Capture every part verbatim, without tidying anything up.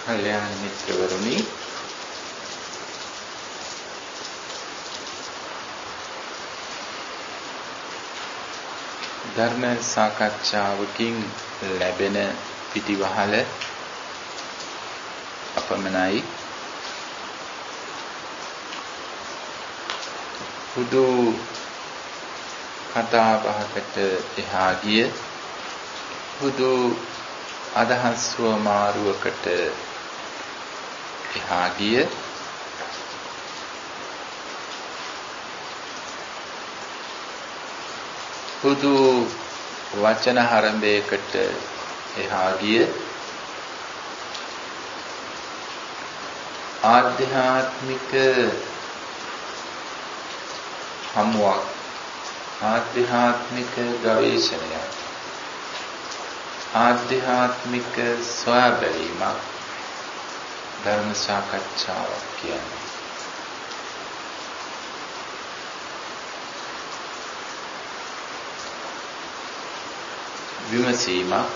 කල්යාණ මිත්‍රවරුනි, ධර්ම සාකච්ඡාවකින් ලැබෙන පිටිවහල අපමණයි. හුදු කතා බහකට එහා ගිය හුදු අදහස් වමාරුවකට එහා ගිය හුදු වචන හරඹයකට එහා ගිය ආධ්‍යාත්මික හමුවක්, ආධ්‍යාත්මික ගවේෂණයක්, ආධ්‍යාත්මික සොයා බැලීමක් ධර්ම සාකච්ඡාවක් කියන්නේ. විමසීමක්,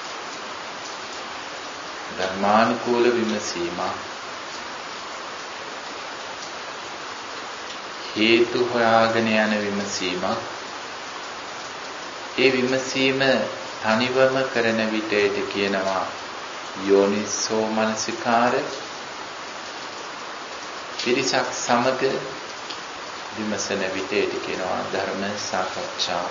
ධර්මානුකූල විමසීමක්, හේතු හොයාගෙන යන විමසීමක්. ඒ විමසීම තනිවම කරන විටයට කියනවා යෝනිසෝ මනසිකාර. පිරිසක් සමග විමසන විටයට කියනවා ධර්ම සාකච්ඡාව.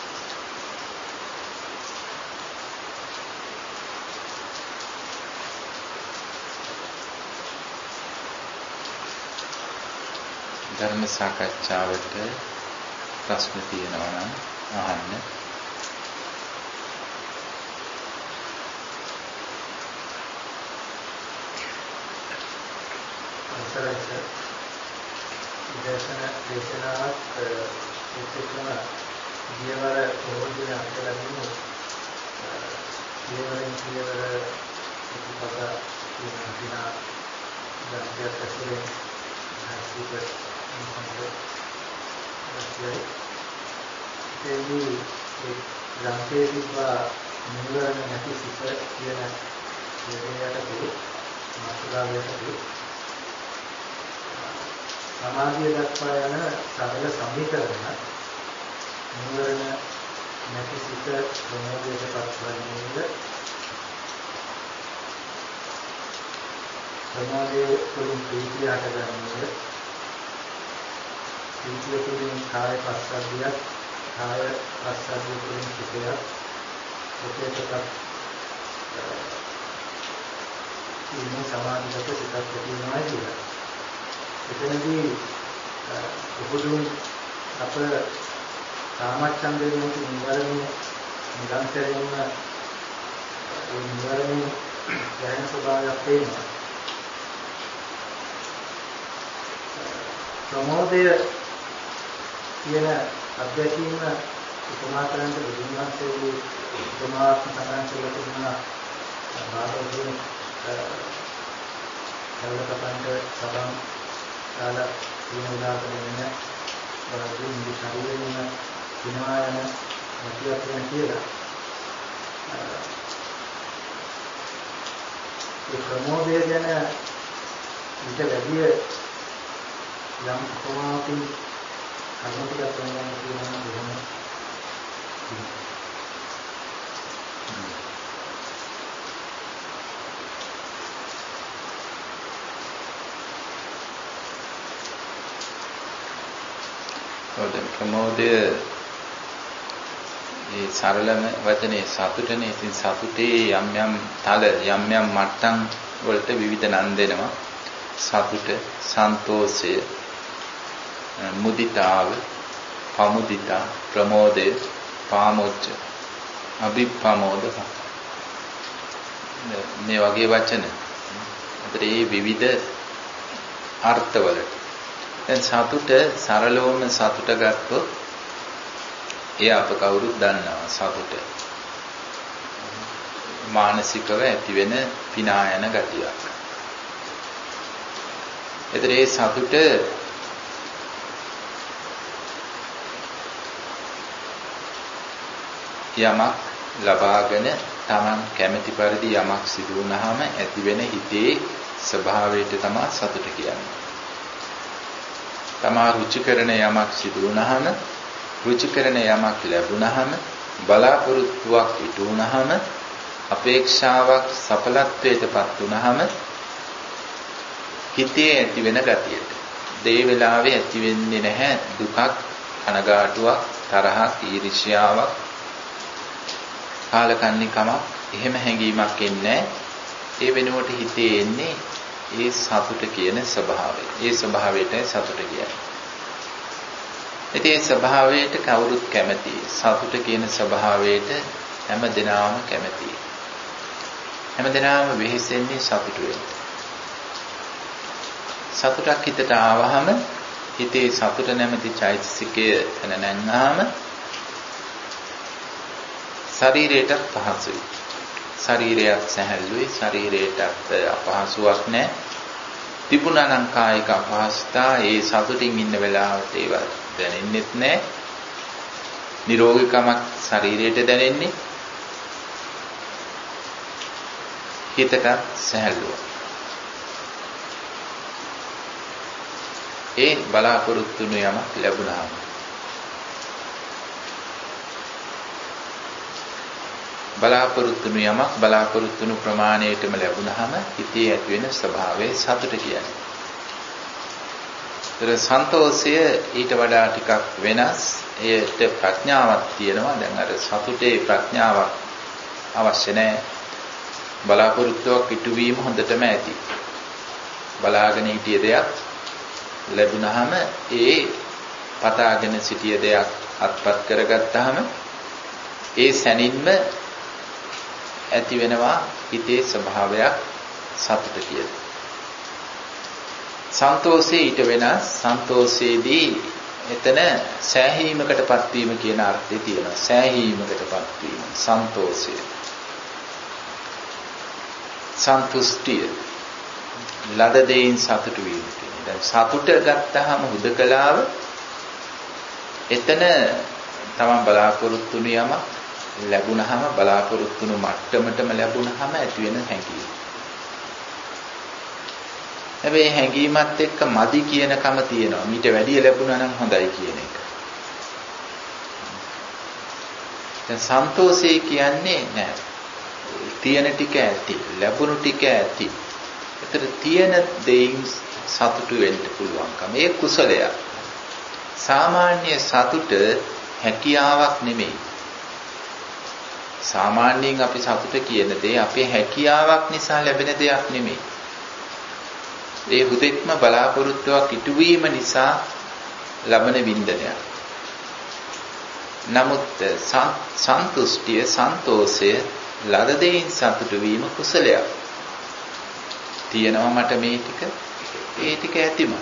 ධර්ම සාකච්ඡාවට ප්‍රශ්න තියෙනවා නම් අහන්න. අවසරයි. දේශන දේශනාවක් විශේෂම ජීවර ප්‍රෝධින අත්දැකීම් ජීවරෙන් ජීවර ඉතිපත විනා දැක්කසුරේ හසිත එතෙන්දී ඒ ග්‍රන්ථයේ තිබා නිවරණ නැති සිත කියන විදිහට මාතෘකාවකට සමාධිය දක්වා යන සරල සමීකරණ නිවරණ නැති සිත ප්‍රමෝදයටපත් වන්නේ ප්‍රමෝදයේ තුලින් ප්‍රීතිය හටගන්නේ ප්‍රීතිය තුලින් කාය පස්සද්ධියක්, කාය පස්සද්ධිය තුලින් චිතයක්, චිතයකට ඉන්නේ සමාධිගත සිතක් ඇතිවෙනවා කියලා. එතනදී උපුදුන් අප කාමච්ඡන්දයෙන් නිවරණය නිරන්තරයෙන්ම ඒ නිවරණය යන ස්වභාවයක් තියෙනවා. ප්‍රමෝදය කියන අධ්‍යක්ීම උපමා කරන්න බුදුන් වහන්සේගේ උපමාවක් සඳහන් කරලා තිබුණා. බාහිරින් කල්පකපන්ට සබම් කාලා කියන උදාහරණයක් වලින් මේ ශරීරයෙන් විනා යන මතියක් වෙන කියලා. ඒ ප්‍රමෝදය ගැන ඊට වැඩි යම් කොමාකින් කර්මතික ප්‍රමාණය කියනවා බොහොම ඔතන ප්‍රමෝදය ඒ සරලම වචනේ සතුටනේ. ඉතින් සතුටේ යම් යම් තල යම් යම් මට්ටම් වලට විවිධ නම් දෙනවා. සතුට, සන්තෝෂය, මුදිතාව, පමුදිතා, ප්‍රමෝදය, පාමොච්ච, අභිප්‍රමෝද මේ වගේ වචන. ඒ විවිධ අර්ථවලට. දැන් සතුට සරලවම සතුට ගත්තොත් එය අප කවුරුත් දන්නවා. සතුට මානසිකව ඇතිවෙන පිනායන ගතියක්. එතකොට ඒ සතුට යමක් ලබාගෙන Taman කැමැති පරිදි යමක් සිදු වුණාම ඇති වෙන හිතේ ස්වභාවයට තමයි සතුට කියන්නේ. තමා රුචි කරන යමක් සිදු වුණාම, රුචි කරන යමක් ලැබුණාම, බලාපොරොත්තුවක් ඉටු වුණාම, අපේක්ෂාවක් සඵලත්වයටපත් වුණාම හිතේ ඇති වෙන ගතියට. ඒ වෙලාවේ ඇති වෙන්නේ නැහැ දුකක්, අනගාටුවක්, තරහක්, ඊර්ෂ්‍යාවක්, කාලකන්නිකමක්, එහෙම හැඟීමක් එන්නේ. ඒ වෙනුවට හිතේ එන්නේ ඒ සතුට කියන ස්වභාවය. ඒ ස්වභාවයටයි සතුට කියන්නේ. ඉතින් ඒ ස්වභාවයට කවුරුත් කැමතියි. සතුට කියන ස්වභාවයට හැම දිනම කැමතියි. හැම දිනම වෙහෙසෙන්නේ සතුට වෙන්න. සතුටක් හිතට ආවහම හිතේ සතුට නැමැති චෛතසිකය එන නැන්නාම ශරීරයට පහසුයි. ශරීරයක් සැහැල්ලුයි, ශරීරයට අපහසුයක් නැහැ. තිබුණා නම් කායික අපහසුතා ඒ සතුටින් ඉන්න වෙලාවට ඒවා දැනෙන්නෙත් නැහැ. නිරෝගීකමක් ශරීරයට දැනෙන්නේ. හිතට සැහැල්ලුව. ඒ බලාපොරොත්තු වෙන යමක් ලැබුණාම බලාපොරොත්තු වෙන යමක් බලාපොරොත්තු වෙන ප්‍රමාණයටම ලැබුණාම හිතේ ඇති වෙන ස්වභාවයේ සතුට කියන්නේ. ඒතර සන්තෝෂය ඊට වඩා ටිකක් වෙනස්. ඒට ප්‍රඥාවක් තියෙනවා. දැන් අර සතුටේ ප්‍රඥාවක් අවශ්‍ය නැහැ. බලාපොරොත්තුවක් ඉටු වීම හොඳටම ඇති. බලාගෙන හිටිය දෙයක් ලැබුණාම ඒ පතාගෙන සිටිය දෙයක් අත්පත් කරගත්තාම ඒ සැනින්ම ඇති වෙනවා හිතේ ස්වභාවයක් සතුට කියලා. සන්තෝෂේ ඊට වෙනස්. සන්තෝෂයේදී එතන සෑහීමකටපත් වීම කියන අර්ථය තියෙනවා. සෑහීමකටපත් වීම සන්තෝෂය. සන්තුෂ්ටිය ලද දෙයින් සතුට වීම. දැන් සතුට ගත්තාම හුදකලාව එතන තමන් බලාපොරොත්තු වෙන යමක් ලැබුණාම බලාපොරොත්තු වෙන මට්ටමටම ලැබුණාම ඇති වෙන හැඟීම. හැබැයි හැඟීමත් එක්ක මදි කියනකම තියෙනවා. මීට වැඩිය ලැබුණා නම් හොඳයි කියන එක. දැන් සන්තෝෂය කියන්නේ නෑ. තියෙන ටික ඇති, ලැබුණු ටික ඇති. ඒතර තියෙන දෙයින් සතුටු වෙන්න පුළුවන්කම. ඒ කුසලයක්. සාමාන්‍ය සතුට හැකියාවක් නෙමෙයි. සාමාන්‍යයෙන් අපි සතුට කියන දේ අපේ හැකියාවක් නිසා ලැබෙන දෙයක් නෙමෙයි. ඒ හුදෙක්ම බලාපොරොත්තුවක් ඉටු වීම නිසා ලබන වින්දනයක්. නමුත් සන්තුෂ්ටිය, සන්තෝෂය ලද දෙයින් සතුටු වීම කුසලයක්. තියෙනවා මට මේ ටික, ඒ ටික ඇතිම.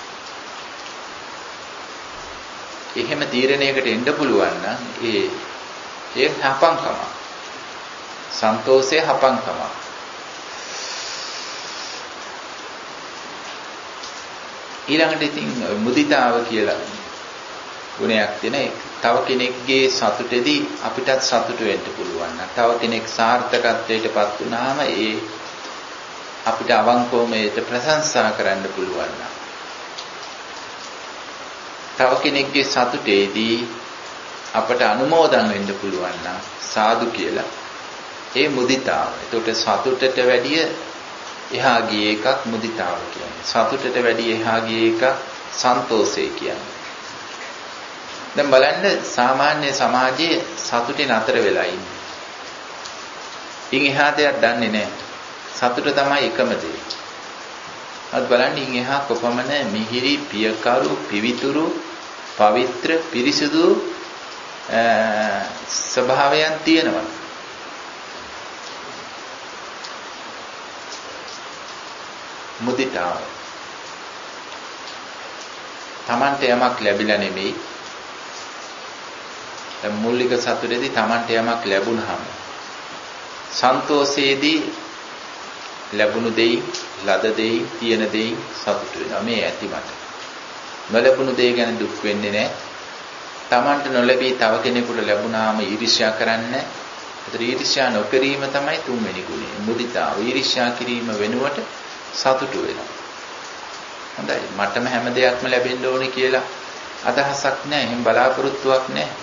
එහෙම තීරණයකට එන්න පුළුවන් නම් ඒ ඒ හපංකම. සන්තෝෂයේ හපංකම. ඊළඟට ඉතින් මුදිතාව කියලා ගුණයක් තියෙන. තව කෙනෙක්ගේ සතුටේදී අපිටත් සතුට වෙන්න පුළුවන්. තව කෙනෙක් සාර්ථකත්වයටපත් වුණාම ඒ අපිට අවංකවම ඒට ප්‍රශංසා කරන්න පුළුවන්. තව කෙනෙක්ගේ සතුටේදී අපට අනුමෝදන් වෙන්න පුළුවන් නම් සාදු කියලා. ඒ මුදිතාව. ඒකට සතුටට වැඩිය එහා ගිය එකක් මුදිතාව කියන්නේ. සතුටට වැඩිය එහා ගිය එකක් සන්තෝෂය කියන්නේ. දැන් බලන්න සාමාන්‍ය සමාජයේ සතුටේ නතර වෙලා ඉන්නේ. ඉන් එහා දෙයක් දන්නේ නැහැ. සතුට තමයි එකම දේ. අද බලන්න ඉන් එහා කොපමණ මිහිරි, පියකරු, පිවිතුරු, පවිත්‍ර, පිරිසුදු ස්වභාවයන් තියෙනවා. මුදිතාව. Tamante යමක් ලැබිලා නෙමෙයි. දැන් මූලික සතුටේදී Tamante යමක් ලැබුණාම සන්තෝෂයේදී ලැබුණු දෙයි, ලද දෙයි, තියෙන දෙයි සතුට වෙනවා. මේ ඇති මට. නොලැබුණු දෙය ගැන දුක් වෙන්නේ නැහැ. Tamante නොලැබී තව කෙනෙකුට ලැබුණාම ඊර්ෂ්‍යා කරන්නේ ඒතර ඊර්ෂ්‍යා නොකිරීම තමයි තුන්වෙනි ගුණය. මුදිතාව. ඊර්ෂ්‍යා කිරීම වෙනුවට සතුටු වෙනවා. හොඳයි. මටම හැම දෙයක්ම ලැබෙන්න ඕනේ කියලා අදහසක් නැහැ. එහෙම බලාපොරොත්තුවක් නැහැ.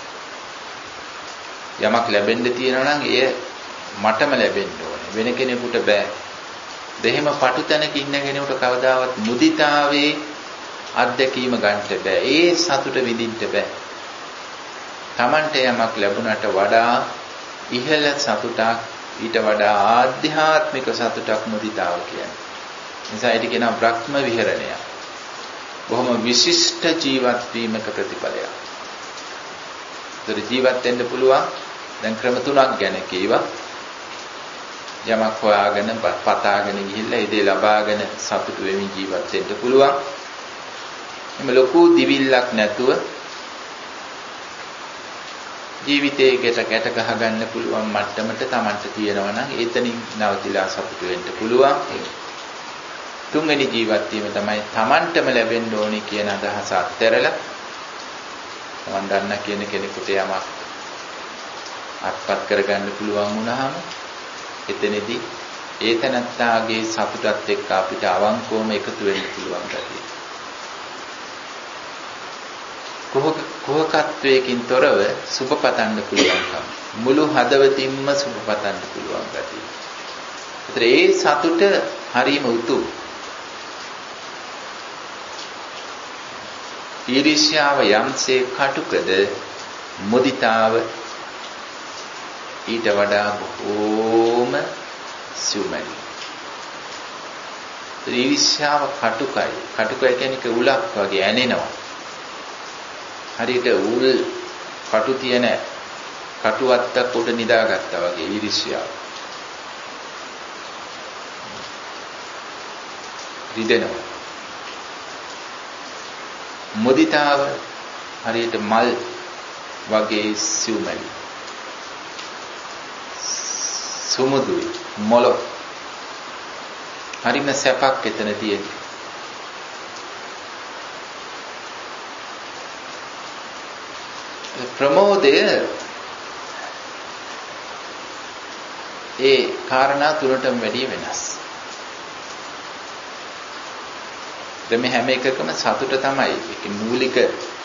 යමක් ලැබෙන්න තියෙනවා නම් එය මටම ලැබෙන්න ඕනේ. වෙන කෙනෙකුට බෑ. දෙහිම පටු තැනක ඉන්න කෙනෙකුට කවදාවත් මුදිතාවේ අත්දැකීම ගන්නට බෑ. ඒ සතුට විඳින්න බෑ. Tamante යමක් ලැබුණට වඩා ඉහළ සතුටක්, ඊට වඩා ආධ්‍යාත්මික සතුටක් මුදිතාව කියන්නේ. නිසා ඒක කියනවා බ්‍රහ්ම විහරණය. බොහොම විශිෂ්ට ජීවත් වීමක ප්‍රතිඵලයක්. ඒතර ජීවත් වෙන්න පුළුවන් දැන් ක්‍රම තුනක් ගැන කීවා. යමක් හොයාගෙන පතාගෙන ගිහිල්ලා ඒ දේ ලබාගෙන සතුටු වෙමින් ජීවත් වෙන්න පුළුවන්. එම ලොකු දිවිල්ලක් නැතුව ජීවිතයකට ගැට ගහ ගන්න පුළුවන් මට්ටමට Tamante තියෙනවා නම් එතනින් නවතිලා සතුටු වෙන්න පුළුවන්. තුන්වෙනි ජීවත් වීම තමයි Tamanටම ලැබෙන්න ඕනේ කියන අදහස අත්හැරලා Taman දන්න කියන කෙනෙකුට යමක් අත්පත් කරගන්න පුළුවන් වුණාම එතනදී ඒ තනත්තාගේ සතුටත් එක්ක අපිට අවංකවම එකතු වෙන්න පුළුවන් ගැතියි. කුහකත්වයකින් තොරව සුබ පතන්න පුළුවන්කම. මුළු හදවතින්ම සුබ පතන්න පුළුවන් ගැතියි. ඒතර ඒ සතුට හරීම උතුම්. ඊර්ෂ්‍යාව යම්සේ කටුකද මුදිතාව ඊට වඩා බොහෝම සුමයි. ඊර්ෂ්‍යාව කටුකයි. කටුකයි කියන්නේ උලක් වගේ ඇනෙනවා. හරියට උල් කටු තියෙන කටුවත්තක් උඩ නිදාගත්තා වගේ ඊර්ෂ්‍යාව. රිදෙනවා. මුදිතාව හරියට මල් වගේ සිව්මැලි. සුමුදුයි මොළොක්. හරිම සැපක් එතන තියෙනවා. ප්‍රමෝදය ඒ කාරණා තුනටම වැඩිය වෙනස්. දැන් මේ හැම එකකම සතුට තමයි ඒකේ මූලික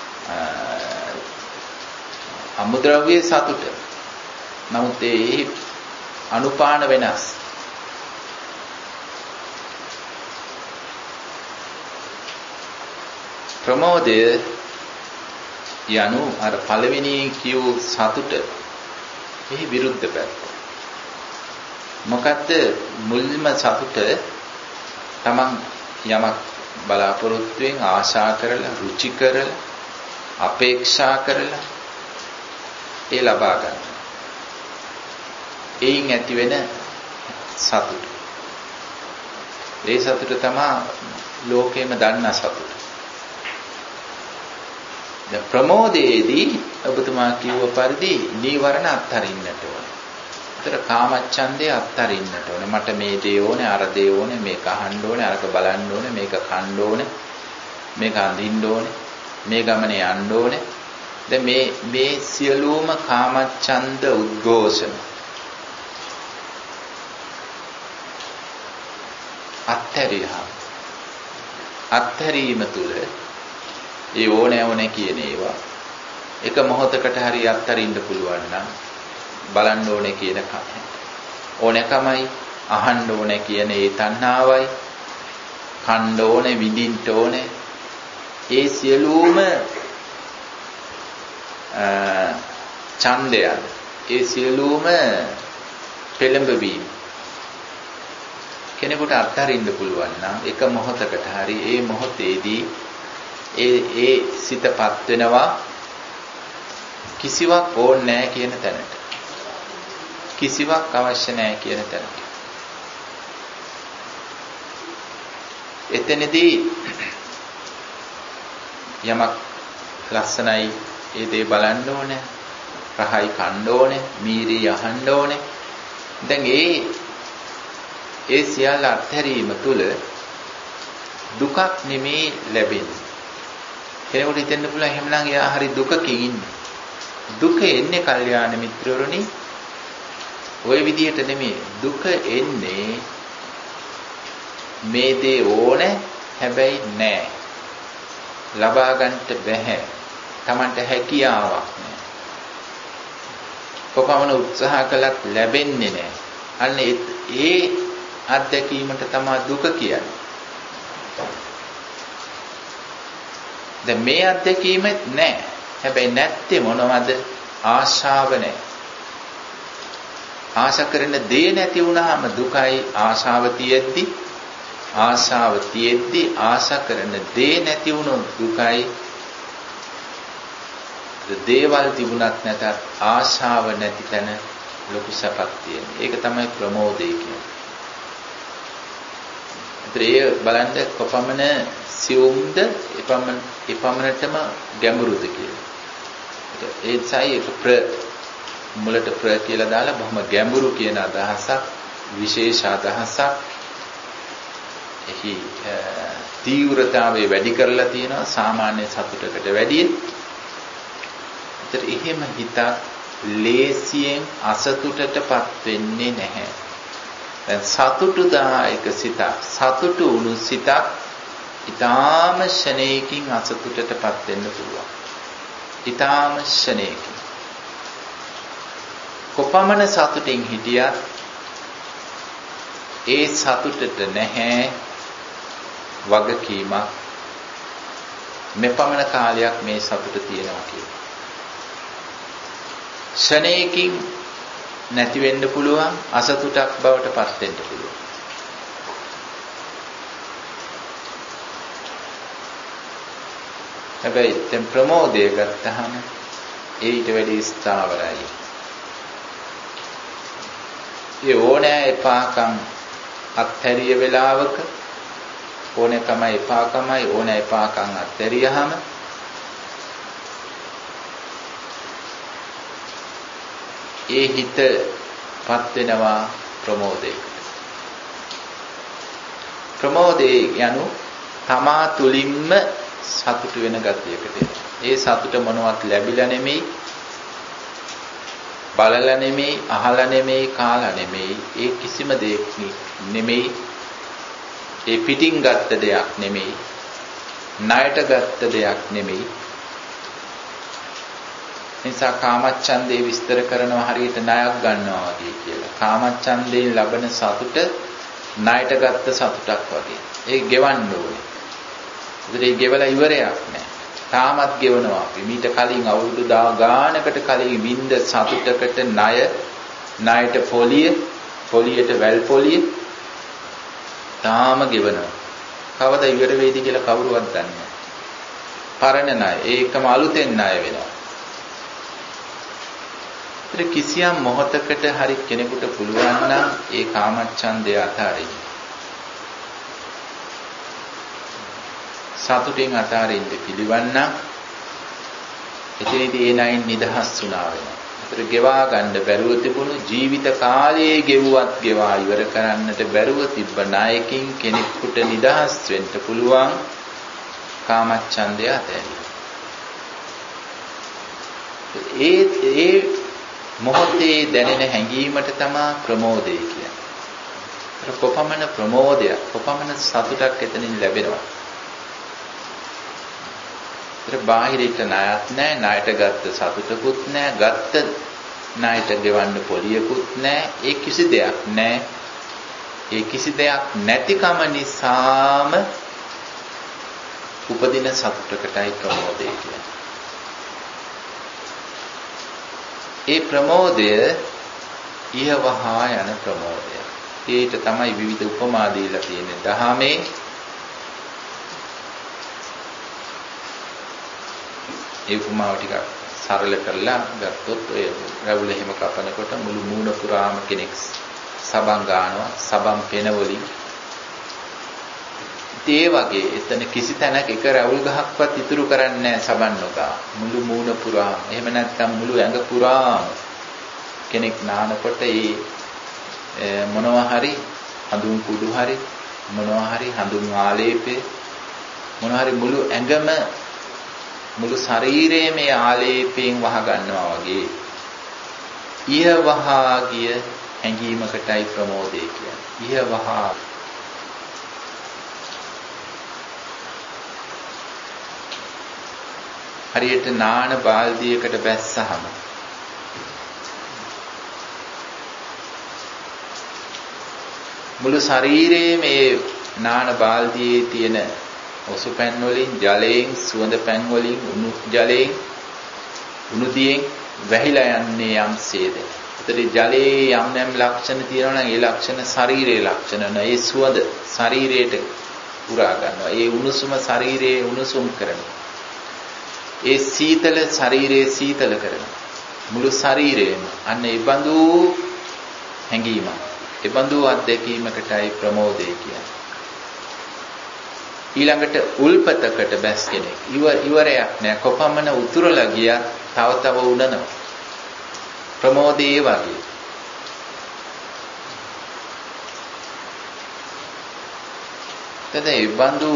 අමුද්‍රව්‍යයේ සතුට. නමුත් ඒ අනුපාන වෙනස්. ප්‍රමෝදය යනු අර පළවෙනි කියූ සතුට එහි විරුද්ධ පැත්ත. මොකද්ද මුල්ම සතුට? තමන් යමක් බලාපොරොත්තුෙන් ආශා කරලා රුචි කරලා අපේක්ෂා කරලා ඒ ලබා ගන්න. එයින් ඇති වෙන සතුට. ඒ සතුට තමයි ලෝකෙම දන්න සතුට. දැන් ප්‍රමෝදයේදී ඔබතුමා කිව්ව පරිදි නීවරණ අත්හරින්නට ඕනේ. ඒතර කාමච්ඡන්දේ අත්හරින්නට ඕනේ. මට මේ දේ ඕනේ, අර දේ ඕනේ, මේක අහන්න ඕනේ, අරක බලන්න ඕනේ, මේක කන්න ඕනේ, මේක අඳින්න ඕනේ, මේ ගමනේ යන්න ඕනේ. දැන් මේ මේ සියලුම කාමච්ඡන්ද උද්ඝෝෂණ අත්හැරියා. අත්හැරීම තුළ ඒ ඕනේ ඕනේ කියන ඒවා එක මොහොතකට හරි අත්හරින්න පුළුවන් නම් බලන්න ඕනේ කියන ඕනෑකමයි, අහන්න ඕනේ කියන ඒ තණ්හාවයි, කන්න ඕනේ, විඳින්න ඕනේ, ඒ සියලුම ඡන්දයන්, ඒ සියලුම පෙළඹවීම කෙනෙකුට අත්හරින්න පුළුවන් නම් එක මොහොතකට හරි ඒ මොහොතේදී ඒ ඒ සිතපත් වෙනවා කිසිවක් ඕනේ නැහැ කියන තැනට. කිසිවක් අවශ්‍ය නැහැ කියන තැනට. එතනදී යමක් ලස්සනයි ඒ දේ බලන්න ඕනේ, රහයි කන්න ඕනේ, මීරි අහන්න ඕනේ. දැන් ඒ ඒ සියල්ල අත්හැරීම තුළ දුකක් නෙමේ ලැබෙන්නේ. කෙනෙකුට හිතෙන්න පුළුවන් එහෙමනම් එයා හරි දුකකින් ඉන්නේ. දුක එන්නේ කල්යාණ මිත්‍රවරුනි ওই විදිහට නෙමෙයි දුක එන්නේ මේ දේ ඕනේ හැබැයි නෑ. ලබා ගන්නට බැහැ. Tamanට හැකියාවක් නෑ. කොපමණ උත්සාහ කළත් ලැබෙන්නේ නෑ. අන්න ඒ අත්දැකීමට තමයි දුක කියන්නේ. දැන් මේ අත්දැකීමත් නෑ. හැබැයි නැත්තේ මොනවද? ආශාව නෑ. ආශා කරන දේ නැති වුණාම දුකයි. ආශාව තියෙද්දි ආශාව තියෙද්දි ආශා කරන දේ නැති වුණොත් දුකයි. දේවල් තිබුණත් නැතත් ආශාව නැති තැන ලොකු සැපක් තියෙනවා. ඒක තමයි ප්‍රමෝදය කියන්නේ. ඒතර බලන්න කොපමණ සියුම්ද එපමණ එපමණටම ගැඹුරුද කියලා. ඒ සයි ප්‍ර මුලට ප්‍ර කියලා දාලා බොහොම ගැඹුරු කියන අදහසක් විශේෂ අදහසක් එහි තීව්‍රතාවය වැඩි කරලා තියෙනවා සාමාන්‍ය සතුටකට වැඩිය. ඒතර එහෙම හිතක් ලේසියෙන් අසතුටටපත් වෙන්නේ නැහැ. දැන් සතුටුදායක සිතක් සතුටු වුණු සිතක් ඊටාම ශනේකින් අසතුටටපත් වෙන්න පුළුවන්. ඊටාම ශනේකින් කොපමණ සතුටින් හිටියත් ඒ සතුටට නැහැ වගකීමක්. මෙපමණ කාලයක් මේ සතුට තියෙනවා කියලා. ශනේකින් නැති වෙන්න පුළුවන් අසතුටක් බවට පත් වෙන්න පුළුවන්. හැබැයි දැන් ප්‍රමෝදය ගත්තහම ඊට වැඩි ස්ථාවරයි. ඒ ඕනෑ එපාකම් අත්හැරිය වෙලාවක ඕනෑකමයි එපාකමයි ඕනෑ එපාකම් අත්හැරියහම ඒ හිතපත් වෙනවා ප්‍රමෝදයකට. ප්‍රමෝදේ යනු තමා තුලින්ම සතුට වෙන ගතියකට. ඒ සතුට මොනවත් ලැබිලා නෙමෙයි, බලලා නෙමෙයි, අහලා නෙමෙයි, කාලා නෙමෙයි, ඒ කිසිම දෙයක් නෙමෙයි. ඒ පිටින් ගත්ත දෙයක් නෙමෙයි, ණයට ගත්ත දෙයක් නෙමෙයි. නිසා කාමච්ඡන්දේ විස්තර කරනවා හරියට ණයක් ගන්නවා වගේ කියලා. කාමච්ඡන්දයෙන් ලබන සතුට ණයට ගත්ත සතුටක් වගේ. ඒක ගෙවන්න ඕනේ. ඒකේ ගෙවලා ඉවරයක් නැහැ. තාමත් ගෙවනවා අපි. මීට කලින් අවුරුදු ගානකට කලින් වින්ද සතුටකට ණය, ණයට පොලිය, පොලියට වැල් පොලිය තාම ගෙවනවා. කවදා ඉවර වෙයිද කියලා කවුරුවත් දන්නේ නැහැ. පරණ ණය ඒකම අලුතෙන් ණය වෙනවා. කිසියම් මොහොතකට හරි කෙනෙකුට පුළුවන් නම් ඒ කාමච්ඡන්දය අතාරින්න. සතුටින් අතාරින්න පිළිවන් නම් එතනදී ඒ නයින් නිදහස් වුණා වෙනවා. ඒතර ගෙවා ගන්න බැරුව තිබුණු ජීවිත කාලයේ ගෙවුවත් ගෙවා ඉවර කරන්නට බැරුව තිබ්බ ණයකින් කෙනෙකුට නිදහස් වෙන්න පුළුවන් කාමච්ඡන්දය අතහැරීම. ඒ ඒ මොහොතේ දැනෙන හැඟීමට තමයි ප්‍රමෝදය කියන්නේ. ඒක කොපමණ ප්‍රමෝදයක්, කොපමණ සතුටක් එතනින් ලැබෙනවා. ඒක බාහිරට ණයක් නැහැ, ණයට ගත්ත සතුටකුත් නැහැ, ගත්ත ණයට ගෙවන්න පොලියකුත් නැහැ. ඒ කිසි දෙයක් නැහැ. ඒ කිසි දෙයක් නැතිකම නිසාම උපදින සතුටකටයි ප්‍රමෝදය කියන්නේ. ඒ ප්‍රමෝදය ඉහවහා යන ප්‍රමෝදය. ඒකට තමයි විවිධ උපමා දීලා තියෙන්නේ. දහමේ ඒ උපමාව ටික සරල කරලා ගත්තොත් ඔය රැවුල එහෙම කපනකොට මුළු මූණ පුරාම කෙනෙක් සබන් ගන්නවා, සබන් පෙන වලින්. ඒ වගේ එතන කිසි තැනක එක රැවුල් ගහක්වත් ඉතුරු කරන්නේ නැහැ සබන් නොගා. මුළු මූණ පුරාම. එහෙම නැත්නම් මුළු ඇඟ පුරාම කෙනෙක් නානකොට ඒ මොනවා හරි හඳුන් කුඩු හරි මොනවා හරි හඳුන් ආලේපේ මොනවා හරි මුළු ඇඟම මුළු ශරීරයම මේ ආලේපයෙන් වහ ගන්නවා වගේ ඉහවහා ගිය හැඟීමකටයි ප්‍රමෝදය කියන්නේ. ඉහවහා හරියට නාන බාල්දියකට බැස්සහම මුළු ශරීරයේ මේ නාන බාල්දියේ තියෙන ඔසු පැන් වලින් ජලයෙන් සුවඳ පැන් වලින් උණු ජලයෙන් උණු දියෙන් වැහිලා යන්නේ යම්සේද. ඒතරේ ජලයේ යම් යම් ලක්ෂණ තියෙනවා නම් ඒ ලක්ෂණ ශරීරයේ ලක්ෂණ නෑ. ඒ සුවඳ ශරීරයට උරා ගන්නවා. ඒ උණුසුම ශරීරයේ උණුසුම් කරනවා. ඒ සීතල ශරීරයේ සීතල කරනවා. මුළු ශරීරයම අන්න ඒ බඳු හැඟීමක්. ඒ බඳු අත්දැකීමකටයි ප්‍රමෝදය කියන්නේ. ඊළඟට උල්පතකට බැස් කෙනෙක් ඉවර ඉවරයක් නෑ. කොපමණ උතුරලා ගියා තව තව උනනවා. ප්‍රමෝදයේ වගේ. තදේ බඳු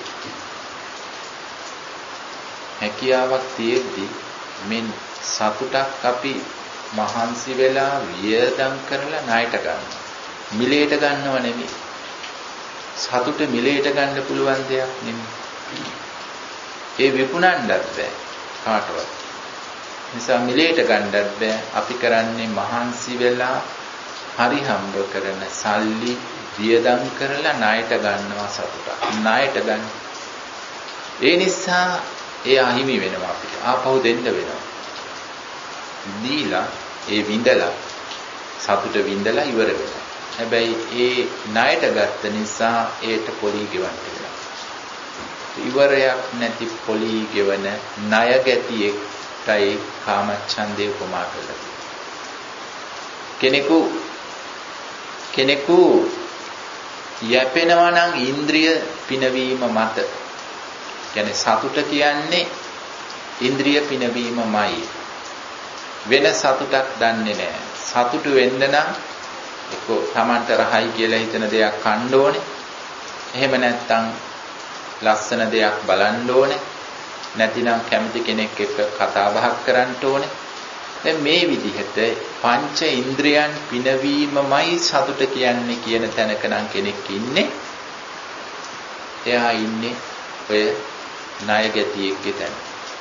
හැකියාවක් තියෙද්දි මෙන් සතුටක් අපි මහන්සි වෙලා වියදම් කරලා ණයට ගන්නවා. මිලේට ගන්නව නෙමෙයි. සතුට මිලේට ගන්න පුළුවන් දෙයක් නෙමෙයි. ඒ විකුණන්නත් බෑ කාටවත්. නිසා මිලේට ගන්නත් බෑ. අපි කරන්නේ මහන්සි වෙලා හරි හම්බ කරන සල්ලි වියදම් කරලා ණයට ගන්නවා සතුට. ණයට ගන්න. ඒ නිසා ඒ අහිමි වෙනවා අපිට. ආපහු දෙන්න වෙනවා. දීලා ඒ විඳලා සතුට විඳලා ඉවර වෙනවා. හැබැයි ඒ ණයට ගත්ත නිසා ඒට පොලි ගෙවන්න වෙනවා. ඉවරයක් නැති පොලි ගෙවන ණය ගැතියෙක්ටයි කාමච්ඡන්දේ උපමා කළා. කෙනෙකු කෙනෙකු යැපෙනවා නම් ඉන්ද්‍රිය පිනවීම මත. කියන්නේ සතුට කියන්නේ ඉන්ද්‍රිය පිනවීමමයි. වෙන සතුටක් දන්නේ නැහැ. සතුටු වෙන්න නම් එක්ක Tamanට රහයි කියලා හිතන දෙයක් කන්න ඕනේ. එහෙම නැත්නම් ලස්සන දෙයක් බලන්න ඕනේ. නැතිනම් කැමති කෙනෙක් එක්ක කතා බහක් කරන්න ඕනේ. දැන් මේ විදිහට පංච ඉන්ද්‍රියන් පිනවීමමයි සතුට කියන්නේ කියන තැනක නම් කෙනෙක් ඉන්නේ. එයා ඉන්නේ ඔය ණයගැතියෙක්ගේ තැන.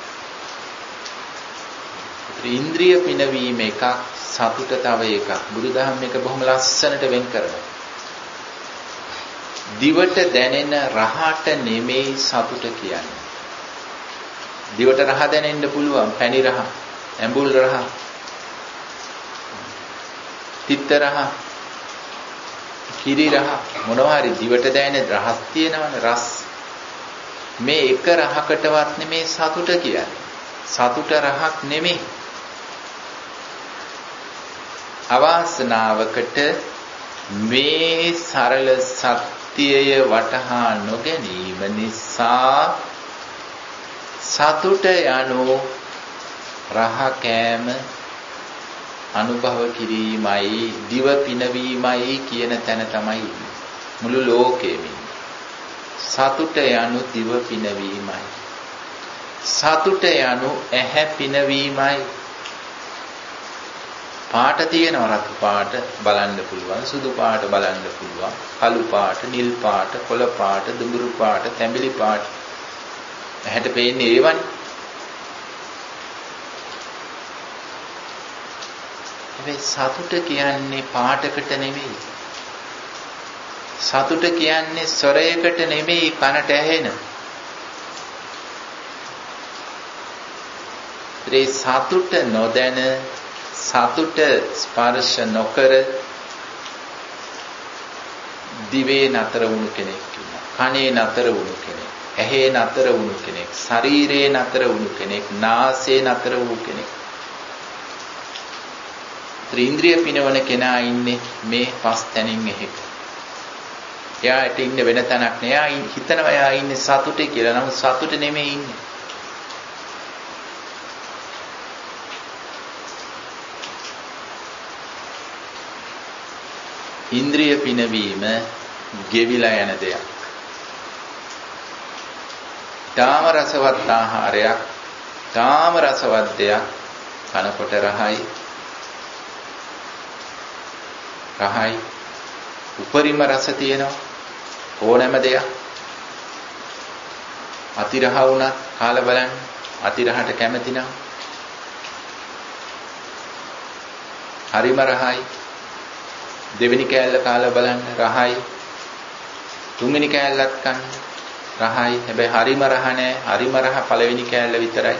ඉන්ද්‍රිය පිනවීම එකක්, සතුට තව එකක්. බුදුදහම එක බොහොම ලස්සනට වෙන් කරනවා. දිවට දැනෙන රහට නෙමෙයි සතුට කියන්නේ. දිවට රහ දැනෙන්න පුළුවන්, පැණි රහ, ඇඹුල් රහ, තිත්ත රහ, කිරි රහ, මොනවා හරි දිවට දැනෙන රහස් තියෙනවනේ රස. මේ එක රහකටවත් නෙමෙයි සතුට කියන්නේ. සතුට රහක් නෙමෙයි. අවාසනාවකට මේ සරල සත්‍යය වටහා නොගැනීම නිසා සතුට යනු රහ කෑම අනුභව කිරීමයි දිව පිනවීමයි කියන තැන තමයි මුළු ලෝකෙම. සතුට යනු දිව පිනවීමයි. සතුට යනු ඇහැ පිනවීමයි. පාට තියෙනවා රතු පාට බලන්න පුළුවන්, සුදු පාට බලන්න පුළුවන්, කළු පාට, නිල් පාට, කොළ පාට, දුඹුරු පාට, තැඹිලි පාට. ඇහැට පේන්නේ ඒවනේ. හැබැයි සතුට කියන්නේ පාටකට නෙමෙයි. සතුට කියන්නේ ස්වරයකට නෙමෙයි කනට ඇහෙන. ඒ සතුට නොදැන සතුට ස්පර්ශ නොකර දිවේ නතර වුණු කෙනෙක් ඉන්නවා. කනේ නතර වුණු කෙනෙක්, ඇහි නතර වුණු කෙනෙක්, ශරීරේ නතර වුණු කෙනෙක්, නාසයේ නතර වුණු කෙනෙක්. ත්‍රිඉන්ද්‍රිය පිනවන කෙනා ඉන්නේ මේ පස් තැනින් එහෙක. එයාට ඉන්න වෙන තැනක් නෑ. එයා හිතනවා එයා ඉන්නේ සතුටේ කියලා. නමුත් සතුට නෙමෙයි ඉන්නේ. ඉන්ද්‍රිය පිනවීම ගෙවිලා යන දෙයක්. තාම රසවත් ආහාරයක්, තාම රසවත් දෙයක් කනකොට රහයි. රහයි. උපරිම රස තියෙනවා. ඕනෑම දෙයක්. අතිරහ වුණත් කාලා බලන්න. අතිරහට කැමති නම් හරිම රහයි. දෙවෙනි කෑල්ල කාලා බලන්න රහයි. තුන්වෙනි කෑල්ලත් කන්න රහයි. හැබැයි හරිම රහ නෑ. හරිම රහ පළවෙනි කෑල්ල විතරයි.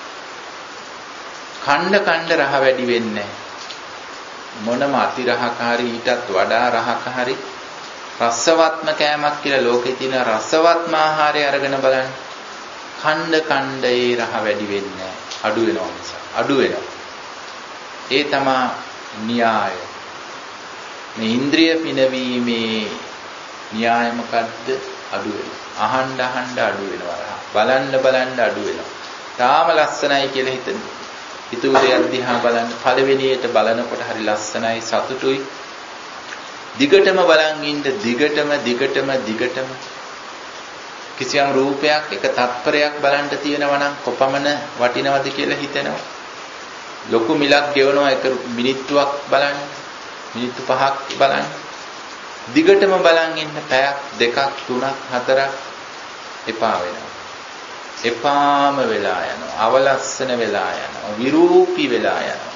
කණ්ඩ කණ්ඩ රහ වැඩි වෙන්නේ මොනම අතිරහකාරී ඊටත් වඩා රහකාරී රසවත්ම කෑමක් කියලා ලෝකේ තියෙන රසවත්ම ආහාරය අරගෙන බලන්න. කණ්ඩ කණ්ඩ ඒ රහ වැඩි වෙන්නේ අඩු වෙනවා නිසා. අඩු වෙනවා. ඒ තමයි න්‍යාය. මේ ඉන්ද්‍රිය පිනවීමේ න්‍යාය මොකද්ද? අඩු වෙනවා. අහන්න අහන්න අඩු වෙනවා. බලන්න බලන්න අඩු වෙනවා. තාම ලස්සනයි කියලා හිතන. හිතුව දෙයක් දිහා බලන්න පළවෙනියට බලනකොට හරි ලස්සනයි සතුටුයි. දිගටම බලන් ඉන්න දිගටම දිගටම දිගටම කිසියම් රූපයක් එක තත්පරයක් බලන්න තියෙනවා නම් කොපමණ වටිනවද කියලා හිතෙනවා. ලොකු මිලක් ගෙවනවා එක මිනිත්තුවක් බලන්න. මිනිත්තු පහක් බලන්න. දිගටම බලන් ඉන්න පැයක් දෙකක් තුනක් හතරක් එපා වෙනවා. එපාම වෙලා යනවා. අවලස්සන වෙලා යනවා. විරූපී වෙලා යනවා.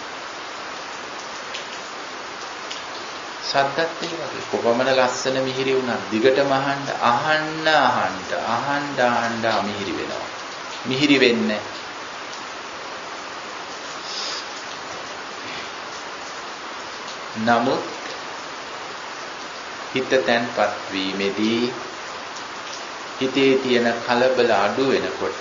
සද්දත් ඒ වගේ කොපමණ ලස්සන මිහිරි වුණත් දිගටම අහන්න අහන්න අහන්න අහන්න අහන්න මිහිරි වෙනවා. මිහිරි වෙන්නේ නමුත් හිත තැන්පත් වීමේදී හිතේ තියෙන කලබල අඩු වෙනකොට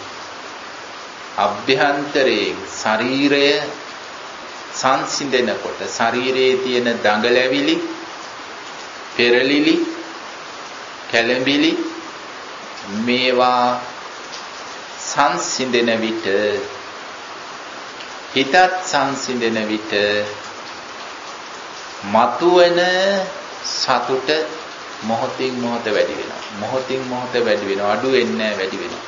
අභ්‍යන්තරයෙන් ශරීරය සංසිඳෙනකොට ශරීරයේ තියෙන දඟලැවිලි පෙරලිලි කැළඹිලි මේවා සංසිඳෙන විට හිතත් සංසිඳෙන විට මතුවෙන සතුට මොහොතින් මොහොත වැඩි වෙනවා. මොහොතින් මොහොත වැඩි වෙනවා. අඩු වෙන්නේ නැහැ වැඩි වෙනවා.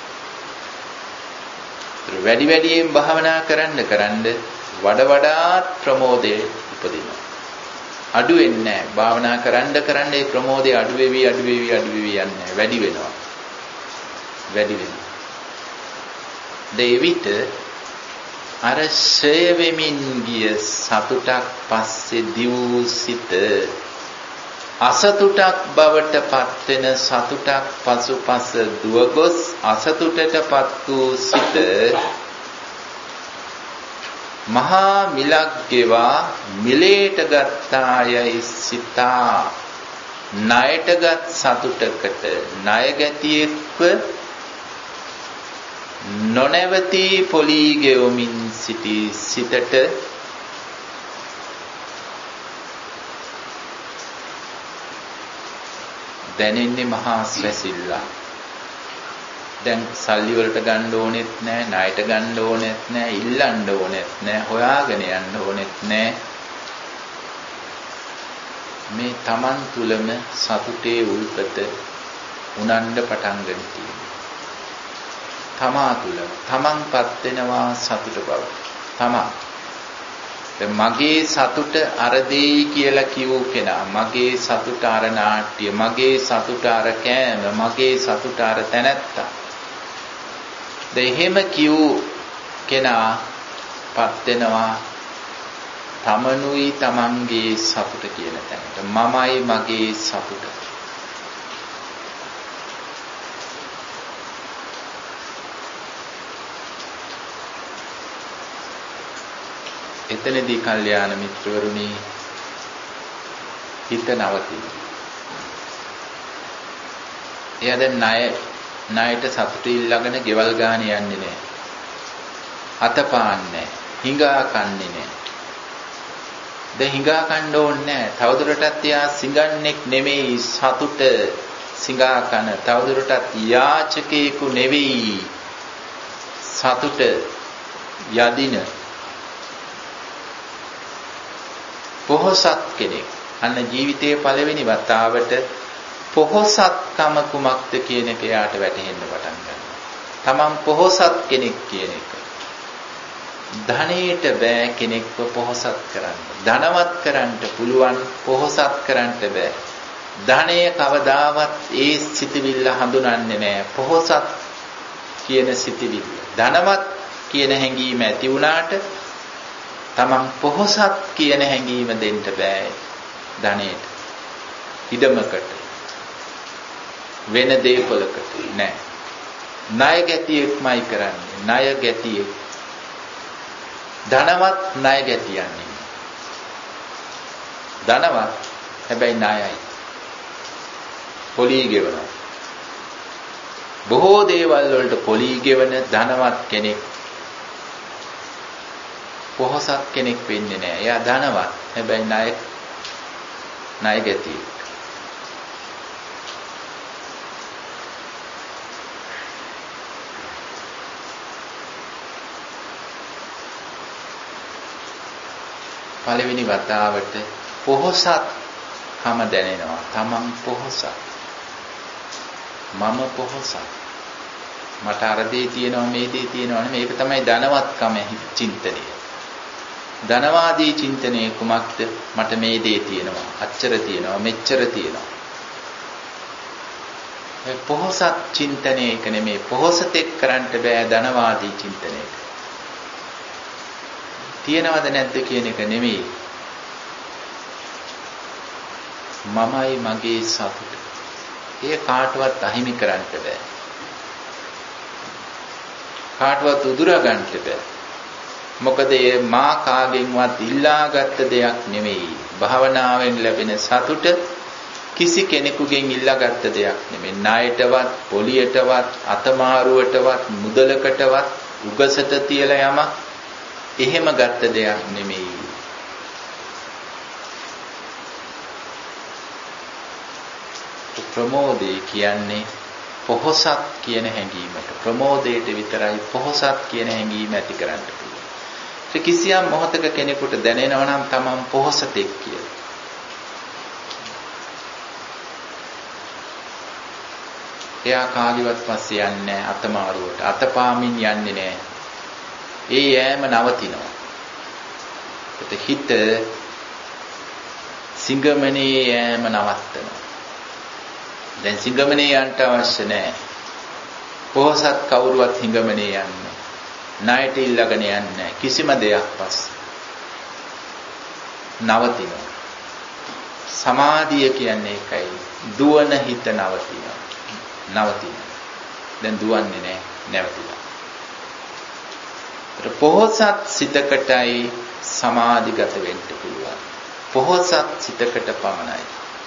ඒත් වැඩි වැඩියෙන් භාවනා කරන්න කරන්න වඩ වඩාත් ප්‍රමෝදයේ උපදිනවා. අඩු වෙන්නේ නැහැ. භාවනා කරන්න කරන්න ඒ ප්‍රමෝදය අඩු වෙවි අඩු වෙවි අඩු වෙවි යන්නේ වැඩි වෙනවා. වැඩි වෙනවා. දෙවිත අර ඡය වෙමින් ගිය සතුටක් පස්සේ දිවූ සිත අසතුටක් බවට පත් වෙන සතුටක් පසුපස දුවගොස් අසතුටටපත් වූ සිත මහා මිලක් ගෙවා මිලේට ගත්තායයි සිතා ණයටගත් සතුටකට ණය ගැතියෙක්ව නොනවති පොලී ගෙවමින් සිටි සිතට දැනෙන්නේ මහා ස්වැසිල්ල. දැන් සල්ලි වලට ගන්න ඕනෙත් නැහැ, ණයට ගන්න ඕනෙත් නැහැ, ඉල්ලන්න ඕනෙත් නැහැ, හොයාගෙන යන්න ඕනෙත් නැහැ. මේ Taman තුලම සතුටේ උල්පත උනන්ඩ පටන් ගන්න තියෙනවා. තමා තුල තමන්පත් වෙනවා සතුට බව. තමා දැන් මගේ සතුට අර දෙයි කියලා කියූ කෙනා, මගේ සතුට අර නාට්‍ය, මගේ සතුට අර කෑම, මගේ සතුට අර තැනැත්තා. දැන් එහෙම කියූ කෙනා පත් වෙනවා තමනුයි තමන්ගේ සතුට කියන තැනට. මමයි මගේ සතුට. එතනදී කල්යාණ මිත්‍රවරුනි හිත නවතිනවා. එයා දැන් ණය ණයට සතුට ඉල්ලගෙන ගෙවල් ගාන යන්නේ නැහැ. අතපාන්නේ හිඟා කන්නේ නැහැ. දැන් හිඟා කන්න ඕනේ නැහැ. තවදුරටත් එයා සිඟන්නෙක් නෙමෙයි සතුට සිඟා කන. තවදුරටත් යාචකේකු නෙවෙයි සතුට යදින පොහොසත් කෙනෙක්. අන්න ජීවිතයේ පළවෙනි වතාවට පොහොසත්කම කුමක්ද කියන එක යාට වැටහෙන්න පටන් ගන්නවා. තමන් පොහොසත් කෙනෙක් කියන එක. ධනයට බෑ කෙනෙක්ව පොහොසත් කරන්න. ධනවත් කරන්න පුළුවන්, පොහොසත් කරන්න බෑ. ධනය කවදාවත් ඒ සිතවිල්ල හඳුනන්නේ නෑ. පොහොසත් කියන සිතවිල්ල. ධනවත් කියන හැඟීම ඇති වුණාට තමන් පොහොසත් කියන හැඟීම දෙන්න බෑ ධනයට. ඉඩමකට වෙන දේපලකට නෑ. ණය ගැතියෙක්මයි කරන්නේ. ණය ගැතියෙක්. ධනවත් ණය ගැතියන්නේ. ධනවත් හැබැයි ණයයි. පොලී ගෙවනවා. බොහෝ දේවල් වලට පොලී ගෙවන ධනවත් කෙනෙක් පොහොසත් කෙනෙක් වෙන්නේ නැහැ. එයා ධනවත් හැබැයි ණය ණය ගැතියෙක්. පළවෙනි වතාවට පොහොසත් කම දැනෙනවා. තමන් පොහොසත්. මම පොහොසත්. මට අර දේ තියෙනවා මේ දේ තියෙනවා නෙමෙයි. මේක තමයි ධනවත්කම චින්තනය. ධනවාදී චින්තනයේ කුමක්ද? මට මේ දේ තියෙනවා, අච්චර තියෙනවා, මෙච්චර තියෙනවා. මේ පොහොසත් චින්තනයක නෙමෙයි. පොහොසතෙක් කරන්න බෑ ධනවාදී චින්තනයක. තියෙනවද නැද්ද කියන එක නෙමෙයි. මමයි මගේ සතුට. ඒ කාටවත් අහිමි කරන්න බෑ. කාටවත් උදුරා ගන්න බෑ. මොකද ඒ මා කාගෙන්වත් ඉල්ලාගත් දෙයක් නෙමෙයි. භාවනාවෙන් ලැබෙන සතුට කිසි කෙනෙකුගෙන් ඉල්ලාගත් දෙයක් නෙමෙයි. ණයටවත්, පොලියටවත්, අතමාරුවටවත්, මුදලකටවත්, උගසට තියලා යමක් එහෙම ගත්ත දෙයක් නෙමෙයි. ප්‍රමෝදේ කියන්නේ පොහොසත් කියන හැඟීමට. ප්‍රමෝදයට විතරයි පොහොසත් කියන හැඟීම ඇති කරන්න පුළුවන්. ඒ කිසියම් මොහතක කෙනෙකුට දැනෙනවා නම් තමන් පොහොසතෙක් කියලා. එයා කාගේවත් පස්සේ යන්නේ නැහැ අතමාරුවට. අතපාමින් යන්නේ නැහැ. ඒ යෑම නවතිනවා. ඒත් හිත සිංගමනේ යෑම නවත්තනවා. දැන් සිංගමනේ යන්න අවශ්‍ය නැහැ. පොහොසත් කවුරුවත් හිංගමනේ යන්නේ. ණයට ඉල්ලගෙන යන්නේ කිසිම දෙයක් පස්සේ. නවතිනවා. සමාධිය කියන්නේ ඒකයි. දුවන හිත නවතිනවා. නවතිනවා. දැන් දුවන්නේ නැහැ. නැවතිලා. පොහොසත් සිතකටයි සමාධිගත වෙන්න පුළුවන්. පොහොසත් සිතකට පමණයි.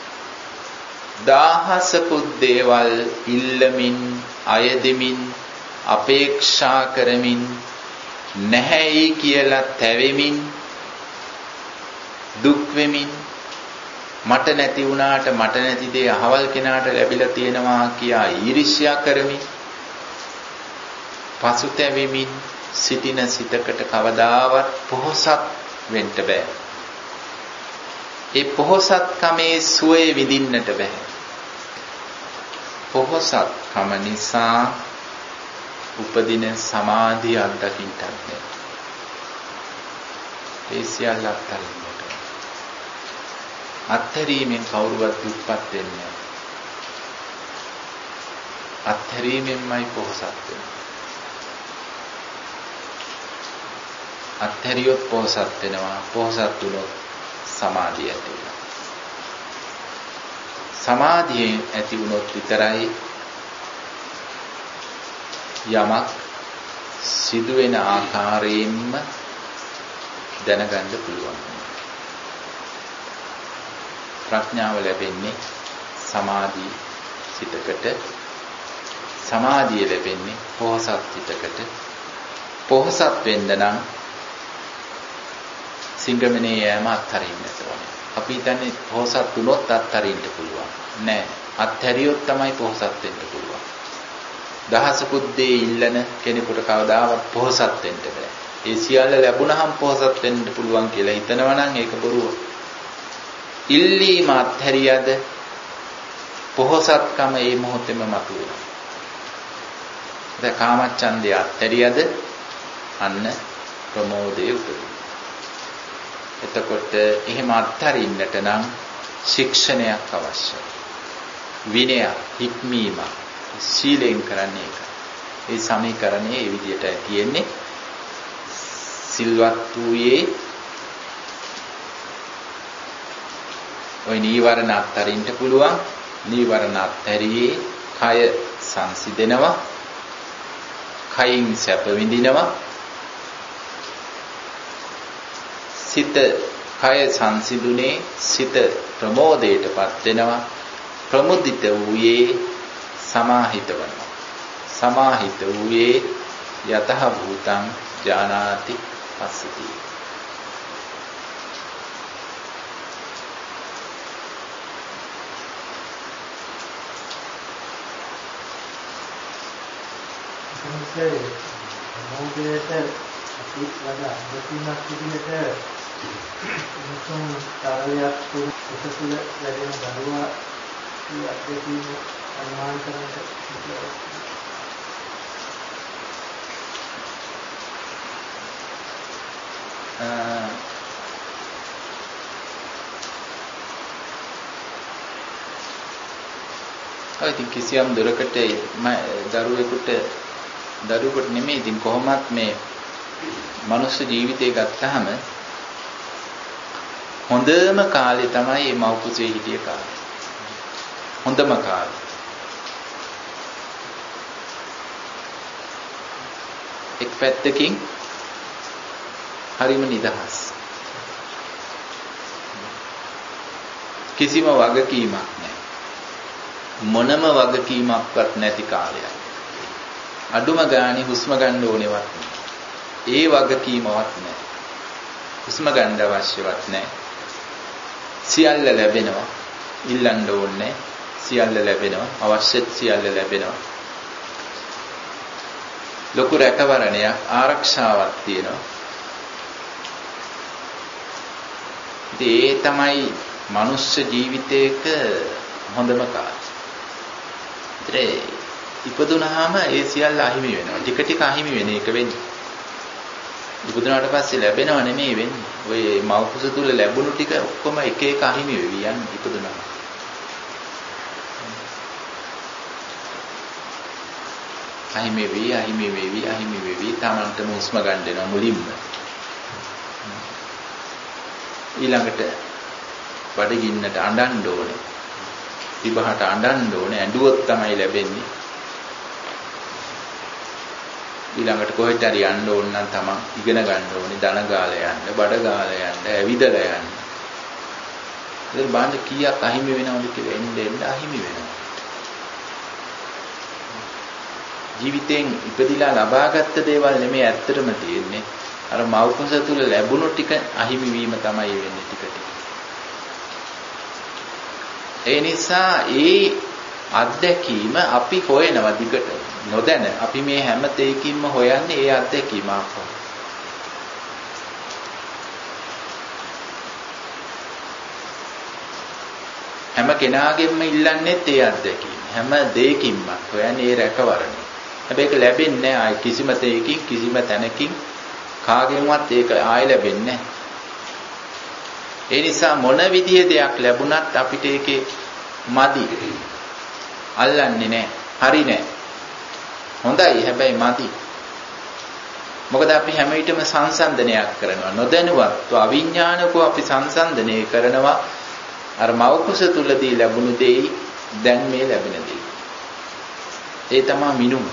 දාහසකුත් දේවල් ඉල්ලමින්, අයදෙමින්, අපේක්ෂා කරමින්, නැහැයි කියලා තැවෙමින්, දුක් වෙමින්, මට නැති වුණාට මට නැති දේ අහවල් කෙනාට ලැබිලා තියෙනවා කියා ඊර්ෂ්‍යා කරමින්, පසුතැවෙමින් සිටින සිතකට කවදාවත් පොහොසත් වෙන්න බෑ. ඒ පොහොසත්කමේ සුවය විඳින්නට බෑ. පොහොසත්කම නිසා උපදින සමාධිය අත්දකින්නට බෑ. ඒ සියල්ල අත්හරින්නට. අත්හැරීමෙන් කවුරුවත් දුක්පත් වෙන්නේ නැහැ. අත්හැරීමෙන්මයි පොහොසත් වෙන්නේ. අත්හැරියොත් පොහොසත් වෙනවා. පොහොසත් වුණොත් සමාධිය ඇති වෙනවා. සමාධිය ඇති වුණොත් විතරයි යමක් සිදුවෙන ආකාරයෙන්ම දැනගන්න පුළුවන්. ප්‍රඥාව ලැබෙන්නේ සමාධි සිතකට. සමාධිය ලැබෙන්නේ පොහොසත් සිතකට. පොහොසත් වෙන්න නම් සිංගමනේ යෑම අත්හරින්න ඕනේ. අපි හිතන්නේ පොහොසත් වුණොත් අත්හරින්න පුළුවන්. නෑ. අත්හැරියොත් තමයි පොහොසත් වෙන්න පුළුවන්. දහසකුත් දේ ඉල්ලන කෙනෙකුට කවදාවත් පොහොසත් වෙන්න බෑ. ඒ සියල්ල ලැබුණහම පොහොසත් වෙන්න පුළුවන් කියලා හිතනවා නම් ඒක බොරුව. ඉල්ලීම අත්හැරියද පොහොසත්කම මේ මොහොතේම මතුවෙනවා. දැන් කාමච්ඡන්දය අත්හැරියද අන්න ප්‍රමෝදයේ උපදිනවා. එතකොට එහෙම අත්හරින්නට නම් ශික්ෂණයක් අවශ්‍යයි. විනය, හික්මීම, සීලෙන් කරන්නේ ඒක. ඒ සමීකරණයේ මේ විදිහටයි තියෙන්නේ. සිල්වත් වූයේ ඔය නීවරණ අත්හරින්න පුළුවන්. නීවරණ අත්හැරියේ කය සංසිඳෙනවා. කයින් සැප විඳිනවා. සිත කය සංසිඳුනේ සිත ප්‍රමෝදයටපත් වෙනවා. ප්‍රමුදිත වූයේ සමාහිත වෙනවා. සමාහිත වූයේ යතහ භූතං ජානාති පස්සති. ඒ මොහොතේට අපි වඩා දෙකක් විදිහට මුතුන් තරලයක් තුන උසසුල වැඩෙන දරුවා මේ අධ්‍යයන අනුමාන කරනට අ ඉතින් කිසියම් දොරකට දරුවෙකුට දරුවෙකුට නෙමෙයි ඉතින් කොහොමත් මේ මනුස්ස ජීවිතය ගත්තාම හොඳම කාලේ තමයි මේ මව් කුසේ හිටිය කාලේ. හොඳම කාලේ. එක් පැත්තකින් හරිම නිදහස්. කිසිම වගකීමක් නැහැ. මොනම වගකීමක්වත් නැති කාලයක්. අඩුම ගානේ හුස්ම ගන්න ඕනේවත් නැහැ. ඒ වගකීමවත් නැහැ. හුස්ම ගන්න අවශ්‍යවත් නැහැ. සියල්ල ලැබෙනවා. ඉල්ලන්න ඕනේ. සියල්ල ලැබෙනවා. අවශ්‍ය සියල්ල ලැබෙනවා. ලොකු රැකවරණයක් ආරක්ෂාවක් තියෙනවා. ඒ තමයි මනුෂ්‍ය ජීවිතයක හොඳම කාලය. ඒ ඉපදුනහම ඒ සියල්ල අහිමි වෙනවා. ටික ටික අහිමි වෙන එක වෙන්නේ. ඉපදුනාට පස්සේ ලැබෙනව නෙමෙයි වෙන්නේ. ඔය මව් කුස තුල ලැබුණු ටික ඔක්කොම එක එක අහිමි වෙවි යන්නේ ඉපදුනහම. අහිමි වෙවි, අහිමි වෙවි, අහිමි වෙවි තමන්ටම හුස්ම ගන්න දෙනවා මුලින්ම. ඊළඟට බඩගින්නට අඬන්න ඕනේ. විභාට අඬන්න ඕනේ. ඇඬුවොත් තමයි ලැබෙන්නේ. ඊළඟට කොහෙට හරි යන්න ඕන නම් තමන් ඉගෙන ගන්න ඕනේ. දන ගාලා යන්න, බඩ ගාලා යන්න, ඇවිදලා යන්න. ඒක බාන්න කීයක් අහිමි වෙනවද කියලා එන්න එන්න අහිමි වෙනවා. ජීවිතෙන් ඉපදිලා ලබාගත් දේවල් නෙමෙයි ඇත්තටම තියෙන්නේ. අර මව් කුස තුල ලැබුණු ටික අහිමි වීම තමයි වෙන්නේ ටික ටික. ඒ නිසා ඒ අත්දැකීම අපි හොයනවා දිගට නොදැන. අපි මේ හැම තේකින්ම හොයන්නේ ඒ අත්දැකීම ආපහු. හැම කෙනාගෙම ඉල්ලන්නේත් ඒ අත්දැකීම. හැම දෙයකින්ම හොයන්නේ ඒ රැකවරණය. හැබැයි ඒක ලැබෙන්නේ නැහැ කිසිම තේකින් කිසිම තැනකින් කාගෙන්වත් ඒක ආයෙ ලැබෙන්නේ නැහැ. ඒ නිසා මොන විදිහේ දෙයක් ලැබුණත් අපිට ඒකේ මදි. අල්ලන්නේ නැහැ. හරි නැහැ. හොඳයි හැබැයි මදි. මොකද අපි හැම විටම සංසන්දනයක් කරනවා. නොදැනුවත්ව අවිඥානිකව අපි සංසන්දනය කරනවා අර මව් කුස තුලදී ලැබුණු දෙයි දැන් මේ ලැබෙන දෙයි. ඒ තමයි මිනුම.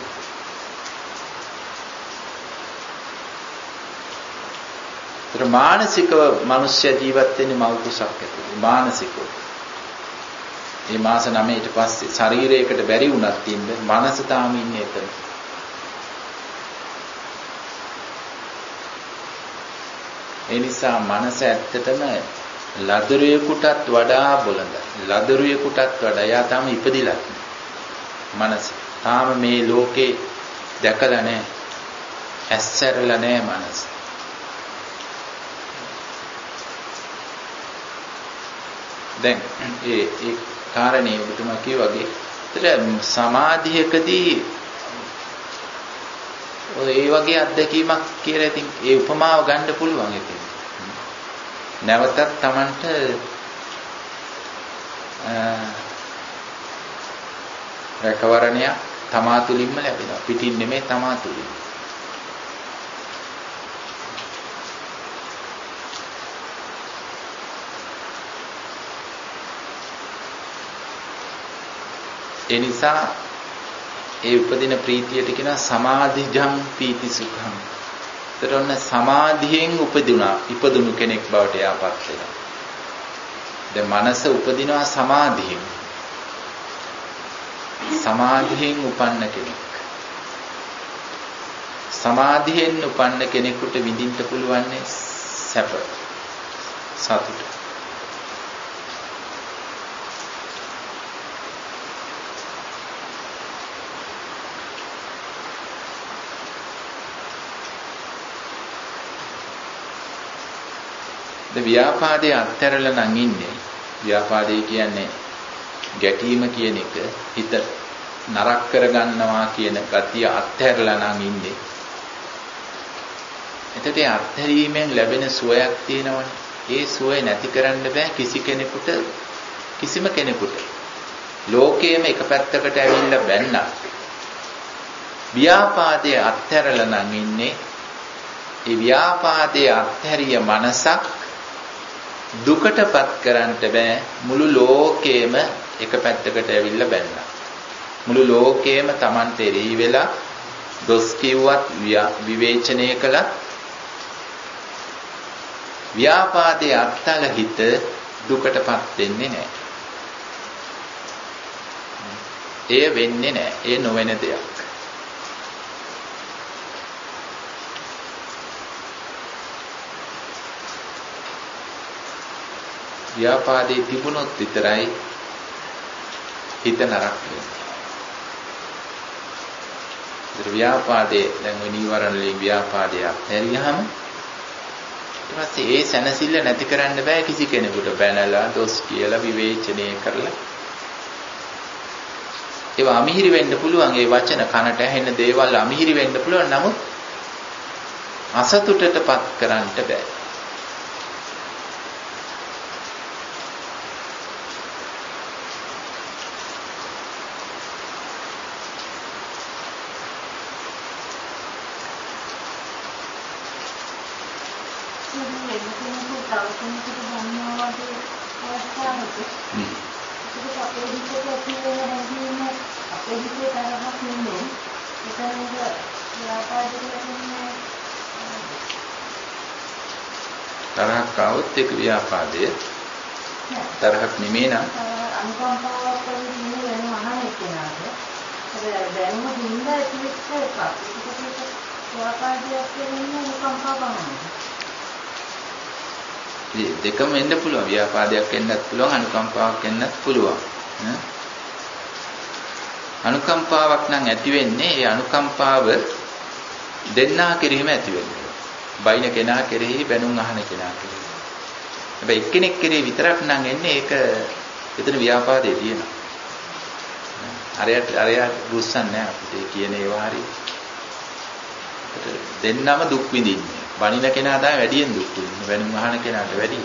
ඒතර මානසිකව මිනිස්සු ජීවත් වෙන්නේ මව් කුසක් ඇතුලේ. මානසිකව. මේ මාස නවයට පස්සේ ශරීරයකට බැරි වුණත් ඉන්න මනස තාම ඉන්නේ එතන. ඒ නිසා මනස ඇත්තටම ලදරුවෙකුටත් වඩා බොළඳයි. ලදරුවෙකුටත් වඩා යා තාම ඉපදිලා මනස. තාම මේ ලෝකේ දැකලා නැහැ. ඇස්සරලා නැහැ මනස. දැන් ඒ ඒ කාරණේ ඔබතුමා කිව්වා වගේ ඒතර සමාධියකදී ඔය ඒ වගේ අත්දැකීමක් කියලා ඉතින් ඒ උපමාව ගන්න පුළුවන් ඉතින්. නැවතත් Tamanට රැකවරණය තමා තුලින්ම ලැබෙනවා. පිටින් නෙමෙයි තමා තුලින්. ඒ නිසා ඒ උපදින ප්‍රීතියට කියනවා සමාධිජං පීති සුඛං. ඒතරොන්න සමාධියෙන් උපදිනා ඉපදුණු කෙනෙක් බවට යාපත් වෙනවා. දැන් මනස උපදිනවා සමාධියෙන්. සමාධියෙන් උපන්න කෙනෙක්. සමාධියෙන් උපන්න කෙනෙකුට විඳින්න පුළුවන් සැප සතුට. ද ව්‍යාපාදයේ අත්හැරලා නම් ඉන්නේ. ව්‍යාපාදේ කියන්නේ ගැටීම කියන එක, හිත නරක කරගන්නවා කියන ගතිය අත්හැරලා නම් ඉන්නේ. එතකොට ඒ අත්හැරීමෙන් ලැබෙන සුවයක් තියෙනවනේ. ඒ සුවය නැති කරන්න බෑ කිසි කෙනෙකුට, කිසිම කෙනෙකුට. ලෝකයේම එක පැත්තකට ඇවිල්ලා බැන්නා. ව්‍යාපාදයේ අත්හැරලා නම් ඉන්නේ. ඒ ව්‍යාපාදයේ අත්හැරිය මනසක් දුකටපත් කරන්නට බෑ. මුළු ලෝකේම එක පැත්තකට ඇවිල්ලා බැන්නා. මුළු ලෝකේම Tamante එරෙහි වෙලා දොස් කිව්වත් විවේචනය කළත් ව්‍යාපාදයේ අත්තල හිත දුකටපත් වෙන්නේ නැහැ. එය වෙන්නේ නැහැ. ඒ නොවන දෙයක්. ව්‍යාපාදේ තිබුණොත් විතරයි හිත නරක වෙන්නේ. ඒ ව්‍යාපාදේ දැන් ඔය නීවරණ වලින් ව්‍යාපාදේ අත්හැරියාම ඊට පස්සේ ඒ සැනසෙල්ල නැති කරන්න බෑ කිසි කෙනෙකුට. බැනලා දොස් කියලා විවේචනය කරලා ඒවා අමිහිරි වෙන්න පුළුවන්. ඒ වචන කනට ඇහෙන දේවල් අමිහිරි වෙන්න පුළුවන්. නමුත් අසතුටටපත් කරන්න බෑ. තරහක් આવොත් ඒක ව්‍යාපාදයේ තරහක් නෙමෙයි නම් අනුකම්පාවක් වලින් වෙනවා අහන්නේ කෙනාට. ඒ දැනුම හින්දා ඉතිරිච්ච එකක්. ඒකට ව්‍යාපාදයක් කියන්නේ අනුකම්පාවක් නෙමෙයි. දෙකම වෙන්න පුළුවන්. ව්‍යාපාදයක් වෙන්නත් පුළුවන්, අනුකම්පාවක් වෙන්නත් පුළුවන්. අනුකම්පාවක් නම් ඇති වෙන්නේ ඒ අනුකම්පාව දෙන්නා කෙරෙහිම ඇති වෙන්නේ. බයින කෙනා කෙරෙහි, බැනුම් අහන කෙනා කෙරෙහි. හැබැයි එක්කෙනෙක් කෙරෙහි විතරක් නම් එන්නේ ඒක එතන ව්‍යාපාදේ තියෙනවා. අරයට අරයට බුස්සන්නේ නැහැ අපිට කියන ඒවා හරි. දෙන්නම දුක් විඳින්නේ. බනින කෙනා තමයි වැඩියෙන් දුක් විඳින්නේ. බැනුම් අහන කෙනාට වැඩි.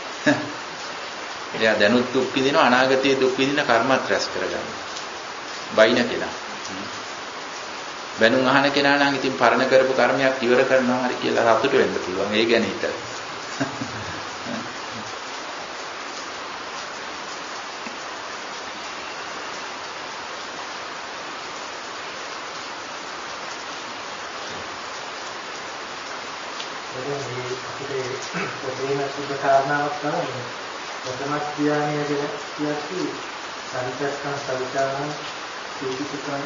එයා දැනුත් දුක් විඳිනවා, අනාගතයේ දුක් විඳින කර්මත් රැස් කරගන්නවා. බයින කෙනා. බැනුම් අහන කෙනා නම් ඉතින් පරණ කරපු කර්මයක් ඉවර කරනවා හරි කියලා සතුට වෙන්න පුළුවන්. ඒ ගැන හිතලා. කාරණාවක් තමයි ප්‍රථම ධ්‍යානය ගැන කියද්දී සංකල්පන සවිතාන සීතිකන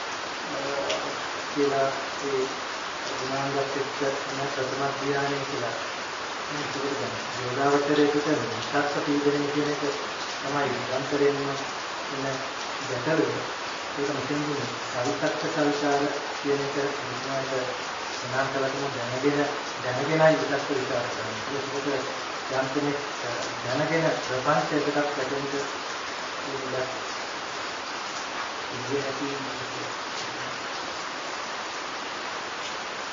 කියලා ඒ ගුණාංගත් එක්ක තමයි ප්‍රථම ධ්‍යානය කියලා කියනවා. යෝගාවචරයේකට සත්‍ය පීඩනය කියන එක තමයි අන්තරයෙන්ම ඉන්න ගැටලුව. ඒක මෙතනදී සවිතක්ක සවිතාන කියන එක විස්මායට සනාන්තරකම දැනගෙන දැනගෙනයි විස්තර විචාර කරන්නේ. ඒක යම් කෙනෙක් දැනගෙන ප්‍රපංචයකට පැටෙන්න ඉඳලා ඉන්නේ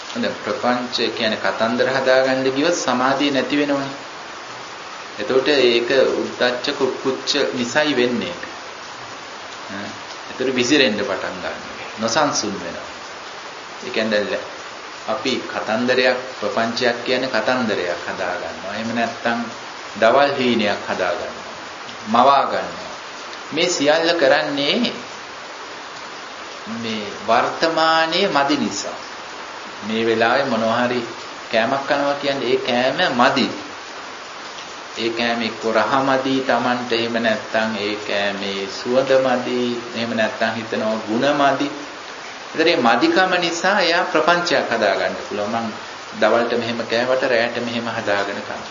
දැන් ප්‍රපංච කියන්නේ කතන්දර හදාගන්න ගියොත් සමාධිය නැති වෙනවනේ. එතකොට ඒක උද්දච්ච කුක්කුච්ච නිසයි වෙන්නේ. එතකොට විසිරෙන්න පටන් ගන්නවා. නොසන්සුන් වෙනවා. ඒ කියන්නේ අපි කතන්දරයක් ප්‍රපංචයක් කියන්නේ කතන්දරයක් හදා ගන්නවා. එහෙම නැත්නම් දවල් හීනයක් හදා ගන්නවා. මවා ගන්නවා. මේ සියල්ල කරන්නේ මේ වර්තමානයේ මදි නිසා. මේ වෙලාවේ මොනවා හරි කෑමක් කනවා කියන්නේ ඒ කෑම මදි. ඒ කෑම එක්ක රහමදි Tamanට එහෙම නැත්නම් ඒ කෑමේ සුවඳ මදි. එහෙම නැත්නම් හිතනවා ಗುಣ මදි. ඒතරේ මදිකම නිසා එයා ප්‍රපංචයක් හදාගන්න පුළුවන්. මං දවල්ට මෙහෙම කෑවට රැයට මෙහෙම හදාගෙන කනවා.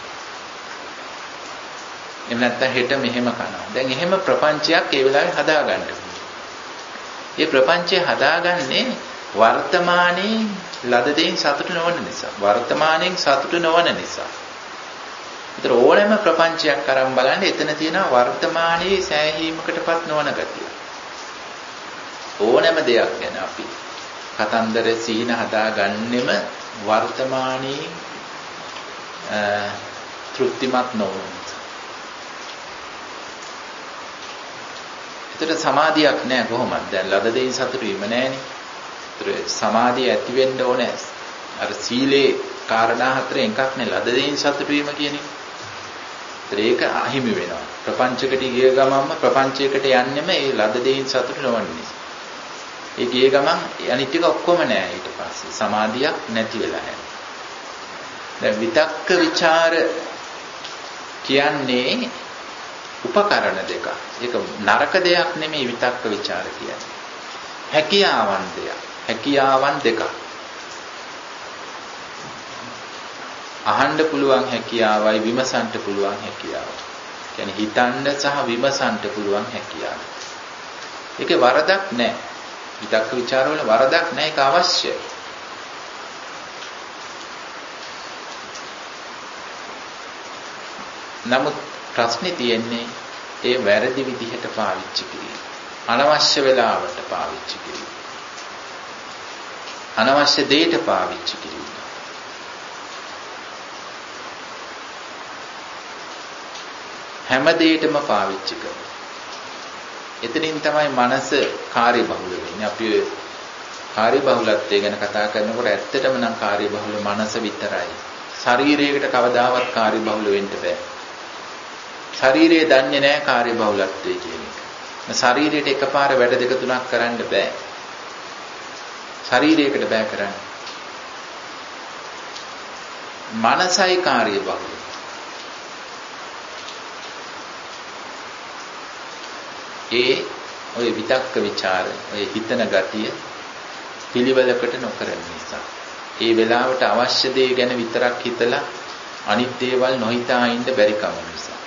එහෙම නැත්නම් හෙට මෙහෙම කනවා. දැන් එහෙම ප්‍රපංචයක් ඒ වෙලාවේ හදාගන්න පුළුවන්. මේ ප්‍රපංචය හදාගන්නේ වර්තමානයේ ලද දෙයින් සතුටු නොවන නිසා. වර්තමානයෙන් සතුටු නොවන නිසා. ඒතර ඕනෑම ප්‍රපංචයක් අරන් බලන්න එතන තියෙනවා වර්තමානයේ සෑහීමකටපත් නොවන ගතිය. ඕනෑම දෙයක් ගැන අපි කතන්දර සීන හදාගන්නෙම වර්තමානයේ තෘප්තිමත් නොවන නිසා. ඒතර සමාධියක් නැහැ කොහොමද? දැන් ලද දෙයින් සතුටු වීම නැහැනේ. ඒතර සමාධිය ඇති වෙන්න ඕනේ. අර සීලේ කාරණා හතරෙන් එකක් නේ ලද දෙයින් සතුටු වීම කියන්නේ. ඒතර ඒක අහිමි වෙනවා. ප්‍රපංචයකට ගිය ගමන්ම ප්‍රපංචයකට යන්නෙම ඒ ලද දෙයින් සතුටු නොවන නිසා. ඒ ගිය ගමන් අනිත් ටික ඔක්කොම නෑ ඊට පස්සේ සමාධියක් නැති වෙලා යනවා. දැන් විතක්ක ਵਿਚාර කියන්නේ උපකරණ දෙක. ඒක නරක දෙයක් නෙමෙයි විතක්ක ਵਿਚාර කියන්නේ. හැකියාවන් දෙයක්. හැකියාවන් දෙක. අහන්න පුළුවන් හැකියාවයි විමසන්න පුළුවන් හැකියාව. කියන්නේ හිතන්න සහ විමසන්න පුළුවන් හැකියාව. ඒකේ වරදක් නැහැ. විතක්ක ਵਿਚාර වල වරදක් නැහැ. ඒක අවශ්‍යයි. නමුත් ප්‍රශ්නේ තියෙන්නේ ඒ වැරදි විදිහට පාවිච්චි කිරීම. අනවශ්‍ය වෙලාවට පාවිච්චි කිරීම. අනවශ්‍ය දෙයට පාවිච්චි කිරීම. හැම දෙයකම පාවිච්චි කරනවා. එතනින් තමයි මනස කාර්යබහුල වෙන්නේ. අපි කාර්යබහුලත්වය ගැන කතා කරනකොට ඇත්තටම නම් කාර්යබහුල මනස විතරයි. ශරීරයකට කවදාවත් කාර්යබහුල වෙන්න බෑ. ශරීරය දන්නේ නැහැ කාර්යබහුලත්වය කියන එක. ශරීරයට එකපාර වැඩ දෙක තුනක් කරන්න බෑ. ශරීරයකට බෑ කරන්න. මනසයි කාර්යබහුල. ඒ ඔය විතක්ක ਵਿਚාර ඔය හිතන ගතිය පිළිවෙලකට නොකරන නිසා ඒ වෙලාවට අවශ්‍ය දේ ගැන විතරක් හිතලා අනිත් දේවල් නොහිතා ඉන්න බැරි කම නිසා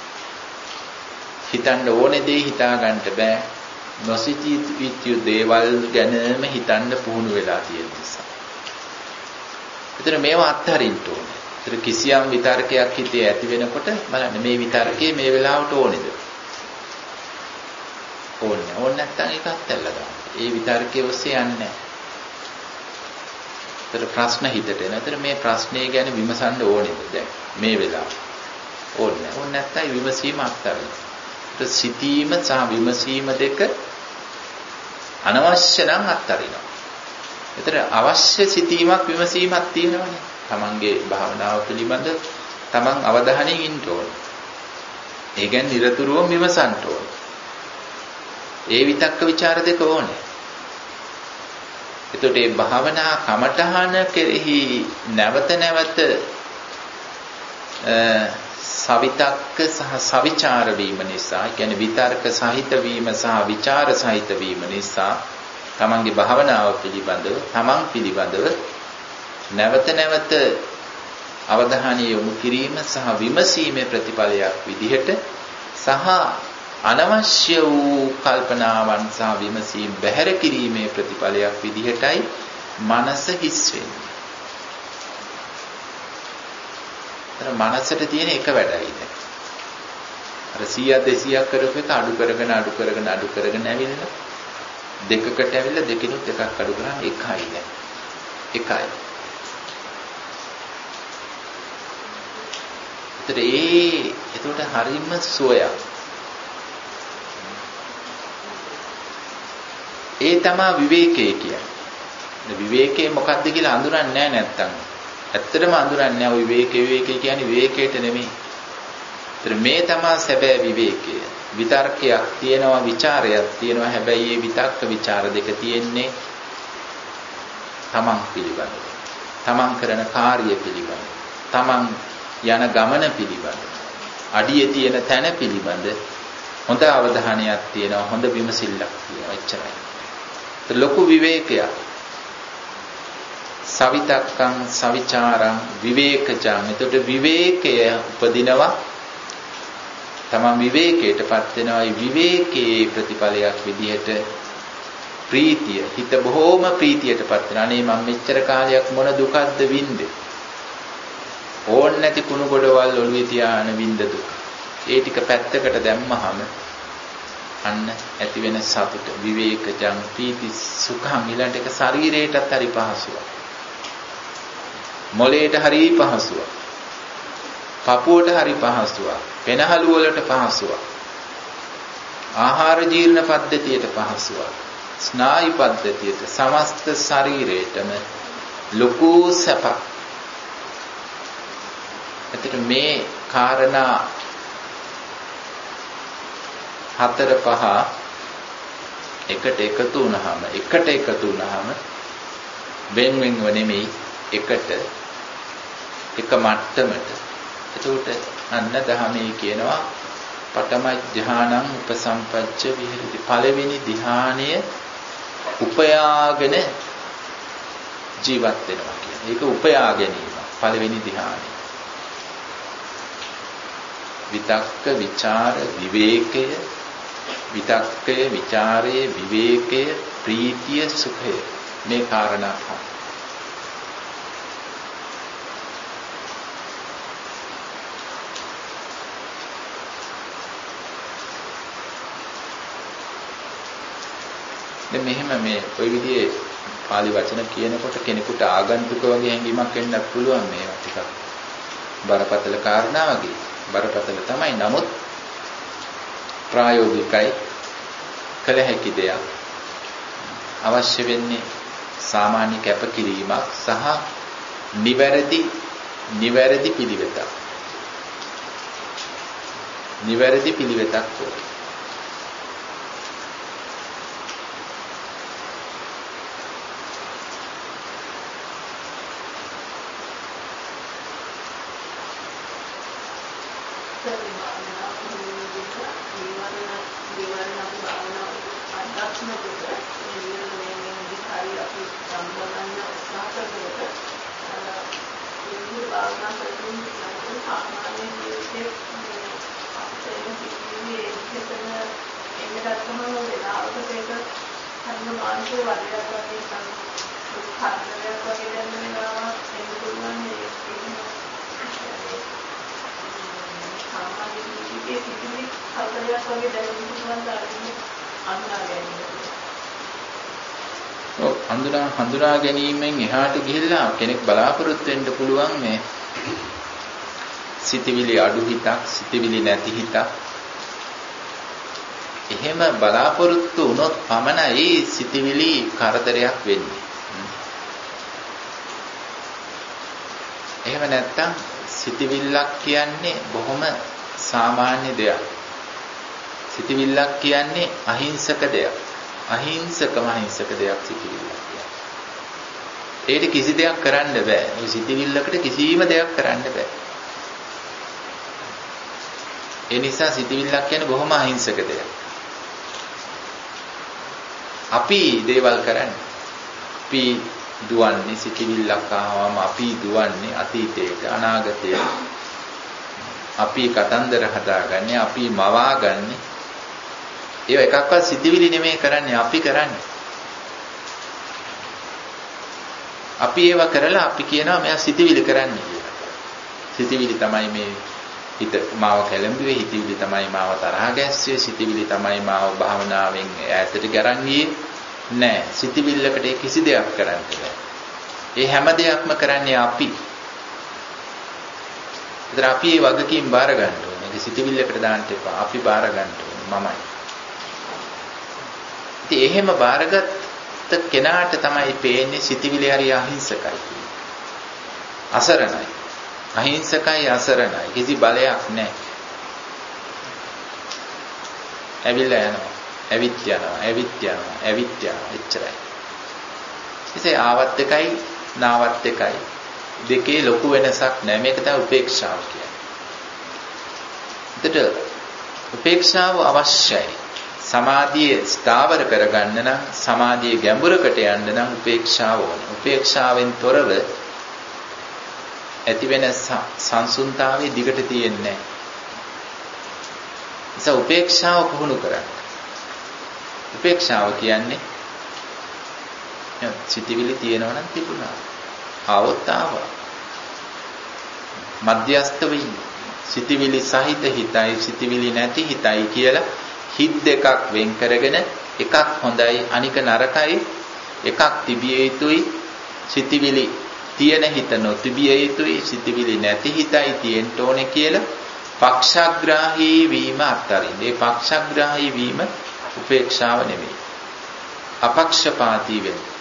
හිතන්න ඕනේ දේ හිතා ගන්න බෑ නොසිතී විත්‍ය දේවල් ගැනම හිතන්න පුහුණු වෙලා තියෙන නිසා. ඒතර මේවා අත්හරින්න ඕනේ. ඒතර කිසියම් විතර්කයක් හිතේ ඇති වෙනකොට බලන්න මේ විතර්කයේ මේ වෙලාවට ඕනේද? ඕනේ. ඕනේ නැත්නම් ඒක අත්හැරලා දාන්න. ඒ විතර්කයේ ඔස්සේ යන්නේ නැහැ. ඒතර ප්‍රශ්න හිතට එන. ඒතර මේ ප්‍රශ්නේ ගැන විමසන්න ඕනේද දැන් මේ වෙලාව? ඕනේ. ඕනේ නැත්නම් විමසීම අත්හැරලා. ඒතර සිතීම සහ විමසීම දෙක අනවශ්‍ය නම් අත්හරිනවා. ඒතර අවශ්‍ය සිතීමක් විමසීමක් තියෙනවනේ. තමන්ගේ භාවනාව පිළිබඳ තමන් අවධානයෙන් ඉන්න ඕනේ. ඒ කියන්නේ නිරතුරුවම විමසන්න ඕනේ. ඒ විතක්ක ਵਿਚාර දෙක ඕනේ. එතකොට මේ භාවනා කමඨහන කෙරෙහි නැවත නැවත සවිතක්ක සහ සවිචාර වීම නිසා, කියන්නේ විතර්ක සහිත වීම සහ විචාර සහිත වීම නිසා තමන්ගේ භාවනාව පිළිබඳව, තමන් පිළිබඳව නැවත නැවත අවධානය යොමු කිරීම සහ විමසීමේ ප්‍රතිඵලයක් විදිහට සහ අනවශ්‍ය වූ කල්පනාවන් සහ විමසීම් බැහැර කිරීමේ ප්‍රතිඵලයක් විදිහටයි මනස හිස් වෙන්නේ. අර මනසට තියෙන එක වැඩයි දැන්. අර සීයක් දෙසීයක් කරපු එක අඩු කරගෙන අඩු කරගෙන අඩු කරගෙන ඇවිල්ලා දෙකකට ඇවිල්ලා දෙකිනුත් එකක් අඩු කරා එකයි දැන්. එකයි. ඒතර ඒ එතකොට හරියම සෝයක්. ඒ තමයි විවේකයේ කියන්නේ. විවේකයේ මොකක්ද කියලා අඳුරන්නේ නැහැ නැත්තම්. ඇත්තටම අඳුරන්නේ නැහැ ওই විවේකයේ විවේකයේ කියන්නේ විවේකයට නෙමෙයි. ඒතර මේ තමයි සැබෑ විවේකය. විතර්කයක් තියෙනවා ਵਿਚාරයක් තියෙනවා. හැබැයි මේ විතක්ක ਵਿਚාර දෙක තියෙන්නේ තමන් පිළිබඳව. තමන් කරන කාර්ය පිළිබඳව. තමන් යන ගමන පිළිබඳව. අඩියේ තියෙන තැන පිළිබඳ හොඳ අවධානයක් තියෙනවා. හොඳ විමසිල්ලක් තියෙනවා. එච්චරයි. ලොකු විවේකයක්. සවිතක්කං සවිචාරං විවේකජං. එතකොට විවේකය උපදිනවා. තමන් විවේකයටපත් වෙනවා. ඒ විවේකයේ ප්‍රතිඵලයක් විදිහට ප්‍රීතිය. හිත බොහෝම ප්‍රීතියටපත් වෙනවා. අනේ මම මෙච්චර කාලයක් මොන දුකක්ද වින්දේ. ඕන් නැති කුණු ගොඩවල් ඔළුවේ තියාන වින්ද දුක. ඒ ටික පැත්තකට දැම්මහම අන්න ඇති වෙන සතුට විවේකජං ප්‍රීති සුඛං ඊළඟට එක ශරීරයටත් හරි පහසුවක්. මොළයට හරි පහසුවක්. පපුවට හරි පහසුවක්. පෙනහළු වලට පහසුවක්. ආහාර ජීර්ණ පද්ධතියට පහසුවක්. ස්නායු පද්ධතියට සමස්ත ශරීරයටම ලොකු සැපක්. එතකොට මේ කාරණා හතර පහ එකට එකතු වුණාම එකට එකතු වුණාම වෙන වෙනව නෙමෙයි එකට එක මට්ටමට. එතකොට අන්න දහමේ කියනවා පඨම ධානං උපසම්පච්ච විහෙරති. පළවෙනි ධානය උපයාගෙන ජීවත් වෙනවා කියන්නේ. ඒක උපයා ගැනීම පළවෙනි ධානය. විතක්ක විචාර විවේකය විතක්කය විචාරයේ විවේකය ප්‍රීතිය සුඛය මේ කාරණා පහ. දැන් මෙහෙම මේ ওই විදිහේ පාලි වචන කියනකොට කෙනෙකුට ආගන්තුක වගේ හැඟීමක් එන්නත් පුළුවන්. මේවා ටිකක් බරපතල කාරණා වගේ. බරපතල තමයි. නමුත් ප්‍රායෝගිකයි කළ හැකි දෙයක්. අවශ්‍ය වෙන්නේ සාමාන්‍ය කැපකිරීමක් සහ නිවැරදි නිවැරදි පිළිවෙතක්. නිවැරදි පිළිවෙතක් ඕනේ. හඳුනා හඳුනා ගැනීමෙන් එහාට ගිහිල්ලා කෙනෙක් බලාපොරොත්තු වෙන්න පුළුවන් මේ සිතවිලි අඩු හිතක්, සිතවිලි නැති හිතක්. එහෙම බලාපොරොත්තු වුණොත් පමණයි සිතවිලි කරදරයක් වෙන්නේ. එහෙම නැත්තම් සිතවිල්ලක් කියන්නේ බොහොම සාමාන්‍ය දෙයක්. සිතවිල්ලක් කියන්නේ අහිංසක දෙයක්. අහිංසකම අහිංසක දෙයක් සිතවිල්ලක් කියන්නේ. ඒකට කිසි දෙයක් කරන්න බෑ. මේ සිතවිල්ලකට කිසිම දෙයක් කරන්න බෑ. ඒ නිසා සිතවිල්ලක් කියන්නේ බොහොම අහිංසක දෙයක්. අපි දේවල් කරන්නේ. අපි දුවන්නේ සිතවිල්ලක් ආවම අපි දුවන්නේ අතීතයට අනාගතයට. අපි කතන්දර හදාගන්නේ, අපි මවාගන්නේ. ඒ එකක්වත් සිතවිලි නෙමෙයි කරන්නේ, අපි කරන්නේ. අපි ඒව කරලා අපි කියනවා මෙයා සිතවිලි කරන්නේ කියලා. සිතවිලි තමයි මේ හිත මාව කැළඹුවේ, හිතවිලි තමයි මාව තරහ ගැස්සුවේ, සිතවිලි තමයි මාව භාවනාවෙන් ඈතට ගරන් ගියේ. නෑ, සිතවිල්ලකට කිසි දෙයක් කරන්න බෑ. ඒ හැම දෙයක්ම කරන්නේ අපි. ඒතර අපි මේ වගකීම් බාර ගන්න ඕනේ. ඒක සිතවිල්ලකට දාන්න එපා. අපි බාර ගන්න ඕනේ මමයි. ඉතින් එහෙම බාරගත්ත කෙනාට තමයි පේන්නේ සිතවිලි හරි අහිංසකයි. අසරණයි. අහිංසකයි අසරණයි. කිසි බලයක් නැහැ. ඇවිල්ලා යනවා. ඇවිත් යනවා. ඇවිත් යනවා. ඇවිත් යනවා. එච්චරයි. ඉතින් ආවත් එකයි නාවත් එකයි. දෙකේ ලොකු වෙනසක් නැහැ. මේක තමයි උපේක්ෂාව කියන්නේ. එතකොට උපේක්ෂාව අවශ්‍යයි. සමාධිය ස්ථාවර කරගන්න නම් සමාධියේ ගැඹුරකට යන්න නම් උපේක්ෂාව ඕන. උපේක්ෂාවෙන් තොරව ඇති වෙන සංසුන්තාවයේ දිගට තියෙන්නේ නැහැ. ඒ උපේක්ෂාව පුහුණු කරන්න. උපේක්ෂාව කියන්නේ සිතිවිලි තියෙනවා නම් තිබුණා. ආවොත් ආවා. මධ්‍යස්ත වෙන්නේ. සිතිවිලි සහිත හිතයි සිතිවිලි නැති හිතයි කියලා හිත් දෙකක් වෙන් කරගෙන එකක් හොඳයි අනික නරකයි එකක් තිබිය යුතුයි සිතිවිලි තියෙන හිත නොතිබිය යුතුයි සිතිවිලි නැති හිතයි තියෙන්න ඕනේ කියලා පක්ෂග්‍රාහී වීම අත්තරින්. මේ පක්ෂග්‍රාහී වීම උපේක්ෂාව නෙමෙයි. අපක්ෂපාතී වෙන.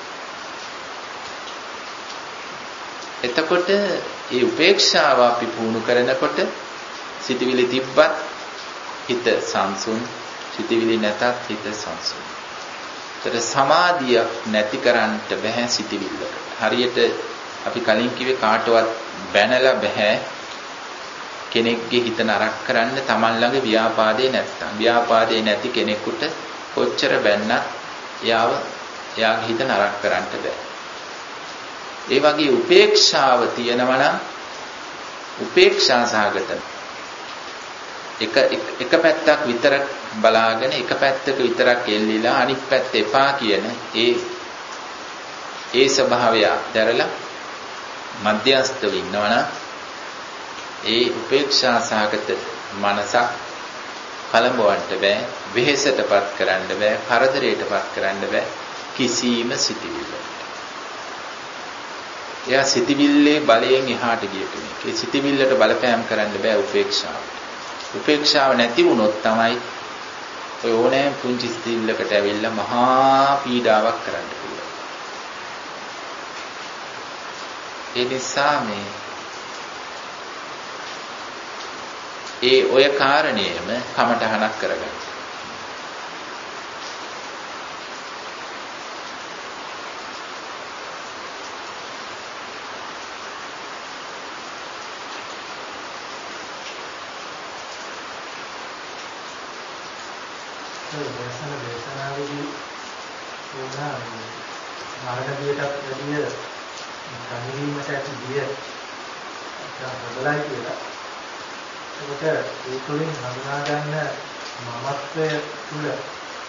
එතකොට මේ උපේක්ෂාව අපි පුහුණු කරනකොට සිතවිලි තිබ්බත් හිත සංසුන් සිතවිලි නැතත් හිත සංසුන්. ඒතර සමාධිය නැති කරන්නට බෑ සිතවිල්ලකට. හරියට අපි කලින් කිව්වේ කාටවත් බැනලා බෑ කෙනෙක්ගේ හිත නරක කරන්න Taman ළඟ ව්‍යාපාදේ නැත්තම්. ව්‍යාපාදේ නැති කෙනෙකුට කොච්චර බැන්නත් එයාව එයාගේ හිත නරක කරන්න බෑ. ඒ වගේ උපේක්ෂාව තියෙනවා නම් උපේක්ෂා සහගත එක එක පැත්තක් විතර බලාගෙන එක පැත්තක විතරක් එල්ලිලා අනිත් පැත්ත එපා කියන ඒ ඒ ස්වභාවය දැරලා මධ්‍යස්ථව ඉන්නවනම් ඒ උපේක්ෂා සහගත මනසක් කලඹවන්න බෑ, වෙහෙසටපත් කරන්න බෑ, කරදරයටපත් කරන්න බෑ කිසිම සිතිවිල්ලකට. එයා සිතිවිල්ලේ බලයෙන් එහාට ගිය කෙනෙක්. ඒ සිතිවිල්ලට බලපෑම් කරන්න බෑ උපේක්ෂාව. උපේක්ෂාව නැති වුණොත් තමයි ඔය ඕනෑම පුංචි සිතිවිල්ලකට ඇවිල්ලා මහා පීඩාවක් කරන්න පුළුවන්. ඒ නිසා මේ ඒ ඔය කාරණේම කමටහනක් කරගන්න. දේශන දේශනාවේදී උනා මාර්ගදියටත් වැඩිය කණිවීමට ඇති දිය බදලයි කියලා. ඒකට ඒ තුළින් හඳුනා ගන්න මමත්වය තුළ ඒ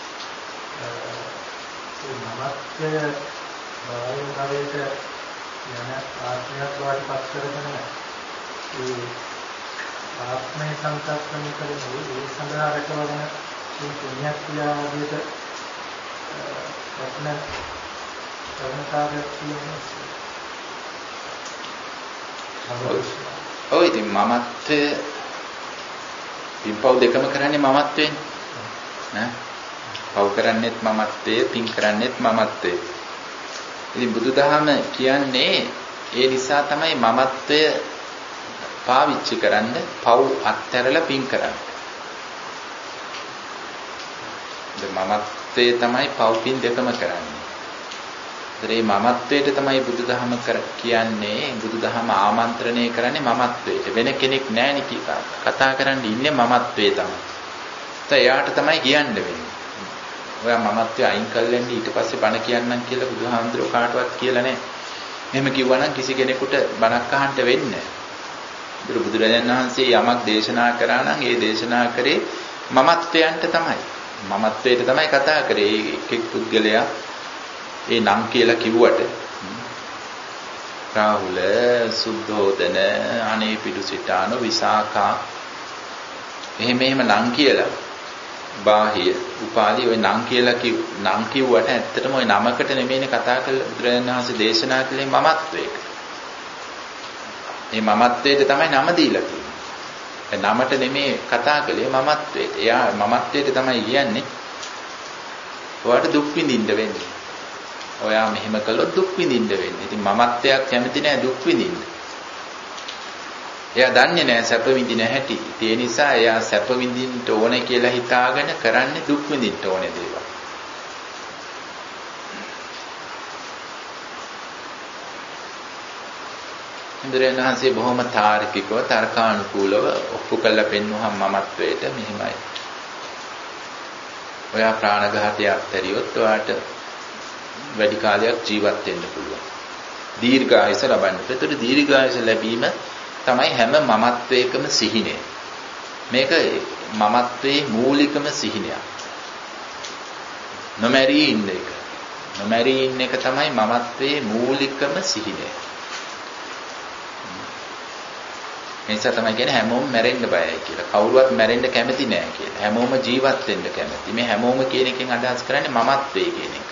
මමත්වය භාවයෙන් භවයට යන ආත්මයක් බවට පත් කරගෙන ඒ ආත්මය සංකල්පණය කරන ඒ සඳහා රැකවගෙන මේ පුණ්‍යක් ක්‍රියාවලියට රත්න රත්නකාරයක් කියන්නේ. ඔය ඉතින් මමත්වය පින්පව් දෙකම කරන්නේ මමත්වයෙන් ඈ පව් කරන්නේත් මමත්වයේ පින් කරන්නේත් මමත්වයේ. ඉතින් බුදුදහම කියන්නේ ඒ නිසා තමයි මමත්වය පාවිච්චි කරන්න පව් අත්හැරලා පින් කරන්න. මමත්වයේ තමයි පව් පින් දෙකම කරන්නේ. ඒ මමත්වයට තමයි බුදුදහම කියන්නේ බුදුදහම ආමන්ත්‍රණය කරන්නේ මමත්වයට. වෙන කෙනෙක් නැහැ නේ කතා කරන්න ඉන්නේ මමත්වයේ තමයි. ඒ එයාට තමයි කියන්න වෙන්නේ. ඔයා මමත්වය අයින් කළෙන් ඊට පස්සේ බණ කියන්නම් කියලා බුදුහාමුදුරුවෝ කාටවත් කියලා නැහැ. එහෙම කිව්වනම් කිසි කෙනෙකුට බණක් අහන්න වෙන්නේ නැහැ. බුදුරජාණන් වහන්සේ යමක් දේශනා කරා නම් ඒ දේශනා කරේ මමත්වයන්ට තමයි. මමත්වයට තමයි කතා කරේ. එක් එක් පුද්ගලයා ඒ නම් කියලා කිව්වට රාහුල, සුද්ධෝදන, අනේපිඩුසිතාන, විසාකා එහෙම එහෙම නම් කියලා බාහිය උපාලි ඔය නම් කියලා කිව් නම් කිව්වට ඇත්තටම ඔය නමකට නෙමෙයිනේ කතා කරලා බුදුරජාණන් වහන්සේ දේශනා කළේ මමත්වයක. මේ මමත්වයට තමයි නම දීලා තියෙන්නේ. ඒ නමට නෙමෙයි කතා කළේ මමත්වයට. එයා මමත්වයට තමයි කියන්නේ. ඔයාට දුක් විඳින්න වෙන්නේ. ඔයා මෙහෙම කළොත් දුක් විඳින්න වෙන්නේ. ඉතින් මමත්වයක් කැමති නෑ දුක් විඳින්න. එයා දන්නේ නෑ සැප විඳින හැටි. ඒ නිසා එයා සැප විඳින්න ඕනේ කියලා හිතාගෙන කරන්නේ දුක් විඳින්න ඕනේ දේවල්. ඉන්ද්‍රයන්හන්සේ බොහොම තාර්කිකව තර්කානුකූලව ඔප්පු කළ පෙන්වුවහම මමත්වයට මෙහිමයි. ඔයා ප්‍රාණඝාතය අත්හැරියොත් ඔයාට වැඩි කාලයක් ජීවත් වෙන්න පුළුවන්. දීර්ඝායස ලබන්න. ඒතර දීර්ඝායස ලැබීම තමයි හැම මමත්වයකම සිහිනය. මේක මමත්වයේ මූලිකම සිහිනයක්. නොමැරී ඉන්න එක. නොමැරී ඉන්න එක තමයි මමත්වයේ මූලිකම සිහිනය. ඒ නිසා තමයි කියන්නේ හැමෝම මැරෙන්න බයයි කියලා. කවුරුවත් මැරෙන්න කැමති නෑ කියලා. හැමෝම ජීවත් වෙන්න කැමති. මේ හැමෝම කියන එකෙන් අදහස් කරන්නේ මමත්වයේ කියන එක.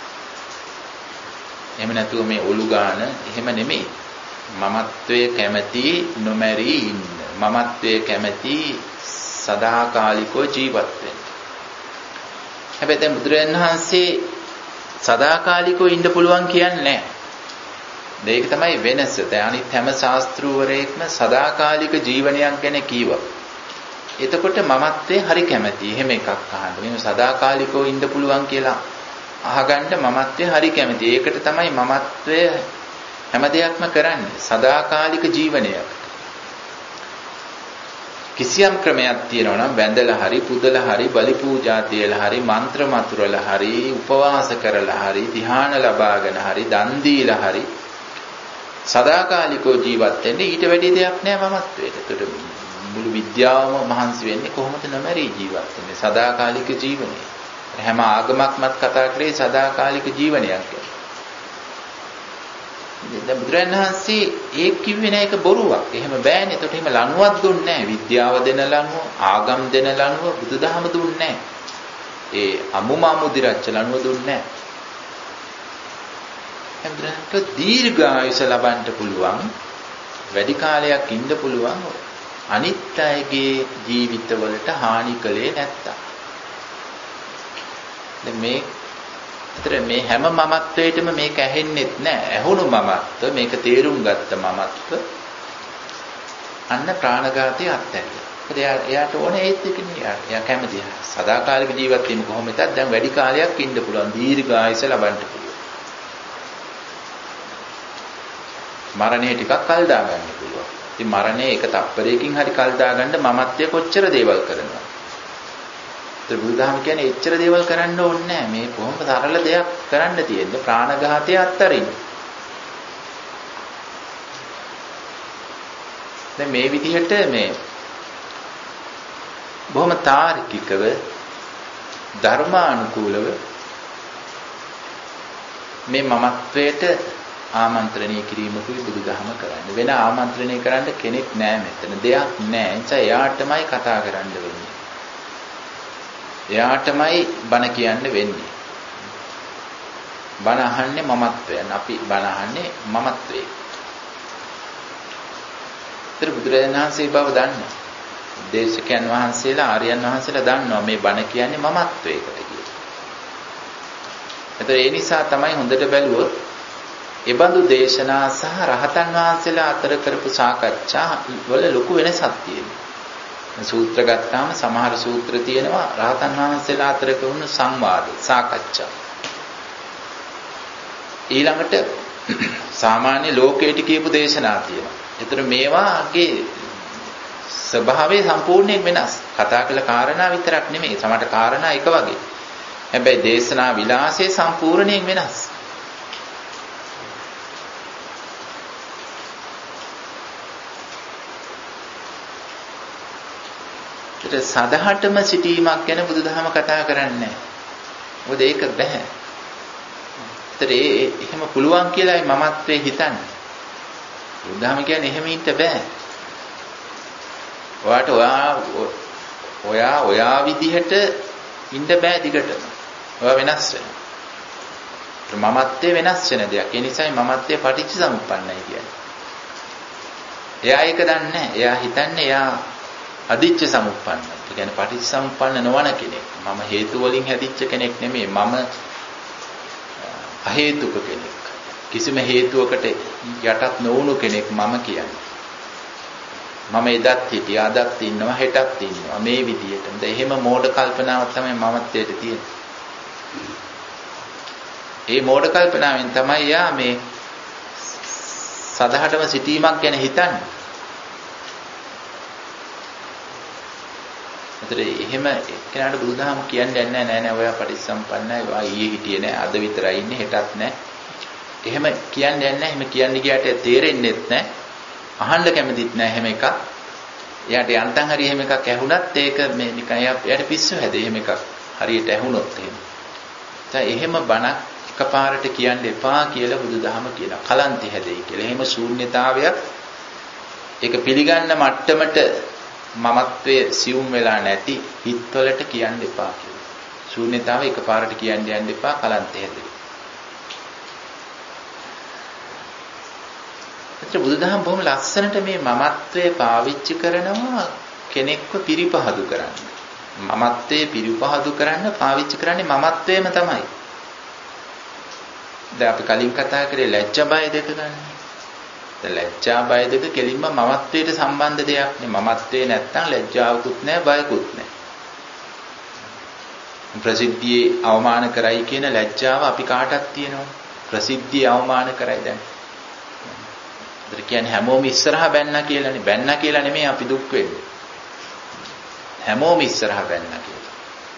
එහෙම නැතුව මේ ඔලු ගාන එහෙම නෙමෙයි. මමත්වයේ කැමති නොමැරී ඉන්න. මමත්වයේ කැමති සදාකාලිකව ජීවත් වෙන්න. හැබැයි දැන් බුදුරජාණන් වහන්සේ සදාකාලිකව ඉන්න පුළුවන් කියන්නේ නෑ. ඒක තමයි වෙනස. දැන් අනිත් හැම ශාස්ත්‍රූවරයෙක්ම සදාකාලික ජීවනයක් ගැන කීවා. එතකොට මමත්වයේ හරි කැමැති. එහෙම එකක් අහන්න. මේ සදාකාලිකව ඉන්න පුළුවන් කියලා අහගන්න මමත්වයේ හරි කැමැති. ඒකට තමයි මමත්වය හැම දෙයක්ම කරන්නේ. සදාකාලික ජීවනයක්. කිසියම් ක්‍රමයක් තියෙනවා නම් වැඳලා හරි පුදලා හරි බලි පූජා තියලා හරි මන්ත්‍ර මතුරලා හරි උපවාස කරලා හරි ධ්‍යාන ලබාගෙන හරි දන් දීලා හරි සදාකාලිකව ජීවත් වෙන්න ඊට වැඩි දෙයක් නෑ මමත්වයට. ඒකට මුළු විද්‍යාවම මහන්සි වෙන්නේ කොහොමද නොමැරී ජීවත් වෙන්නේ සදාකාලික ජීවනය. හැම ආගමක්මත් කතා කරේ සදාකාලික ජීවනයක් ගැන. දැන් බුදුරජාණන් වහන්සේ ඒ කිව්වේ නෑ ඒක බොරුවක්. එහෙම බෑනේ. ඒකට එහෙම ලණුවක් දුන්නේ නෑ. විද්‍යාව දෙන ලණුව, ආගම් දෙන ලණුව බුදුදහම දුන්නේ නෑ. ඒ අමුමාමු දිරච්ච ලණුව දුන්නේ නෑ. එම්බ්‍රන්ට දීර්ඝායුෂ ලබන්න පුළුවන් වැඩි කාලයක් ඉන්න පුළුවන් අනිත් අයගේ ජීවිතවලට හානි කළේ නැත්තම්. දැන් මේ අතර මේ හැම මමත්වයකටම මේක ඇහෙන්නෙත් නෑ. ඇහුණු මමත්ව මේක තේරුම් ගත්ත මමත්ව අන්න ප්‍රාණඝාතය අත්හැරියා. මොකද එයාට ඕනේ ඒත් එකනේ. එයා කැමති සදාකාලික ජීවත් වීම කොහොමද? දැන් වැඩි කාලයක් ඉන්න පුළුවන් දීර්ඝායුෂ ලබන්න පුළුවන්. මරණය ටිකක් කල් දා ගන්න පුළුවන්. ඉතින් මරණය එක තප්පරයකින් හරි කල් දා ගන්න මමත්වයේ කොච්චර දේවල් කරනවා. ඒත් බුදුදහම කියන්නේ එච්චර දේවල් කරන්න ඕනේ නැහැ. මේ කොහොම සරල දෙයක් කරන්න තියෙන්නේ ප්‍රාණඝාතය අත්තරින්. දැන් මේ විදිහට මේ බොහොම තාර්කිකව ධර්මානුකූලව මේ මමත්වයට ආමන්ත්‍රණය කිරීමකුයි බුදුදහම කරන්නේ. වෙන ආමන්ත්‍රණය කරන්න කෙනෙක් නෑ මෙතන. දෙයක් නෑ. එනිසා එයාටමයි කතා කරන්න වෙන්නේ. එයාටමයි බණ කියන්න වෙන්නේ. බණ අහන්නේ මමත්වයෙන්. අපි බණ අහන්නේ මමත්වයෙන්. ඒතර බුදුරජාණන් වහන්සේ බව දන්නවා. දේශකයන් වහන්සේලා ආර්යයන් වහන්සේලා දන්නවා මේ බණ කියන්නේ මමත්වයකට කියලා. ඒතර ඒ නිසා තමයි හොඳට බැලුවොත් එබඳු දේශනා සහ රහතන් වහන්සේලා අතර කරපු සාකච්ඡා වල ලොකු වෙනසක් තියෙනවා. සූත්‍ර ගත්තාම සමහර සූත්‍ර තියෙනවා රහතන් වහන්සේලා අතර කරන සංවාද සාකච්ඡා. ඊළඟට සාමාන්‍ය ලෝකයට කියපු දේශනා තියෙනවා. ඒතර මේවාගේ ස්වභාවය සම්පූර්ණයෙන් වෙනස්. කතා කළ කාරණා විතරක් නෙමෙයි. සමහර කාරණා එක වගේ. හැබැයි දේශනා විලාසය සම්පූර්ණයෙන් වෙනස්. සදහටම සිටීමක් ගැන බුදුදහම කතා කරන්නේ නැහැ. මොකද ඒක බෑ. ඒතර ඒ එහෙම පුළුවන් කියලායි මමත්වේ හිතන්නේ. බුදුදහම කියන්නේ එහෙම ඉන්න බෑ. ඔයාට ඔයා ඔයා ඔයා විදිහට ඉන්න බෑ දිගටම. ඔයා වෙනස් වෙනවා. මමත්වේ වෙනස් වෙන දෙයක්. ඒ නිසායි මමත්වේ පටිච්චසමුප්පන්නයි කියන්නේ. එයා ඒක දන්නේ නැහැ. එයා හිතන්නේ එයා අදිච්ච සමුප්පන්න. ඒ කියන්නේ පටිච්චසමුප්පන්න නොවන කෙනෙක්. මම හේතු වලින් හැදිච්ච කෙනෙක් නෙමෙයි. මම අහේතුක කෙනෙක්. කිසිම හේතුවකට යටත් නොවුණු කෙනෙක් මම කියන්නේ. මම එදත් හිටියා, අදත් ඉන්නවා, හෙටත් ඉන්නවා. මේ විදියට. දැන් එහෙම මෝඩ කල්පනාවක් තමයි මමත්වයට තියෙන්නේ. ඒ මෝඩ කල්පනාවෙන් තමයි යා මේ සදහටම සිටීමක් ගැන හිතන්නේ. ඒතර එහෙම එක්කෙනාට බුදුදහම කියන්නේ නැහැ නෑ නෑ ඔයා පටිච්චසම්පන්නයි, ඔයා ඊයේ හිටියේ නෑ, අද විතරයි ඉන්නේ, හෙටත් නෑ. එහෙම කියන්නේ නැහැ. එහෙම කියන්නේ ගියාට තේරෙන්නේත් නැහැ. අහන්න කැමතිත් නැහැ එහෙම එකක්. එයාට යන්තම් හරි එහෙම එකක් ඇහුණත් ඒක මේ නිකන් එයාට පිස්සු හැදේ එහෙම එකක් හරියට ඇහුණොත් එහෙම. දැන් එහෙම බණක් එකපාරට කියන්න එපා කියලා බුදුදහම කියනවා. කලන්තය හැදෙයි කියලා. එහෙම ශූන්‍යතාවයක් ඒක පිළිගන්න මට්ටමට මමත්වයේ සියුම් වෙලා නැති හිත්වලට කියන්න එපා කියලා. ශූන්‍යතාවය එකපාරට කියන්න යන්න එපා, කලන්තය හැදෙයි. බුදුදහම බොහොම ලස්සනට මේ මමත්වයේ පාවිච්චි කරනවා කෙනෙක්ව පිරිපහදු කරන්න. මමත්වයේ පිරිපහදු කරන්න පාවිච්චි කරන්නේ මමත්වයේම තමයි. දැන් අපි කලින් කතා කරේ ලැජ්ජා බය දෙක ගන්න. දැන් ලැජ්ජා බය දෙක කෙලින්ම මමත්වයට සම්බන්ධ දෙයක් නේ. මමත්වේ නැත්තම් ලැජ්ජාවකුත් නැහැ, බයකුත් නැහැ. ප්‍රසිද්ධියේ අවමාන කරයි කියන ලැජ්ජාව අපි කාටත් තියෙනවා. ප්‍රසිද්ධියේ අවමාන කරයි දැන්. ඒතර කියන්නේ හැමෝම ඉස්සරහා බැන්නා කියලානේ. බැන්නා කියලා නෙමෙයි අපි දුක් වෙන්නේ. හැමෝම ඉස්සරහා බැන්නා කියලා.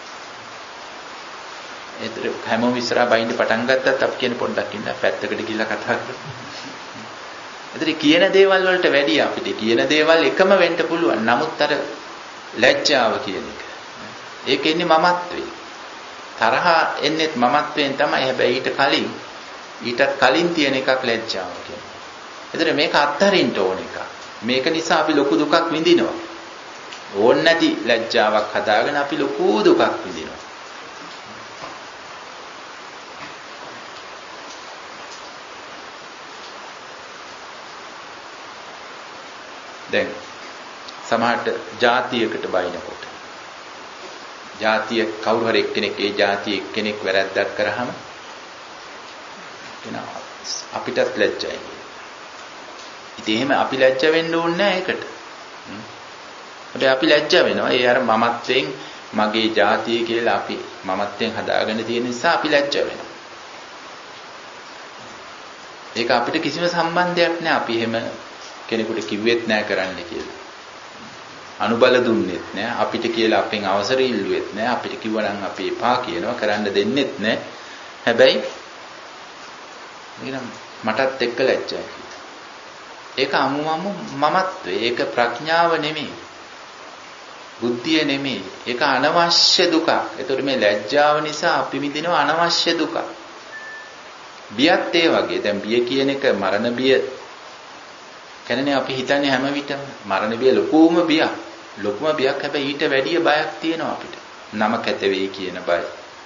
ඒතර හැමෝම ඉස්සරහා බයින්ද පටන් ගත්තත් අපි කියන පොඩ්ඩක් ඉන්න පැත්තකට ගිහිල්ලා කතා කරමු. ඒතර කියන දේවල් වලට වැඩිය අපිට කියන දේවල් එකම වෙන්න පුළුවන්. නමුත් අර ලැජ්ජාව කියන එක. ඒක එන්නේ මමත්වේ. තරහ එන්නේත් මමත්වෙන් තමයි. හැබැයි ඊට කලින් ඊටත් කලින් තියෙන එකක් ලැජ්ජාව කියන්නේ. ඒතර මේක අත්හරින්න ඕන එක. මේක නිසා අපි ලොකු දුකක් විඳිනවා. ඕන් නැති ලැජ්ජාවක් හදාගෙන අපි ලොකු දුකක් විඳිනවා. දැන් සමහරට જાතියකට බයිනකොට જાතිය කවුරු හරි එක්කෙනෙක් ඒ જાතිය එක්කෙනෙක් වැරද්දක් කරාම එනවා අපිටත් ලැජ්ජයි. ඉතින් එහෙම අපි ලැජ්ජ වෙන්න ඕනේ නැහැ ඒකට. හැබැයි අපි ලැජ්ජ වෙනවා. ඒ අර මමත්වෙන් මගේ જાතිය කියලා අපි මමත්වෙන් හදාගෙන තියෙන නිසා අපි ලැජ්ජ වෙනවා. ඒක අපිට කිසිම සම්බන්ධයක් නැහැ. අපි එහෙම කෙනෙකුට කිව්වෙත් නැහැ කරන්න කියලා. අනුබල දුන්නෙත් නැහැ. අපිට කියලා අපෙන් අවසර ඉල්ලුවෙත් නැහැ. අපිට කිව්වනම් අපි එපා කියනවා, කරන්න දෙන්නෙත් නැහැ. හැබැයි නිකන් මටත් එක්ක ලැජ්ජයි. ඒක අමුමම මමත්වේ. ඒක ප්‍රඥාව නෙමෙයි. බුද්ධිය නෙමෙයි. ඒක අනවශ්‍ය දුකක්. ඒතකොට මේ ලැජ්ජාව නිසා අපි විඳින අනවශ්‍ය දුකක්. බියත් ඒ වගේ. දැන් බිය කියන එක මරණ බිය කියන්නේ අපි හිතන්නේ හැම විටම මරණ බිය ලොකුම බියක්. ලොකුම බියක්. හැබැයි ඊට වැඩිය බයක් තියෙනවා අපිට. නම කැත වෙයි කියන බය.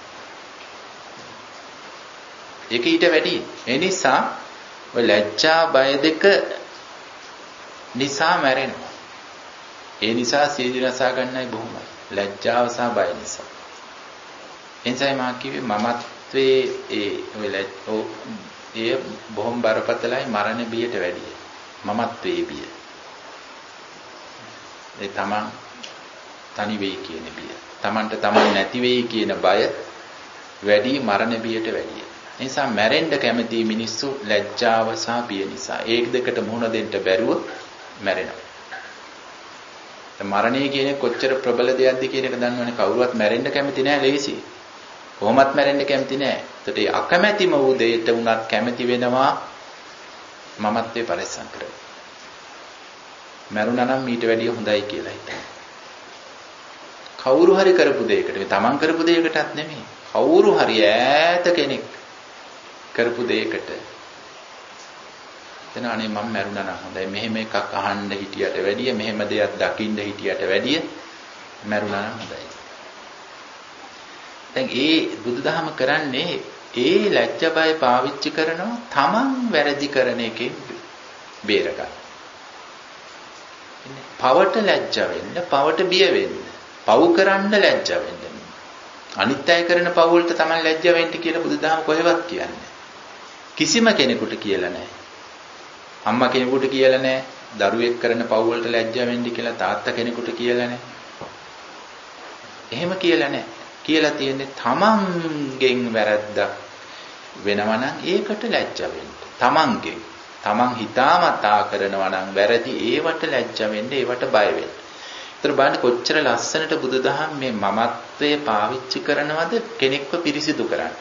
ඒක ඊට වැඩි. ඒ නිසා ඔය ලැජ්ජා බය දෙක නිසා මැරෙනවා. ඒ නිසා සීදී රසා ගන්නයි බොහොමයි. ලැජ්ජාව සහ බය නිසා. එනිසා මා කිව්වේ මමත්වයේ ඒ ඔය ඒ බොහොම බරපතලයි මරණ බියට වැඩිය. මමත්වයේ බිය. ඒ තමන් තනි වෙයි කියන බිය. තමන්ට තමන් නැති වෙයි කියන බය වැඩි මරණ බියට වැඩිය. ඒ නිසා මැරෙන්න කැමති මිනිස්සු ලැජ්ජාව සහ බිය නිසා. ඒ දෙකට මුහුණ දෙන්න බැරුව මැරෙනවා. මරණය කියන්නේ කොච්චර ප්‍රබල දෙයක්ද කියන එක දන්නවනේ. කවුරුවත් මැරෙන්න කැමති නෑ ලේසි. කොහොමත් මැරෙන්න කැමති නෑ. ඒකට ඒ අකමැතිම වූ දෙයට උනත් කැමති වෙනවා මමත්වේ පරිස්සම් කරගන්න. මැරුණා නම් ඊට වැඩිය හොඳයි කියලා හිතනවා. කවුරු හරි කරපු දෙයකට, මේ තමන් කරපු දෙයකටත් නෙමෙයි. කවුරු හරි ඈත කෙනෙක් කරපු දෙයකට එතන අනේ මම මැරුණා නම් හොඳයි. මෙහෙම එකක් අහන්න හිටියට වැඩිය, මෙහෙම දෙයක් දකින්න හිටියට වැඩිය මැරුණා නම් හොඳයි. දැන් ඒ බුදුදහම කරන්නේ ඒ ලැජ්ජ බය පාවිච්චි කරනවා තමන් වැරදි කරන එකෙන් බේරගන්න. පවට ලැජ්ජ වෙන්න, පවට බිය වෙන්න, පව් කරන්න ලැජ්ජ වෙන්න. අනිත් අය කරන පව් වලට තමයි ලැජ්ජ වෙන්න කියලා බුදුදහම කොහෙවත් කියන්නේ. කිසිම කෙනෙකුට කියලා නැහැ. අම්මා කෙනෙකුට කියලා නැහැ. දරුවෙක් කරන පව් වලට ලැජ්ජ වෙන්න කියලා තාත්තා කෙනෙකුට කියලා නැහැ. එහෙම කියලා නැහැ. කියලා තියෙන්නේ තමන්ගෙන් වැරද්දක් වෙනවා නම් ඒකට ලැජ්ජ වෙන්න. තමන්ගෙන් තමන් හිතාමතා කරනවා නම් වැරදි ඒවට ලැජ්ජ වෙන්න, ඒවට බය වෙන්න. ඒතර බලන්න කොච්චර ලස්සනට බුදුදහම මේ මමත්වයේ පාවිච්චි කරනවද කෙනෙක්ව පිරිසිදු කරන්න.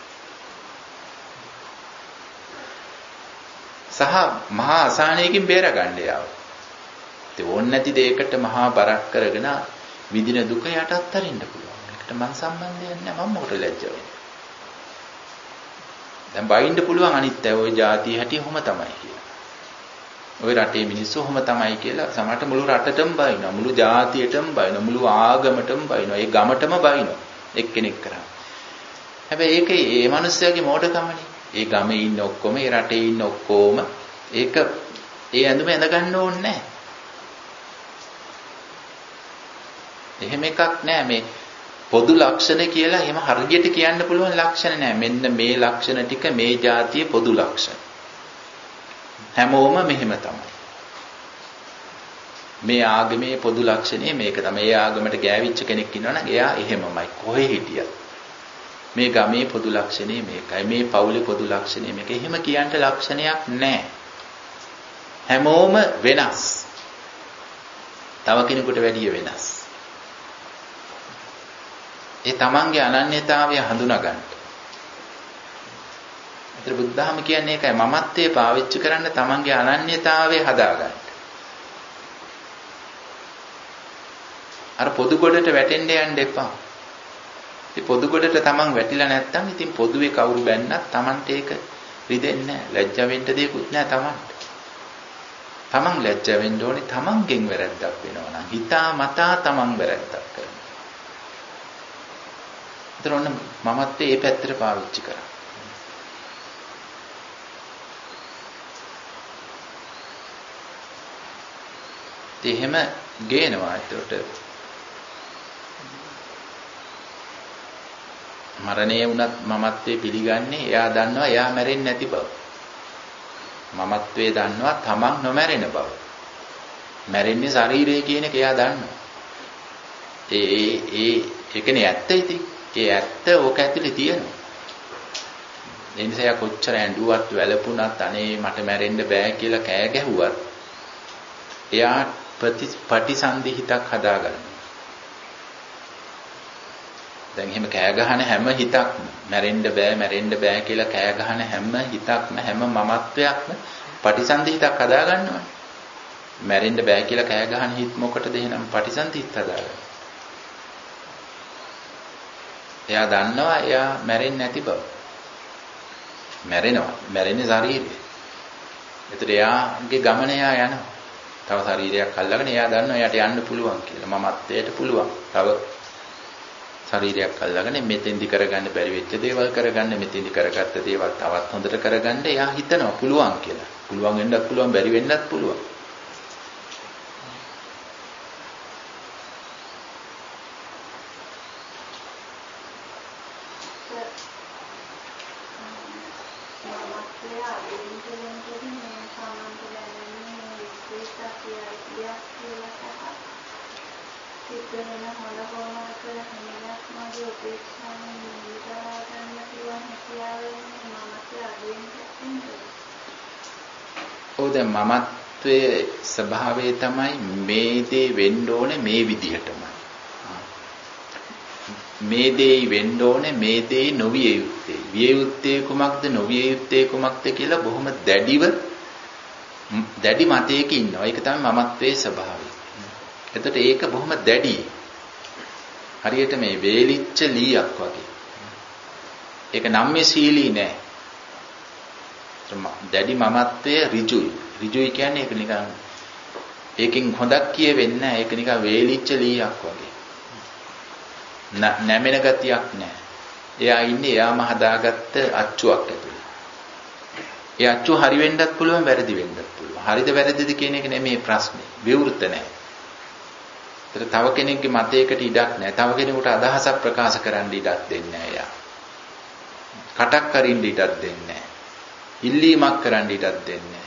සහ මහා අසහනයකින් බේරගන්න යාව. ඒ ඕන නැති දෙයකට මහා බරක් කරගෙන විඳින දුක යටත් අරින්න පුළුවන්. ඒකට මං සම්බන්ධයක් නැහැ. මම මොකට ලැජ්ජ වෙන්නේ? දැන් බයින්න පුළුවන් අනිත් අය ওই જાතිය හැටි ඔහොම තමයි කියලා. ওই රටේ මිනිස්සු ඔහොම තමයි කියලා සමහරට මුළු රටටම බයිනවා. මුළු જાතියටම බයිනවා. මුළු ආගමටම බයිනවා. ඒ ගමටම බයිනවා. එක්කෙනෙක් කරා. හැබැයි ඒකේ මේ මිනිස්සයාගේ මෝඩකමනේ. ඒ ගමේ ඉන්න ඔක්කොම, ඒ රටේ ඉන්න ඔක්කොම ඒක ඒ ඇඳුම ඇඳ ගන්න ඕනේ නැහැ. එහෙම එකක් නැහැ මේ පොදු ලක්ෂණ කියලා එහෙම හරියට කියන්න පුළුවන් ලක්ෂණ නැහැ. මෙන්න මේ ලක්ෂණ ටික මේ જાතියේ පොදු ලක්ෂණ. හැමෝම මෙහෙම තමයි. මේ ආගමේ පොදු ලක්ෂණේ මේක තමයි. ඒ ආගමට ගෑවිච්ච කෙනෙක් ඉන්නවනම් එයා එහෙමමයි කොහේ හිටියත්. මේ ගමේ පොදු ලක්ෂණේ මේකයි. මේ පවුලේ පොදු ලක්ෂණේ මේක. එහෙම කියන්න ලක්ෂණයක් නැහැ. හැමෝම වෙනස්. තව කෙනෙකුට වැඩිය වෙනස්. ඒ තමන්ගේ අනන්‍යතාවය හඳුනා ගන්න. ඒතර බුද්ධහම කියන්නේ ඒකයි මමත්වයේ පාවිච්චි කරන්න තමන්ගේ අනන්‍යතාවය හදා ගන්න. අර පොදු ගොඩට වැටෙන්න යන්න එපා. ඒ පොදු ගොඩට තමන් වැටිලා නැත්තම් ඉතින් පොදුවේ කවුරු බැන්නත් තමන්ට ඒක රිදෙන්නේ නැහැ. ලැජ්ජ වෙන්න දෙයක්වත් නැහැ තමන්ට. තමන් ලැජ්ජ වෙන්න ඕනේ තමන්ගෙන් වැරද්දක් වෙනවා නම් හිතා මතා තමන් වැරද්දක් කරනවා. ඒතර ඔන්න මමත්වයේ මේ පැත්තට පාවිච්චි කරා. ඒ එහෙම ගේනවා. ඒකට මරණය වුණත් මමත්වයේ පිළිගන්නේ එයා දන්නවා එයා මැරෙන්නේ නැති බව. මමත්වයේ දන්නවා තමන් නොමැරෙන බව. මැරෙන්නේ ශරීරය කියන එක එයා දන්නවා. ඒ ඒ ඒ ඒකනේ ඇත්ත ඉතින්. ඒ ඇත්ත ඕක ඇතුලේ තියෙනවා. ඒ නිසා යා කොච්චර ඇඬුවත් වැළපුණත් අනේ මට මැරෙන්න බෑ කියලා කෑ ගැහුවත් එයා ප්‍රතිසන්දි හිතක් හදාගන්නවා. දැන් එහෙම කෑ ගහන හැම හිතක්ම මැරෙන්න බෑ මැරෙන්න බෑ කියලා කෑ ගහන හැම හිතක්ම හැම මමත්වයක්ම ප්‍රතිසන්දි හිතක් හදාගන්නවනේ. මැරෙන්න බෑ කියලා කෑ ගහන හිත මොකටද එහෙනම් ප්‍රතිසන්දි හිත හදාගන්නේ? එයා දන්නවා එයා මැරෙන්නේ නැති බව. මැරෙනවා. මැරෙන්නේ ශරීරය. ඒතර එයාගේ ගමන එයා යනවා. තව ශරීරයක් අල්ලගෙන එයා දන්නවා එයාට යන්න පුළුවන් කියලා. මමත්වයට පුළුවන්. තව ශරීරයක් අල්ලගෙන මෙතෙන්දි කරගන්න බැරි වෙච්ච දේවල් කරගන්න, මෙතෙන්දි කරගත්ත දේවල් තවත් හොඳට කරගන්න එයා හිතනවා පුළුවන් කියලා. පුළුවන් වෙන්නත් පුළුවන්, බැරි වෙන්නත් පුළුවන්. මමත්වයේ ස්වභාවය තමයි මේ දේ වෙන්න ඕනේ මේ විදිහටමයි. මේ දේ වෙන්න ඕනේ මේ දේ නොවිය යුත්තේ. විය යුත්තේ කුමක්ද නොවිය යුත්තේ කුමක්ද කියලා බොහොම දැඩිව දැඩි මතයක ඉන්නවා. ඒක තමයි මමත්වයේ ස්වභාවය. එතකොට ඒක බොහොම දැඩි. හරියට මේ වේලිච්ච ලීයක් වගේ. ඒක නම්‍යශීලී නෑ. දැඩි මමත්වයේ ඍජුයි. ඍජුයි කියන්නේ ඒක නිකන් ඒකෙන් හොඳක් කියෙවෙන්නේ නැහැ. ඒක නිකන් වේලිච්ච ලීයක් වගේ. නැමෙන ගතියක් නැහැ. එයා ඉන්නේ එයාම හදාගත්ත අච්චුවක් ඇතුලේ. ඒ අච්චුව හරි වෙන්නත් පුළුවන් වැරදි වෙන්නත් පුළුවන්. හරිද වැරදිද කියන එක නෙමෙයි ප්‍රශ්නේ. විවෘත නැහැ. ඒතර තව කෙනෙක්ගේ මතයකට ඉඩක් නැහැ. තව කෙනෙකුට අදහසක් ප්‍රකාශ කරන්න ඉඩක් දෙන්නේ නැහැ යා. කටක් අරින්න ඉඩක් දෙන්නේ නැහැ. ඉල්ලීමක් කරන්න ඉඩක් දෙන්නේ නැහැ.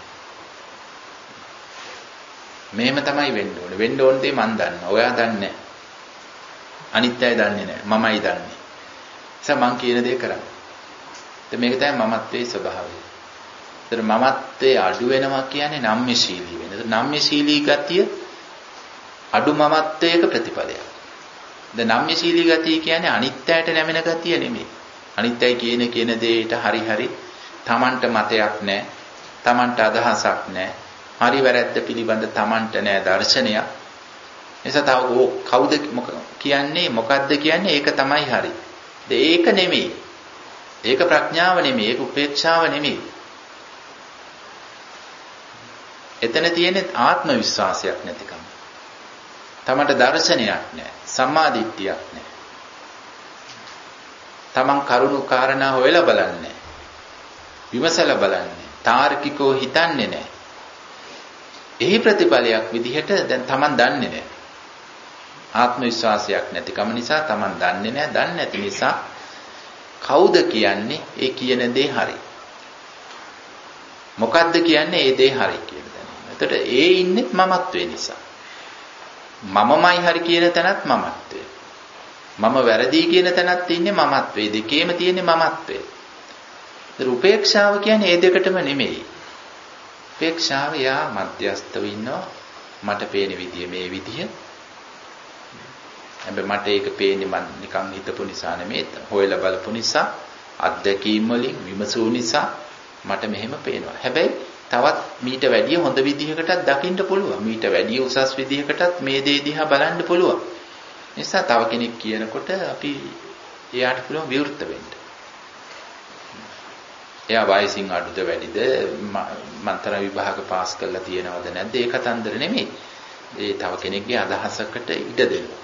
මෙහෙම තමයි වෙන්න ඕනේ. වෙන්න ඕන දේ මන් දන්නවා. ඔයා දන්නේ නැහැ. අනිත් අය දන්නේ නැහැ. මමයි දන්නේ. ඒ මං කියන දේ කරන්නේ. ඒත් මේක තමයි මමත්වයේ ස්වභාවය. ඒතර මමත්වයේ අඩු වෙනවා කියන්නේ නම්‍යශීලී වෙන. ඒතර නම්‍යශීලී ගතිය අඩු මමත්වයක ප්‍රතිඵලයක්. දැන් නම්‍යශීලී ගතිය කියන්නේ අනිත්‍යයට නැමෙන ගතිය නෙමෙයි. අනිත්‍යයි කියන කියන දෙයට හරි හරි Tamanට මතයක් නැහැ. Tamanට අදහසක් නැහැ. හරි වැරද්ද පිළිබඳ Tamanට නැහැ දර්ශනයක්. එනිසා තව කවුද කියන්නේ මොකද්ද කියන්නේ ඒක තමයි හරි. ඒක නෙමෙයි. ඒක ප්‍රඥාව නෙමෙයි. ඒක උපේක්ෂාව නෙමෙයි. එතන තියෙන්නේ ආත්ම විශ්වාසයක් නැතිකම. තමන්ට දර්ශනයක් නැහැ. සම්මා දිට්ඨියක් නැහැ. තමන් කරුණු කාරණා හොයලා බලන්නේ. විමසලා බලන්නේ. තාර්කිකව හිතන්නේ නැහැ. එහි ප්‍රතිඵලයක් විදිහට දැන් තමන් දන්නේ නැහැ. ආත්ම විශ්වාසයක් නැතිකම නිසා තමන් දන්නේ නැහැ. දන්නේ නැති නිසා කවුද කියන්නේ ඒ කියන දේ හරි. මොකද්ද කියන්නේ ඒ දේ හරි කියලා දැනෙනවා. එතකොට ඒ ඉන්නේ මමත්වේ නිසා. මමමයි හරි කියන තැනත් මමත්වය. මම වැරදි කියන තැනත් ඉන්නේ මමත්වේ. දෙකේම තියෙන්නේ මමත්වේ. ඒතර උපේක්ෂාව කියන්නේ ඒ දෙකටම නෙමෙයි. උපේක්ෂාව යා මධ්‍යස්තව ඉන්නවා. මට පේන විදිය මේ විදිය. හැබැයි මට ඒක පේන්නේ මම නිකන් හිතපු නිසා නෙමෙයි. හොයලා බලපු නිසා, අත්දැකීම් වලින් විමසූ නිසා මට මෙහෙම පේනවා. හැබැයි තවත් මීට වැඩිය හොඳ විදිහකටත් දකින්න පුළුවන්. මීට වැඩිය උසස් විදිහකටත් මේ දේ දිහා බලන්න පුළුවන්. නිසා තව කෙනෙක් කියනකොට අපි එයාට පුළුවන් විවෘත වෙන්න. එයා වයසින් අඩුද වැඩිද, මන්තර විභාග පාස් කරලා තියෙනවද නැද්ද ඒ කතන්දර නෙමෙයි. ඒ තව කෙනෙක්ගේ අදහසකට ඉඩ දෙනවා.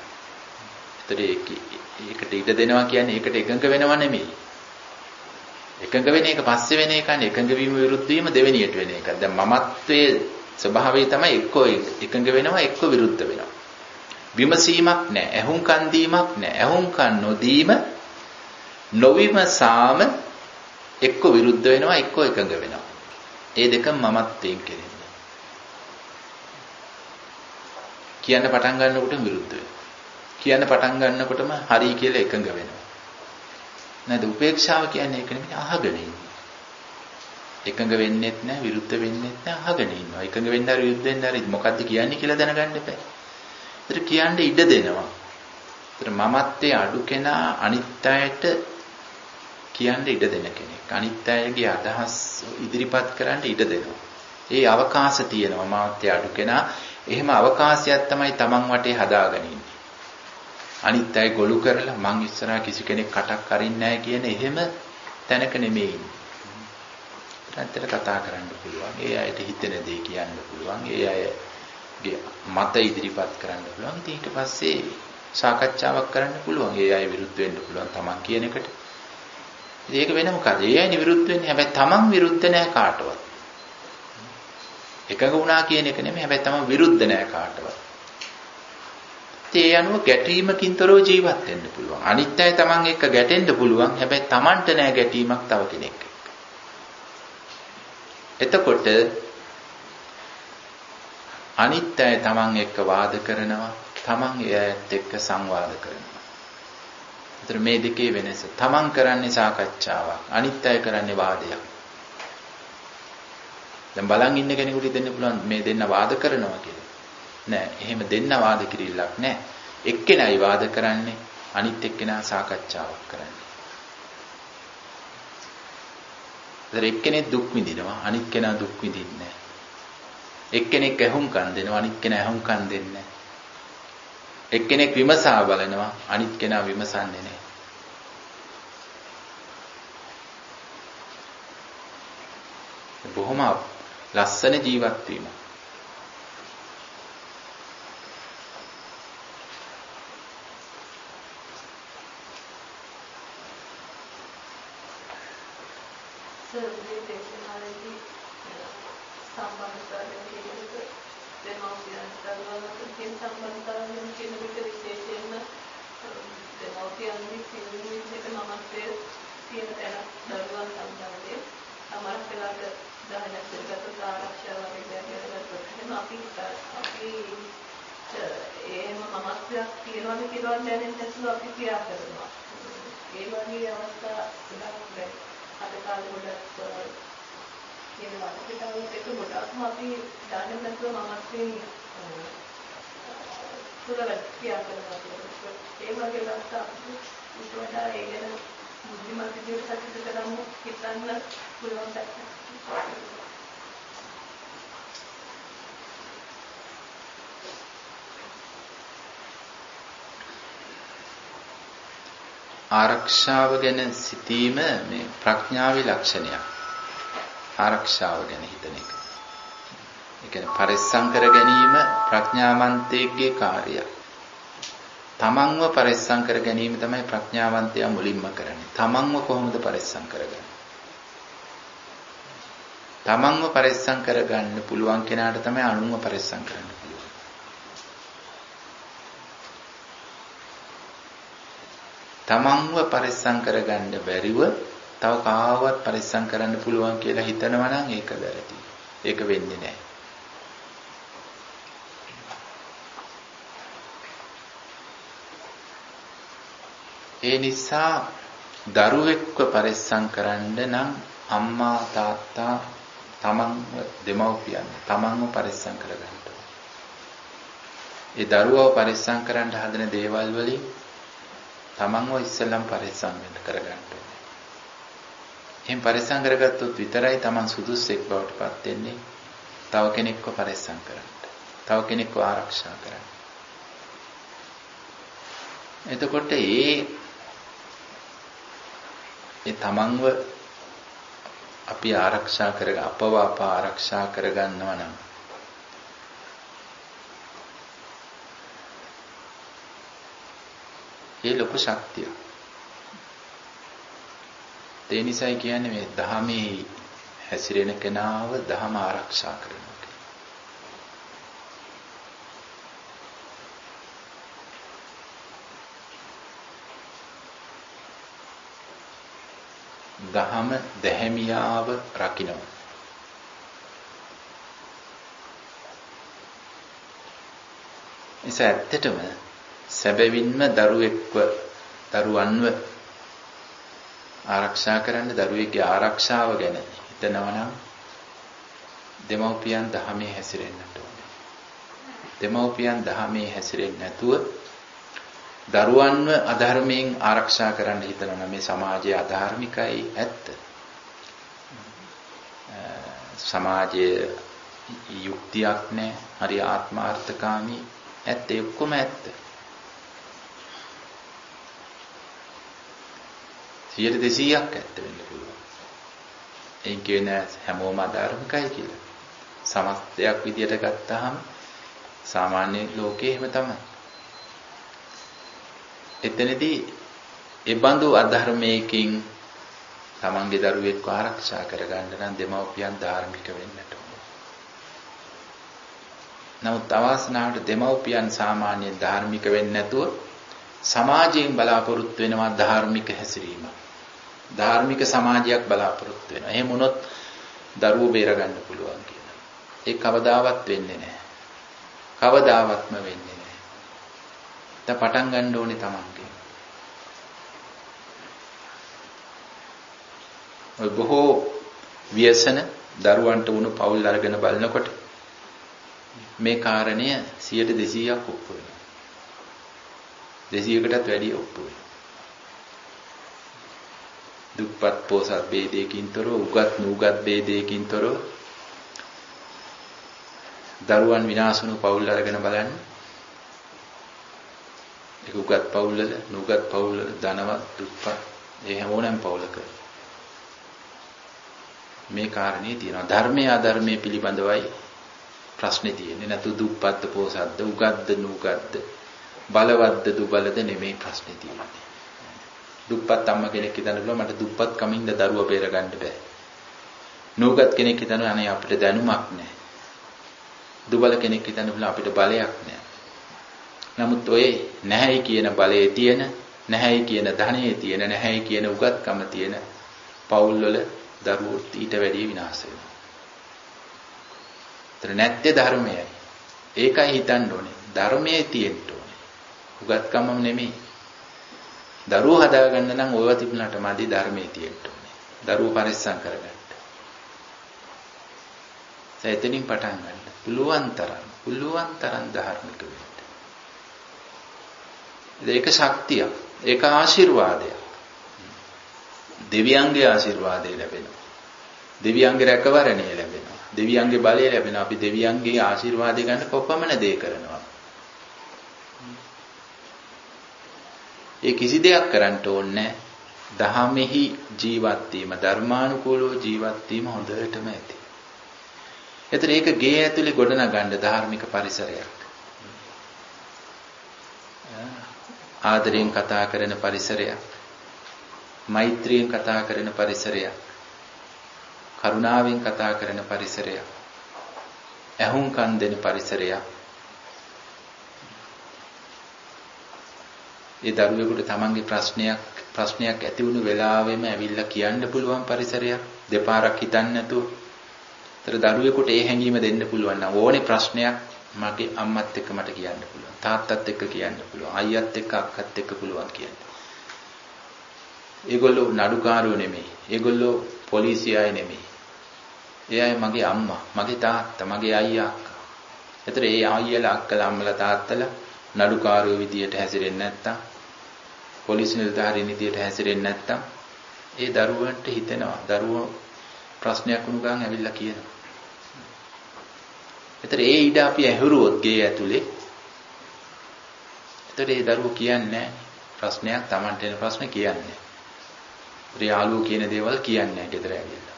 ඒකට ඉඩ දෙනවා කියන්නේ ඒකට එකඟ වෙනව නෙමෙයි. එකඟ වෙන එක පස්සේ වෙන එකනේ. එකඟ වීම විරුද්ධ වීම දෙවෙනියට වෙන එකක්. දැන් මමත්වයේ ස්වභාවය තමයි එක්කෝ එකඟ වෙනවා එක්කෝ විරුද්ධ වෙනවා. විමසීමක් නැහැ. ඇහුම්කන් දීමක් නැහැ. ඇහුම්කන් නොදීම නොවිමසාම එක්කෝ විරුද්ධ වෙනවා එක්කෝ එකඟ වෙනවා. ඒ දෙකම මමත්වයෙන් කෙරෙන්නේ. කියන්න පටන් ගන්නකොට විරුද්ධ වෙනවා. කියන්න පටන් ගන්නකොටම හරි කියලා එකඟ වෙනවා. නේද? උපේක්ෂාව කියන්නේ ඒක නෙමෙයි අහගෙන ඉන්නේ. එකඟ වෙන්නෙත් නැහැ විරුද්ධ වෙන්නෙත් නැහැ අහගෙන ඉන්නවා. එකඟ වෙන්න හරි විරුද්ධ වෙන්න හරි මොකද්ද කියන්නේ කියලා දැනගන්න එපා. ඒතර කියන්නේ ඉඩ දෙනවා. ඒතර මමත්වයේ අඩු කෙනා අනිත්‍යයට කියන්න ඉඩ දෙන කෙනෙක්. අනිත්‍යයේ අදහස් ඉදිරිපත් කරන්න ඉඩ දෙනවා. ඒ අවකාශ තියෙනවා මමත්වයේ අඩු කෙනා. එහෙම අවකාශයක් තමයි Taman වටේ හදාගෙන ඉන්නේ. අනිත් අය ගොළු කරලා මං ඉස්සරහා කිසි කෙනෙක් කටක් අරින්නේ නැහැ කියන එහෙම තැනක නෙමෙයි. ඇත්තට කතා කරන්න පුළුවන්. ඒ අයට හිතෙන දේ කියන්න පුළුවන්. ඒ අයගේ මත ඉදිරිපත් කරන්න පුළුවන්. ඉතින් ඊට පස්සේ සාකච්ඡාවක් කරන්න පුළුවන්. ඒ අය විරුද්ධ වෙන්න පුළුවන් Taman කියන එකට. ඉතින් ඒක වෙන මොකද? ඒ අය විරුද්ධ වෙන්නේ හැබැයි Taman විරුද්ධ නැහැ කාටවත්. එකඟ වුණා කියන එක නෙමෙයි හැබැයි Taman විරුද්ධ නැහැ කාටවත්. ඒ අනුව ගැටීමකින් තොරව ජීවත් වෙන්න පුළුවන්. අනිත් අය Taman එක්ක ගැටෙන්න පුළුවන්. හැබැයි Tamanට නෑ ගැටීමක් තව කෙනෙක් එක්ක. එතකොට අනිත් අය Taman එක්ක වාද කරනවා. Taman එයාත් එක්ක සංවාද කරනවා. ඒතර මේ දෙකේ වෙනස. Taman කරන්නේ සාකච්ඡාවක්. අනිත් අය කරන්නේ වාදයක්. දැන් බලන් ඉන්න කෙනෙකුට දෙන්න පුළුවන් මේ දෙන්න වාද කරනවා කියලා. නෑ එහෙම දෙන්න වාද කිරිල්ලක් නෑ. එක්කෙනයි වාද කරන්නේ අනිත් එක්කෙනා සාකච්ඡාවක් කරන්නේ. ඒතර එක්කෙනෙක් දුක් විඳිනවා අනිත් කෙනා දුක් විඳින්නේ නෑ. එක්කෙනෙක් ඇහුම්කන් දෙනවා අනිත් කෙනා ඇහුම්කන් දෙන්නේ නෑ. එක්කෙනෙක් විමසා බලනවා අනිත් කෙනා විමසන්නේ නෑ. බොහොම ලස්සන ජීවත් වීම. දෙමව්පියන් දරුවන් කියන සම්බන්ධතාවයෙන් කියන විට විශේෂයෙන්ම දෙමව්පියන්ගේ සිවිල් විදිහට මමත්වයේ තියෙන තැන දරුවන් සම්බන්ධයෙන් සමහර වෙලාවට දහනක් දෙකට ආරක්ෂා වගේ දේවල් කරගත්තොත් එහෙනම් අපි අපි එහෙම මමත්වයක් තියනවාද කියලා දැනෙන්න නැතුව අපි ක්‍රියා කරනවා. ඒ වගේ අවස්ථා ගොඩක් අද කාලේ ගොඩක් කියනවා. ඒක ගොඩක්ම අපි දැනෙන්න නැතුව මමත්වයෙන් පුරවට ක්‍රියා කරනවා. ඒ වගේ අවස්ථා අපිට වඩා ඒ ගැන බුද්ධිමත් විදිහට කටයුතු කරන්න හිතන්න පුළුවන් දෙයක්. ආරක්ෂාව ගැන සිතීම මේ ප්‍රඥාවේ ලක්ෂණයක්. ආරක්ෂාව ගැන හිතන එක. ඒ කියන්නේ පරිස්සම් කර ගැනීම ප්‍රඥාවන්තයෙක්ගේ කාර්යයක්. තමන්ව පරිස්සම් කර ගැනීම තමයි ප්‍රඥාවන්තයා මුලින්ම කරන්නේ. තමන්ව කොහොමද පරිස්සම් කරගන්නේ? තමන්ව පරිස්සම් කරගන්න පුළුවන් කෙනාට තමයි අනුන්ව පරිස්සම් කරන්න පුළුවන්. තමන්ව පරිස්සම් කරගන්න බැරිව තව කාවවත් පරිස්සම් කරන්න පුළුවන් කියලා හිතනවා නම් ඒක වැරදි. ඒක වෙන්නේ නැහැ. ඒ නිසා දරුවෙක්ව පරිස්සම් කරන්න නම් අම්මා තාත්තා තමන්ව දෙමව්පියන් තමන්ව පරිස්සම් කරගන්න ඕනේ. ඒ දරුවව පරිස්සම් කරන්න හදන දේවල් වලින් තමන්ව ඉස්සෙල්ලම පරිස්සම් වෙන්න කරගන්න ඕනේ. එහෙන් පරිස්සම් කරගත්තොත් විතරයි තමන් සුදුස්සෙක් බවට පත් වෙන්නේ. තව කෙනෙක්ව පරිස්සම් කරන්න. තව කෙනෙක්ව ආරක්ෂා කරන්න. එතකොට ඒ ඒ තමන්ව අපි ආරක්ෂා කරග අපව අප ආරක්ෂා කරගන්නවා නම් ඒ ලොකු ශක්තියක්. ඒ නිසායි කියන්නේ මේ ධහමේ හැසිරෙන කෙනාව ධහම ආරක්ෂා කරනවා කියන්නේ. දහම දැහැමියාව රකින්න. ඉතින් ඇත්තටම සැබවින්ම දරුවෙක්ව දරුවන්ව ආරක්ෂා කරන්න දරුවෙක්ගේ ආරක්ෂාව ගැන හිතනවා නම් දෙමව්පියන් දහමේ හැසිරෙන්නට ඕනේ. දෙමව්පියන් දහමේ හැසිරෙන්නේ නැතුව දරුවන්ව අධර්මයෙන් ආරක්ෂා කරන්න හිතනවා මේ සමාජය අධාර්මිකයි ඇත්ත. සමාජයේ යුක්තියක් නැහැ, හරි ආත්මාර්ථකාමී ඇත්ත, ඔක්කොම ඇත්ත. සියයට දෙසීයක් ඇත්ත වෙන්න පුළුවන්. ඒ කියන්නේ හැමෝම අධාර්මිකයි කියලා. සමස්තයක් විදියට ගත්තාම සාමාන්‍ය ලෝකයේ එහෙම තමයි. එතනදී ඒ බඳු අධර්මයකින් තමන්ගේ දරුවෙක්ව ආරක්ෂා කරගන්න නම් දෙමව්පියන් ධාර්මික වෙන්නට ඕන. නමුත් අවාසනාවට දෙමව්පියන් සාමාන්‍යයෙන් ධාර්මික වෙන්නේ නැතුව සමාජයෙන් බලාපොරොත්තු වෙනවා ධාර්මික හැසිරීම. ධාර්මික සමාජයක් බලාපොරොත්තු වෙනවා. එහෙම වුණොත් දරුවෝ බේරගන්න පුළුවන් කියලා. ඒ කවදාවත් වෙන්නේ නැහැ. කවදාවත්ම වෙන්නේ නැහැ. දැන් පටන් ගන්න ඕනේ තමන්ගේ. ඔය බොහෝ ව්‍යසන දරුවන්ට වුණු පවුල් අරගෙන බලනකොට මේ කාරණය සියයට දෙසීයක් ඔප්පු වෙනවා. දෙසීයකටත් වැඩි ඔප්පු වෙනවා. දුප්පත් පොසත් ભેදයකින් තොරව, උගත් නුගත් ભેදයකින් තොරව දරුවන් විනාශ වුණු පවුල් අරගෙන බලන්න. ඒක උගත් පවුල්වල, නුගත් පවුල්වල, ධනවත්, දුප්පත් ඒ හැමෝනම පවුලක මේ කාරණේ තියෙනවා. ධර්මයේ අධර්මයේ පිළිබඳවයි ප්‍රශ්නේ තියෙන්නේ. නැතු දුප්පත්ද පොසත්ද, උගත්ද නුගත්ද, බලවත්ද දුබලද නෙමෙයි ප්‍රශ්නේ තියෙන්නේ. දුප්පත් අම්ම කෙනෙක් හිතනවා මට දුප්පත් කමින්ද දරුවා බේර ගන්න බෑ. නුගත් කෙනෙක් හිතනවා අනේ අපිට දැනුමක් නැහැ. දුබල කෙනෙක් හිතන්න පුළුවන් අපිට බලයක් නැහැ. නමුත් ඔය නැහැයි කියන බලයේ තියෙන, නැහැයි කියන ධනෙයේ තියෙන, නැහැයි කියන උගත්කම තියෙන පවුල් වල දරුවෝ ඊට වැඩිය විනාශ වෙනවා. ඒතර නැත්තේ ධර්මයයි. ඒකයි හිතන්න ඕනේ. ධර්මයේ තියෙන්න ඕනේ. උගත්කමම නෙමෙයි. දරුවෝ හදාගන්න නම් ඔයව තිබුණාට මදි ධර්මයේ තියෙන්න ඕනේ. දරුවෝ පරිස්සම් කරගන්න. එතනින් පටන් ගන්න. පුළුවන් තරම්, පුළුවන් තරම් ධාර්මික වෙන්න. ඒක ශක්තියක්. ඒක ආශිර්වාදයක්. දෙවියන්ගේ ආශිර්වාදය ලැබෙනවා. දෙවියන්ගේ රැකවරණය ලැබෙනවා. දෙවියන්ගේ බලය ලැබෙනවා. අපි දෙවියන්ගේ ආශිර්වාදය ගන්න කොපමණ දේ කරනවා. ඒ කිසි දෙයක් කරන්න ඕනේ දහමෙහි ජීවත් වීම, ධර්මානුකූලව ජීවත් වීම හොඳටම ඇති. ඒතර ඒක ගේ ඇතුලේ ගොඩනගන්න ධාර්මික පරිසරයක්. ආදරයෙන් කතා කරන පරිසරයක්. මෛත්‍රියෙන් කතා කරන පරිසරයක්. කරුණාවෙන් කතා කරන පරිසරයක්. ඇහුම්කන් දෙන පරිසරයක්. ඒ දරුවෙකුට තමන්ගේ ප්‍රශ්නයක් ප්‍රශ්නයක් ඇති වුණු වෙලාවෙම ඇවිල්ලා කියන්න පුළුවන් පරිසරයක්. දෙපාරක් හිතන්නේ නැතුව. ඒතර දරුවෙකුට ඒ හැඟීම දෙන්න පුළුවන් නම් ඕනේ ප්‍රශ්නයක් මගේ අම්මත් එක්ක මට කියන්න පුළුවන්. තාත්තත් එක්ක කියන්න පුළුවන්. අයියත් එක්ක අක්කත් එක්ක පුළුවන් කියන්න. ඒගොල්ලෝ නඩුකාරයෝ නෙමෙයි. ඒගොල්ලෝ පොලිසිය අය නෙමෙයි. ඒ අය මගේ අම්මා, මගේ තාත්තා, මගේ අයියා අක්කා. ඒතර ඒ අයියලා අක්කලා අම්මලා තාත්තලා නඩුකාරයෝ විදියට හැසිරෙන්නේ නැත්තම්, පොලිස් නිලධාරීන් විදියට හැසිරෙන්නේ නැත්තම් ඒ දරුවන්ට හිතෙනවා. දරුවෝ ප්‍රශ්නයක් වුණ ගමන් ඇවිල්ලා කියනවා. ඒතර ඒ ඉඩ අපි ඇහුරුවොත් ගේ ඇතුලේ. ඒතර ඒ දරුවෝ කියන්නේ ප්‍රශ්නයක් Tamanට එන ප්‍රශ්න කියන්නේ. යාළුවෝ කියන දේවල් කියන්නේ නැහැ ගෙදර ඇවිල්ලා.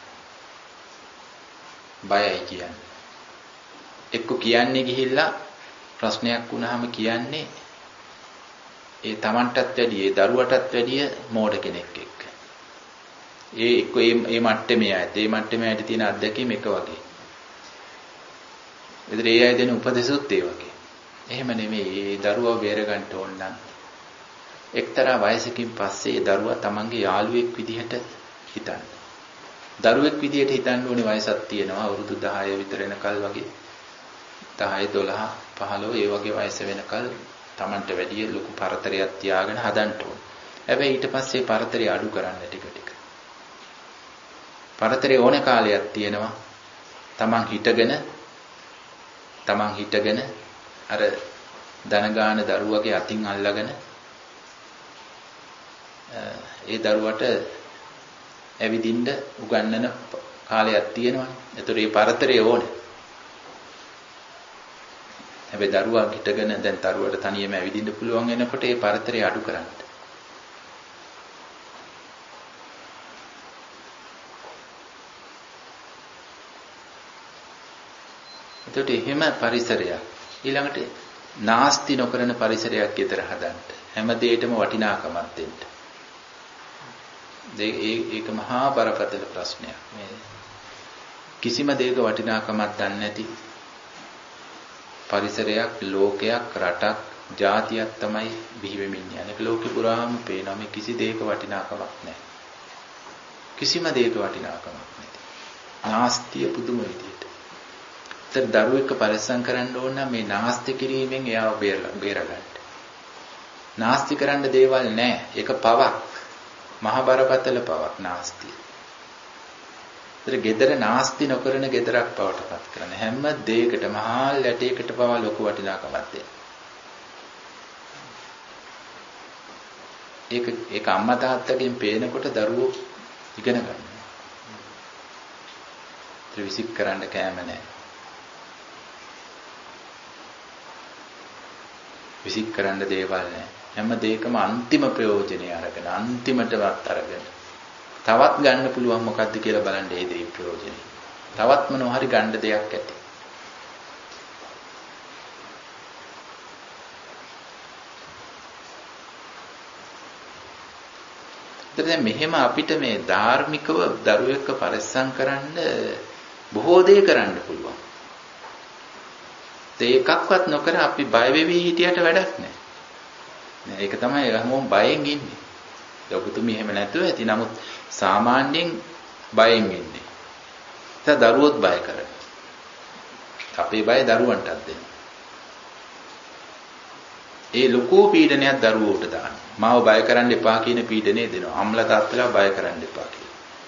බයයි කියන්නේ. එක්ක කියන්නේ ගිහිල්ලා ප්‍රශ්නයක් වුණාම කියන්නේ ඒ Tamanටත් වැඩිය, ඒ දරුවටත් වැඩිය මෝඩ කෙනෙක් එක්ක. ඒ එක්ක මේ මට්ටමේ ආයත, මේ මට්ටමේ ආයත තියෙන අත්දැකීම් එක වගේ. ඒතර ඒ අය දෙන උපදෙසුත් ඒ වගේ. එහෙම නෙමෙයි. ඒ දරුවා බේර ගන්න ඕන නම් එක්තරා වයසකින් පස්සේ ඒ දරුවා තමන්ගේ යාළුවෙක් විදිහට හිතන්න. දරුවෙක් විදිහට හිතන්න ඕනේ වයසක් තියෙනවා. අවුරුදු දහය විතර වෙනකල් වගේ. දහය දොළහ පහළොව ඒ වගේ වයස වෙනකල් තමන්ට වැඩිය ලොකු පරතරයක් තියාගෙන හදන්න ඕනේ. හැබැයි ඊට පස්සේ පරතරය අඩු කරන්න ටික ටික. පරතරේ ඕනේ කාලයක් තියෙනවා. තමන් හිටගෙන තමන් හිටගෙන අර දනගාන දරුවගේ අතින් අල්ලගෙන ඒ දරුවට ඇවිදින්න උගන්නන කාලයක් තියෙනවානේ. ඒතර මේ පරතරේ ඕනේ. හැබැයි දරුවා හිටගෙන දැන් දරුවට තනියම ඇවිදින්න පුළුවන් වෙනකොට ඒ පරතරේ අඩු කරන්න. එතකොට එහෙම පරිසරයක් ඊළඟට නාස්ති නොකරන පරිසරයක් ගෙදර හදන්න. හැම දෙයකම වටිනාකමක් දෙන්න. ඒක මහා බරපතල ප්‍රශ්නයක්. මේ කිසිම දෙයක වටිනාකමක් දන්නේ නැති පරිසරයක්, ලෝකයක්, රටක්, ජාතියක් තමයි බිහි වෙමින් යන්නේ. ලෝකෙ පුරාම පේනවා මේ කිසි දෙයක වටිනාකමක් නැහැ. කිසිම දෙයක වටිනාකමක් නැති. නාස්තිය පුදුම විදියට. ඒතර දරුවෙක් පරිස්සම් කරන්න ඕන නම් මේ නාස්ති කිරීමෙන් එයාව බේරගන්න. නාස්ති කරන්න දේවල් නැහැ. ඒක පවක්. මහා බරපතල පවක් නාස්තිය. ඒතර gedara නාස්ති නොකරන gedarak බවටපත් කරන හැම දෙයකට මහා ලැටයකට පවා ලොකු වටිනාකමක් දෙන්න. ඒක ඒක අම්මා තාත්තගෙන් පේනකොට දරුවෝ ඉගෙන ගන්නවා. ඒතර විසික් කරන්න කෑම නැහැ. විසික් කරන්න දේවල් නැහැ. හැම දෙයකම අන්තිම ප්‍රයෝජනය අරගෙන අන්තිමටවත් අරගෙන තවත් ගන්න පුළුවන් මොකද්ද කියලා බලන්න ඒ දේ ප්‍රයෝජනෙ. තවත් මොනවා හරි ගන්න දෙයක් ඇති. දැන් මෙහෙම අපිට මේ ධාර්මිකව දරුවෙක්ව පරිස්සම් කරන්න බොහෝ දේ කරන්න පුළුවන්. ඒ එකක්වත් නොකර අපි බය වෙවි හිටියට වැඩක් නැහැ. නෑ ඒක තමයි හැමෝම බයෙන් ඉන්නේ. ඔබතුමී එහෙම නැතුව ඇති. නමුත් සාමාන්‍යයෙන් බයෙන් ඉන්නේ. ඒ දරුවොත් බය කරන. අපේ බය දරුවන්ටත් දෙන්න. ඒ ලොකු පීඩනයක් දරුවෝට දාන්න. මාව බය කරන්න එපා කියන පීඩනය දෙනවා. අම්ල තාත්තලා බය කරන්න එපා කියලා.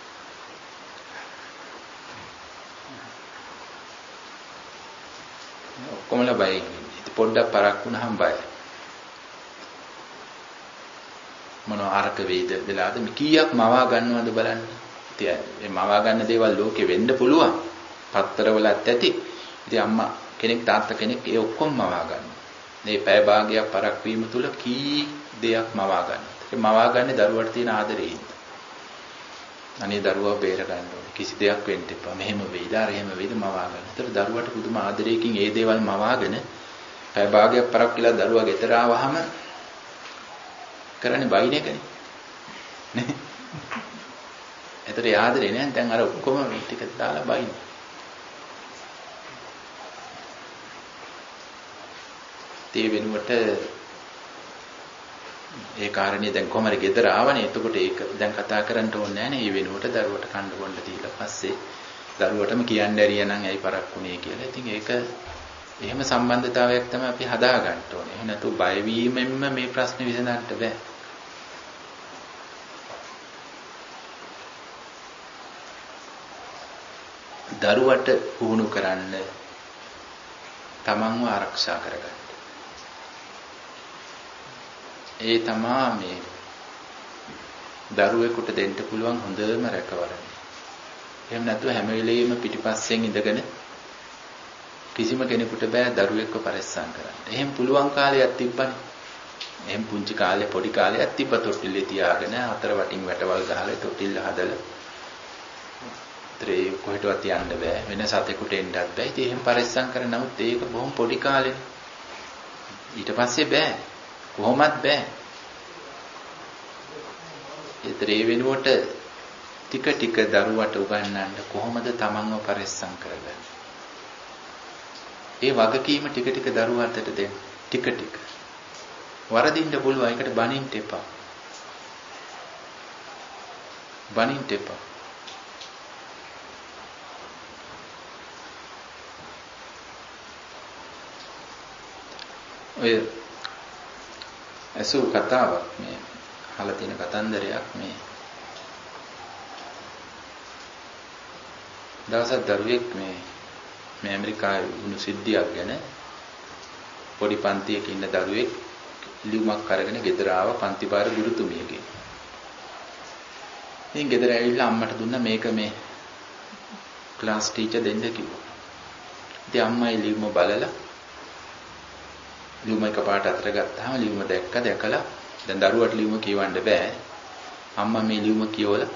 ඔක්කොමලා බයෙන් ඉන්නේ. ඉතින් පොඩ්ඩක් පරක් වුණාම බයයි. මොනවා අරක වේද වෙලාද මේ කීයක් මවා ගන්නවද බලන්න. ඉතින් මේ මවා ගන්න දේවල් ලෝකෙ වෙන්න පුළුවන්. පත්තරවලත් ඇති. ඉතින් අම්මා කෙනෙක් තාත්තා කෙනෙක් ඒ ඔක්කොම මවා ගන්නවා. මේ පැය භාගයක් පරක් වීම තුල කී දෙයක් මවා ගන්නවා. ඒ මවා ගන්න දරුවට තියෙන ආදරේ. අනේ දරුවා බේර ගන්න ඕනේ. කිසි දෙයක් වෙන්න එපා. මෙහෙම වෙයිද අර එහෙම වෙයිද මවා ගන්න. ඒතර දරුවට පුදුම ආදරයකින් ඒ දේවල් මවාගෙන පැය භාගයක් පරක් කියලා දරුවා ගෙදර ආවහම කරන්නේ බයින් එකනේ. නේ? ඒතර ආදරේ නෑ. දැන් අර ඔක්කොම ටික දාලා බයින්. ඒ වෙනුවට ඒ කාරණේ දැන් කොහමද ගෙදර ආවනේ. එතකොට ඒක දැන් කතා කරන්න ඕනේ නෑනේ. ඒ වෙනුවට දරුවට කන්න බොන්න දීලා පස්සේ දරුවටම කියන්න ඇරියා නම් ඇයි පරක්කුනේ කියලා. ඉතින් ඒක එහෙම සම්බන්ධතාවයක් තමයි අපි හදා ගන්න ඕනේ. එහෙම නැතු බය වීමෙන්ම මේ ප්‍රශ්නේ විසඳන්න බෑ. දරුවට පුහුණු කරන්න තමන්ව ආරක්ෂා කරගන්න. ඒ තමා මේ දරුවෙකුට දෙන්න පුළුවන් හොඳම රැකවරණය. එහෙම නැතුව හැම වෙලෙම පිටිපස්සෙන් ඉඳගෙන කිසිම කෙනෙකුට බෑ දරුවෙක්ව පරිස්සම් කරන්න. එහෙම පුළුවන් කාලයක් තිබ්බනේ. එහෙම පුංචි කාලේ පොඩි කාලයක් තිබ්බ තොටිල්ලේ තියාගෙන අතර වටින් වැටවල් ගහලා තොටිල්ල හදලා ත්‍රේ කොහෙටවත් යන්න බෑ. වෙන සතෙකුට එන්නත් බෑ. ඉතින් එහෙම පරිස්සම් කරන නමුත් ඒක බොහොම පොඩි කාලේ. ඊට පස්සේ බෑ. කොහොමත් බෑ. ඒ වෙනුවට ටික ටික දරුවට උගන්වන්න කොහොමද තමන්ව පරිස්සම් කරගන්නේ. ඒ වගකීම ටික ටික දරුවාට දෙන්න. ටික ටික. වරදින්න පුළුවන්. ඒකට බනින්න එපා. බනින්න එපා. ඔය ඇසු කතාවක් මේ අහලා තියෙන කතන්දරයක් මේ දවසක් දරුවෙක් මේ මේ ඇමරිකාවේ වුණු සිද්ධියක් ගැන පොඩි පන්තියක ඉන්න දරුවෙක් ලියුමක් අරගෙන ගෙදර ආව පන්ති පාර ගුරුතුමියගෙන්. ඉතින් ගෙදර ඇවිල්ලා අම්මට දුන්නා මේක මේ ක්ලාස් ටීචර් දෙන්න කිව්වා. ඉතින් අම්මා ඒ ලියුම බලලා ලියුම එකපාරට අතට ගත්තාම ලියුම දැක්ක දැකලා දැන් දරුවට ලියුම කියවන්න බෑ. අම්මා මේ ලියුම කියවලා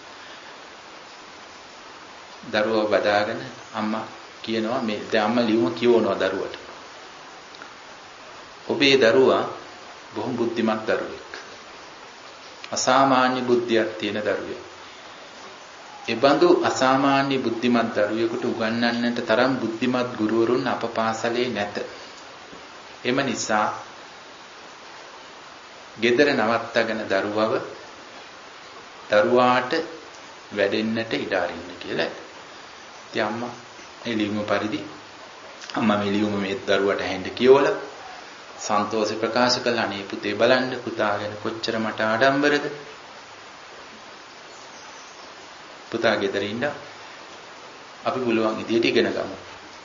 දරුවව බදාගෙන අම්මා කියනවා මේ දැන් අම්මා ලියුම කියවනවා දරුවට. ඔබේ දරුවා බොහොම බුද්ධිමත් දරුවෙක්. අසාමාන්‍ය බුද්ධියක් තියෙන දරුවෙක්. ඒ බඳු අසාමාන්‍ය බුද්ධිමත් දරුවෙකුට උගන්වන්නට තරම් බුද්ධිමත් ගුරුවරුන් අප පාසලේ නැත. එම නිසා ගෙදර නවත්තගෙන දරුවව දරුවාට වැඩෙන්නට ඉඩ අරින්න කියලා. ඉතින් අම්මා ඒ ලියුම පරිදි අම්මා මේ ලියුම මේ දරුවට ඇහෙන්න කියවලා සන්තෝෂ ප්‍රකාශ කළා. අනේ පුතේ බලන්න පුතා ගැන කොච්චර මට ආඩම්බරද. පුතා ගෙදර ඉන්න අපි පුළුවන් ඉදියට ඉගෙන ගමු.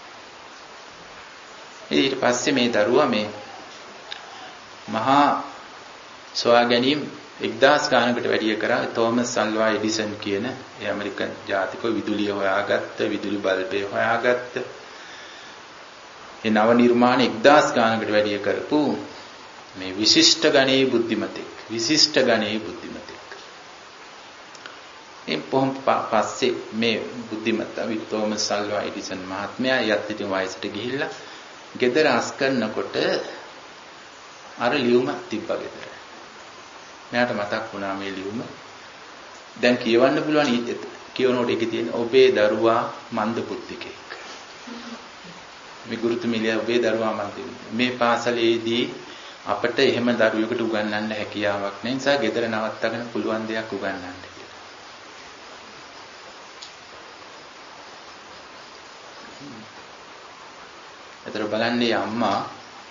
ඊට පස්සේ මේ දරුවා මේ මහා සොයා ගැනීම එක්දාස් ගානකට වැඩි කරා තෝමස් අල්වා එඩිසන් කියන ඒ ඇමරිකන් ජාතික විදුලිය හොයාගත්ත විදුලි බල්බය හොයාගත්ත ඒ නව නිර්මාණ එක්දාස් ගානකට වැඩි කරපු මේ විශිෂ්ට ගණයේ බුද්ධිමතෙක් විශිෂ්ට ගණයේ බුද්ධිමතෙක්. එම් පොම් පස්සේ මේ බුද්ධිමත් තෝමස් අල්වා එඩිසන් මහත්මයා යත් ඉතින් වයසට ගිහිල්ලා ගෙදර අස් කරනකොට අර ලියුම තිබ්බා ගෙදර. මට මතක් වුණා මේ ලියුම. දැන් කියවන්න පුළුවන් කියවනකොට ඒකේ තියෙන ඔබේ දරුවා මන්ද බුද්ධිකෙක්. මේ ගුරුතුමිලිය ඔබේ දරුවා මන්ති මේ පාසලේදී අපිට එහෙම දරුවෙකුට උගන්වන්න හැකියාවක් නැහැ. නිසා ගෙදර නවත්තගෙන පුළුවන් දෙයක් උගන්වන්න කියලා. ඒතර බලන්නේ අම්මා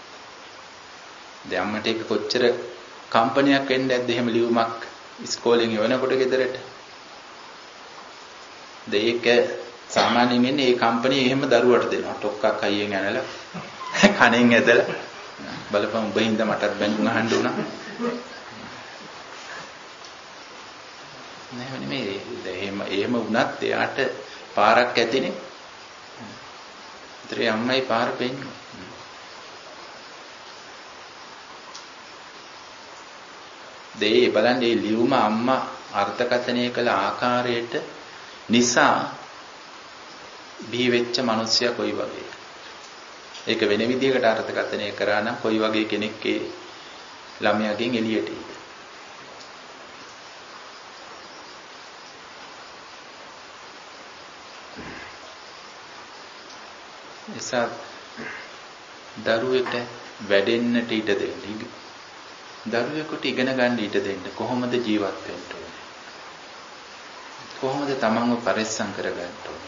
දැන් අම්මට එක කොච්චර කම්පැනියක් වෙන්නේ නැද්ද එහෙම ලියුමක් ඉස්කෝලෙන් එවනකොට ගෙදරට. දෙයක සාමාන්‍යයෙන් ඉන්නේ මේ කම්පැනි එහෙම දරුවට දෙනවා. ටොක්කක් අයියෙන් ඇනලා කණෙන් ඇදලා බලපන් උඹ හින්දා මටත් බැංකුම් අහන්න උනා. නෑ නෙමෙයි එහෙම එහෙම වුණත් එයාට පාරක් ඇතිනේ. ඒතරේ අම්මයි පාර පෙන්නේ. දෙයි බලන්න මේ ලියුම අම්මා අර්ථකථනය කළ ආකාරයට නිසා බිහි වෙච්ච මිනිස්සයා කොයි වගේ. ඒක වෙන විදිහකට අර්ථකථනය කරා නම් කොයි වගේ කෙනෙක්ගේ ළමයාගෙන් එළියට එයිද. නිසා දරුවෙට වැඩෙන්නට ඉඩ දෙන්න. දරුවෙකුට ඉගෙන ගන්න ඉඩ දෙන්න. කොහොමද ජීවත් වෙන්න ඕනේ? කොහොමද තමන්ව පරිස්සම් කරගන්න ඕනේ?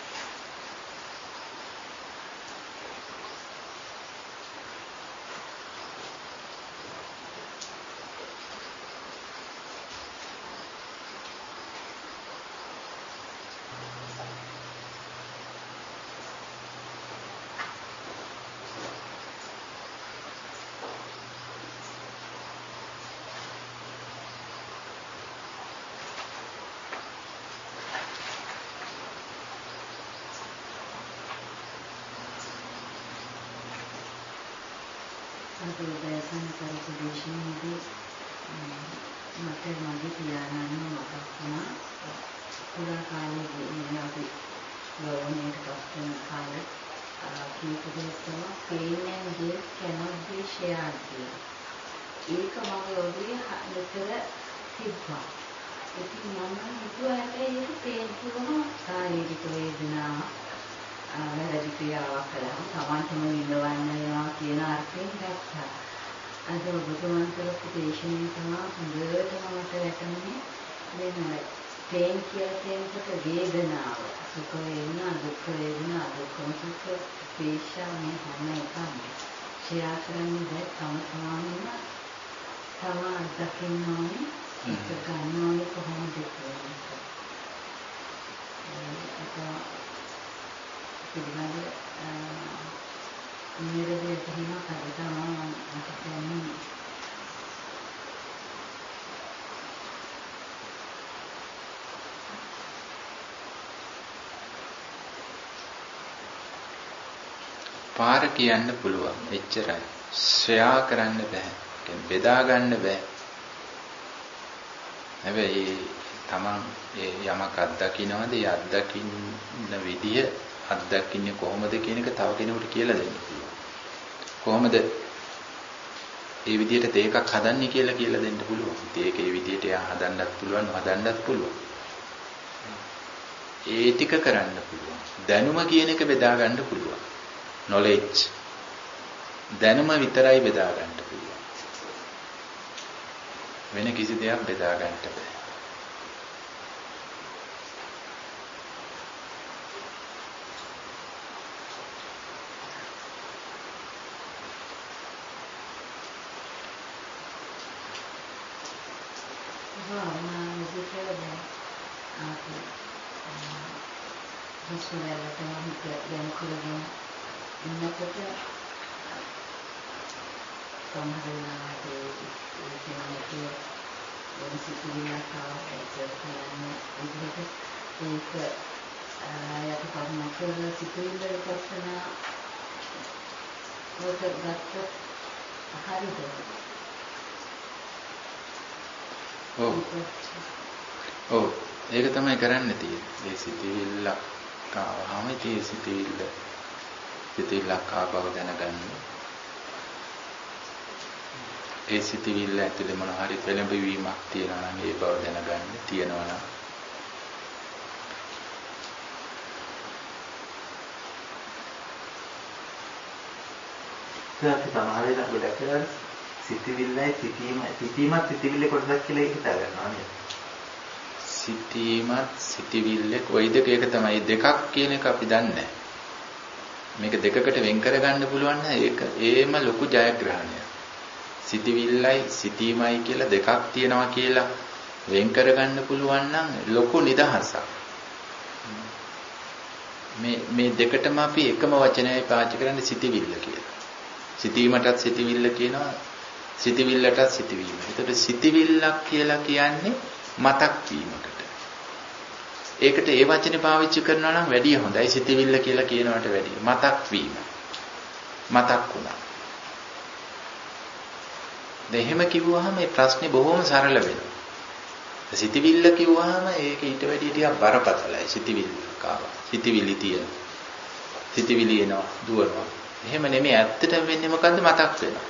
මට මගේ පියාණන් මතක් වුණා පුරා කාලේ ඉන්නේ අපි ගෝවණේට පස් වෙන කාලේ කීප දෙනෙක් තමයි pain and gain cannot be shared කියලා. ඒක මගේ ඔළුවේ මෙතන තිබ්බා. ඉතින් මම හිතුවා හැබැයි ඒක pain කියවම ශාරීරික වේදනාවක් වැරදි ක්‍රියාවක් කළාම Tamanටම විඳවන්න වෙනවා කියන අර්ථයෙන් දැක්කා. අද ඔබතුමන් කරපු දේශනාව තමයි හොඳටම මට වැටුනේ මේ pain කියලා කියනකොට වේදනාව සුඛ වේදනා දුක් වේදනා දුක්ඛම සුඛ පේශා මේ හැම එකම ෂෙයා කරන්නේ දැන් තම තමාම තම අත්දකින්න ඕනේ ඒක ගන්න ඕනේ කොහොමද කියන්නේ ඒක පිළිබඳ නිරවැය කිරීමක් අද තමයි මට කියන්නේ. පාර කියන්න පුළුවන් එච්චරයි. ශ්‍රයා කරන්න බෑ. කියන්නේ බෙදා ගන්න බෑ. හැබැයි තමන් ඒ යමක් අත්දකින්නවද ඒ අත්දකින්න විදිය අත්දකින්නේ කොහොමද කියන එක තව කෙනෙකුට කියලා දෙන්න පුළුවන්. කොහොමද ඒ විදියට තේකක් හදන්නේ කියලා කියලා දෙන්න පුළුවන්. තේක ඒ විදියට එයා හදන්නත් පුළුවන්, හදන්නත් පුළුවන්. ඒ ටික කරන්න පුළුවන්. දැනුම කියන එක බෙදා ගන්න පුළුවන්. knowledge දැනුම විතරයි බෙදා ගන්න පුළුවන්. වෙන කිසි දෙයක් බෙදා ගන්න බෑ. ඉන්නකොට සමහරවිට ඒ සිතුවිල්ලක් ආවොත් ඒක විදිහට ඒක යට කර්මක සිතුවිල්ල පස්සන කොට ගත්තොත් හරිද? ඔව් ඔව් ඒක තමයි කරන්න තියෙන්නේ. ඒ සිතුවිල්ල ආවම ඒ සිතුවිල්ල සිතුවිල්ලක් ආව දැනගන්න. ඒ සිතුවිල්ල ඇතුලේ මොන හරි පෙළඹවීමක් තියෙනවා නම් ඒ බව දැනගන්න. තියෙනවා නම් ඒක තමයි වෙලා ගොඩක් වෙලා සිතිවිල්ලයි සිතීම සිතීමත් සිතිවිල්ල කොටසක් කියලා හිතා ගන්නවා නේද? සිතීමත් සිතිවිල්ල කොයි දෙක එක තමයි දෙකක් කියන එක අපි දන්නේ නැහැ. මේක දෙකකට වෙන් කරගන්න පුළුවන් නම් ඒක ඒම ලොකු ජයග්‍රහණයක්. සිතිවිල්ලයි සිතීමයි කියලා දෙකක් තියෙනවා කියලා වෙන් කරගන්න පුළුවන් නම් ලොකු නිදහසක්. මේ මේ දෙකටම අපි එකම වචනයයි පාවිච්චි කරන්නේ සිතිවිල්ල කියලා. සිතීමටත් සිතිවිල්ල කියනවා සිතිවිල්ලටත් සිතිවීම. ඒකට සිතිවිල්ලක් කියලා කියන්නේ මතක් වීමකට. ඒකට ඒ වචනේ පාවිච්චි කරනවා නම් වැඩිය හොඳයි සිතිවිල්ල කියලා කියනවට වැඩිය. මතක් වීම. මතක් වුණා. දැන් එහෙම කිව්වහම මේ ප්‍රශ්නේ බොහොම සරල වෙනවා. සිතිවිල්ල කිව්වහම ඒක ඊට වැඩිය ටිකක් බරපතලයි. සිතිවිල්ල කාව. සිතිවිලි තියෙන. සිතිවිලි එනවා, දුවනවා. එහෙම නෙමෙයි ඇත්තටම වෙන්නේ මොකද්ද මතක් වෙනවා.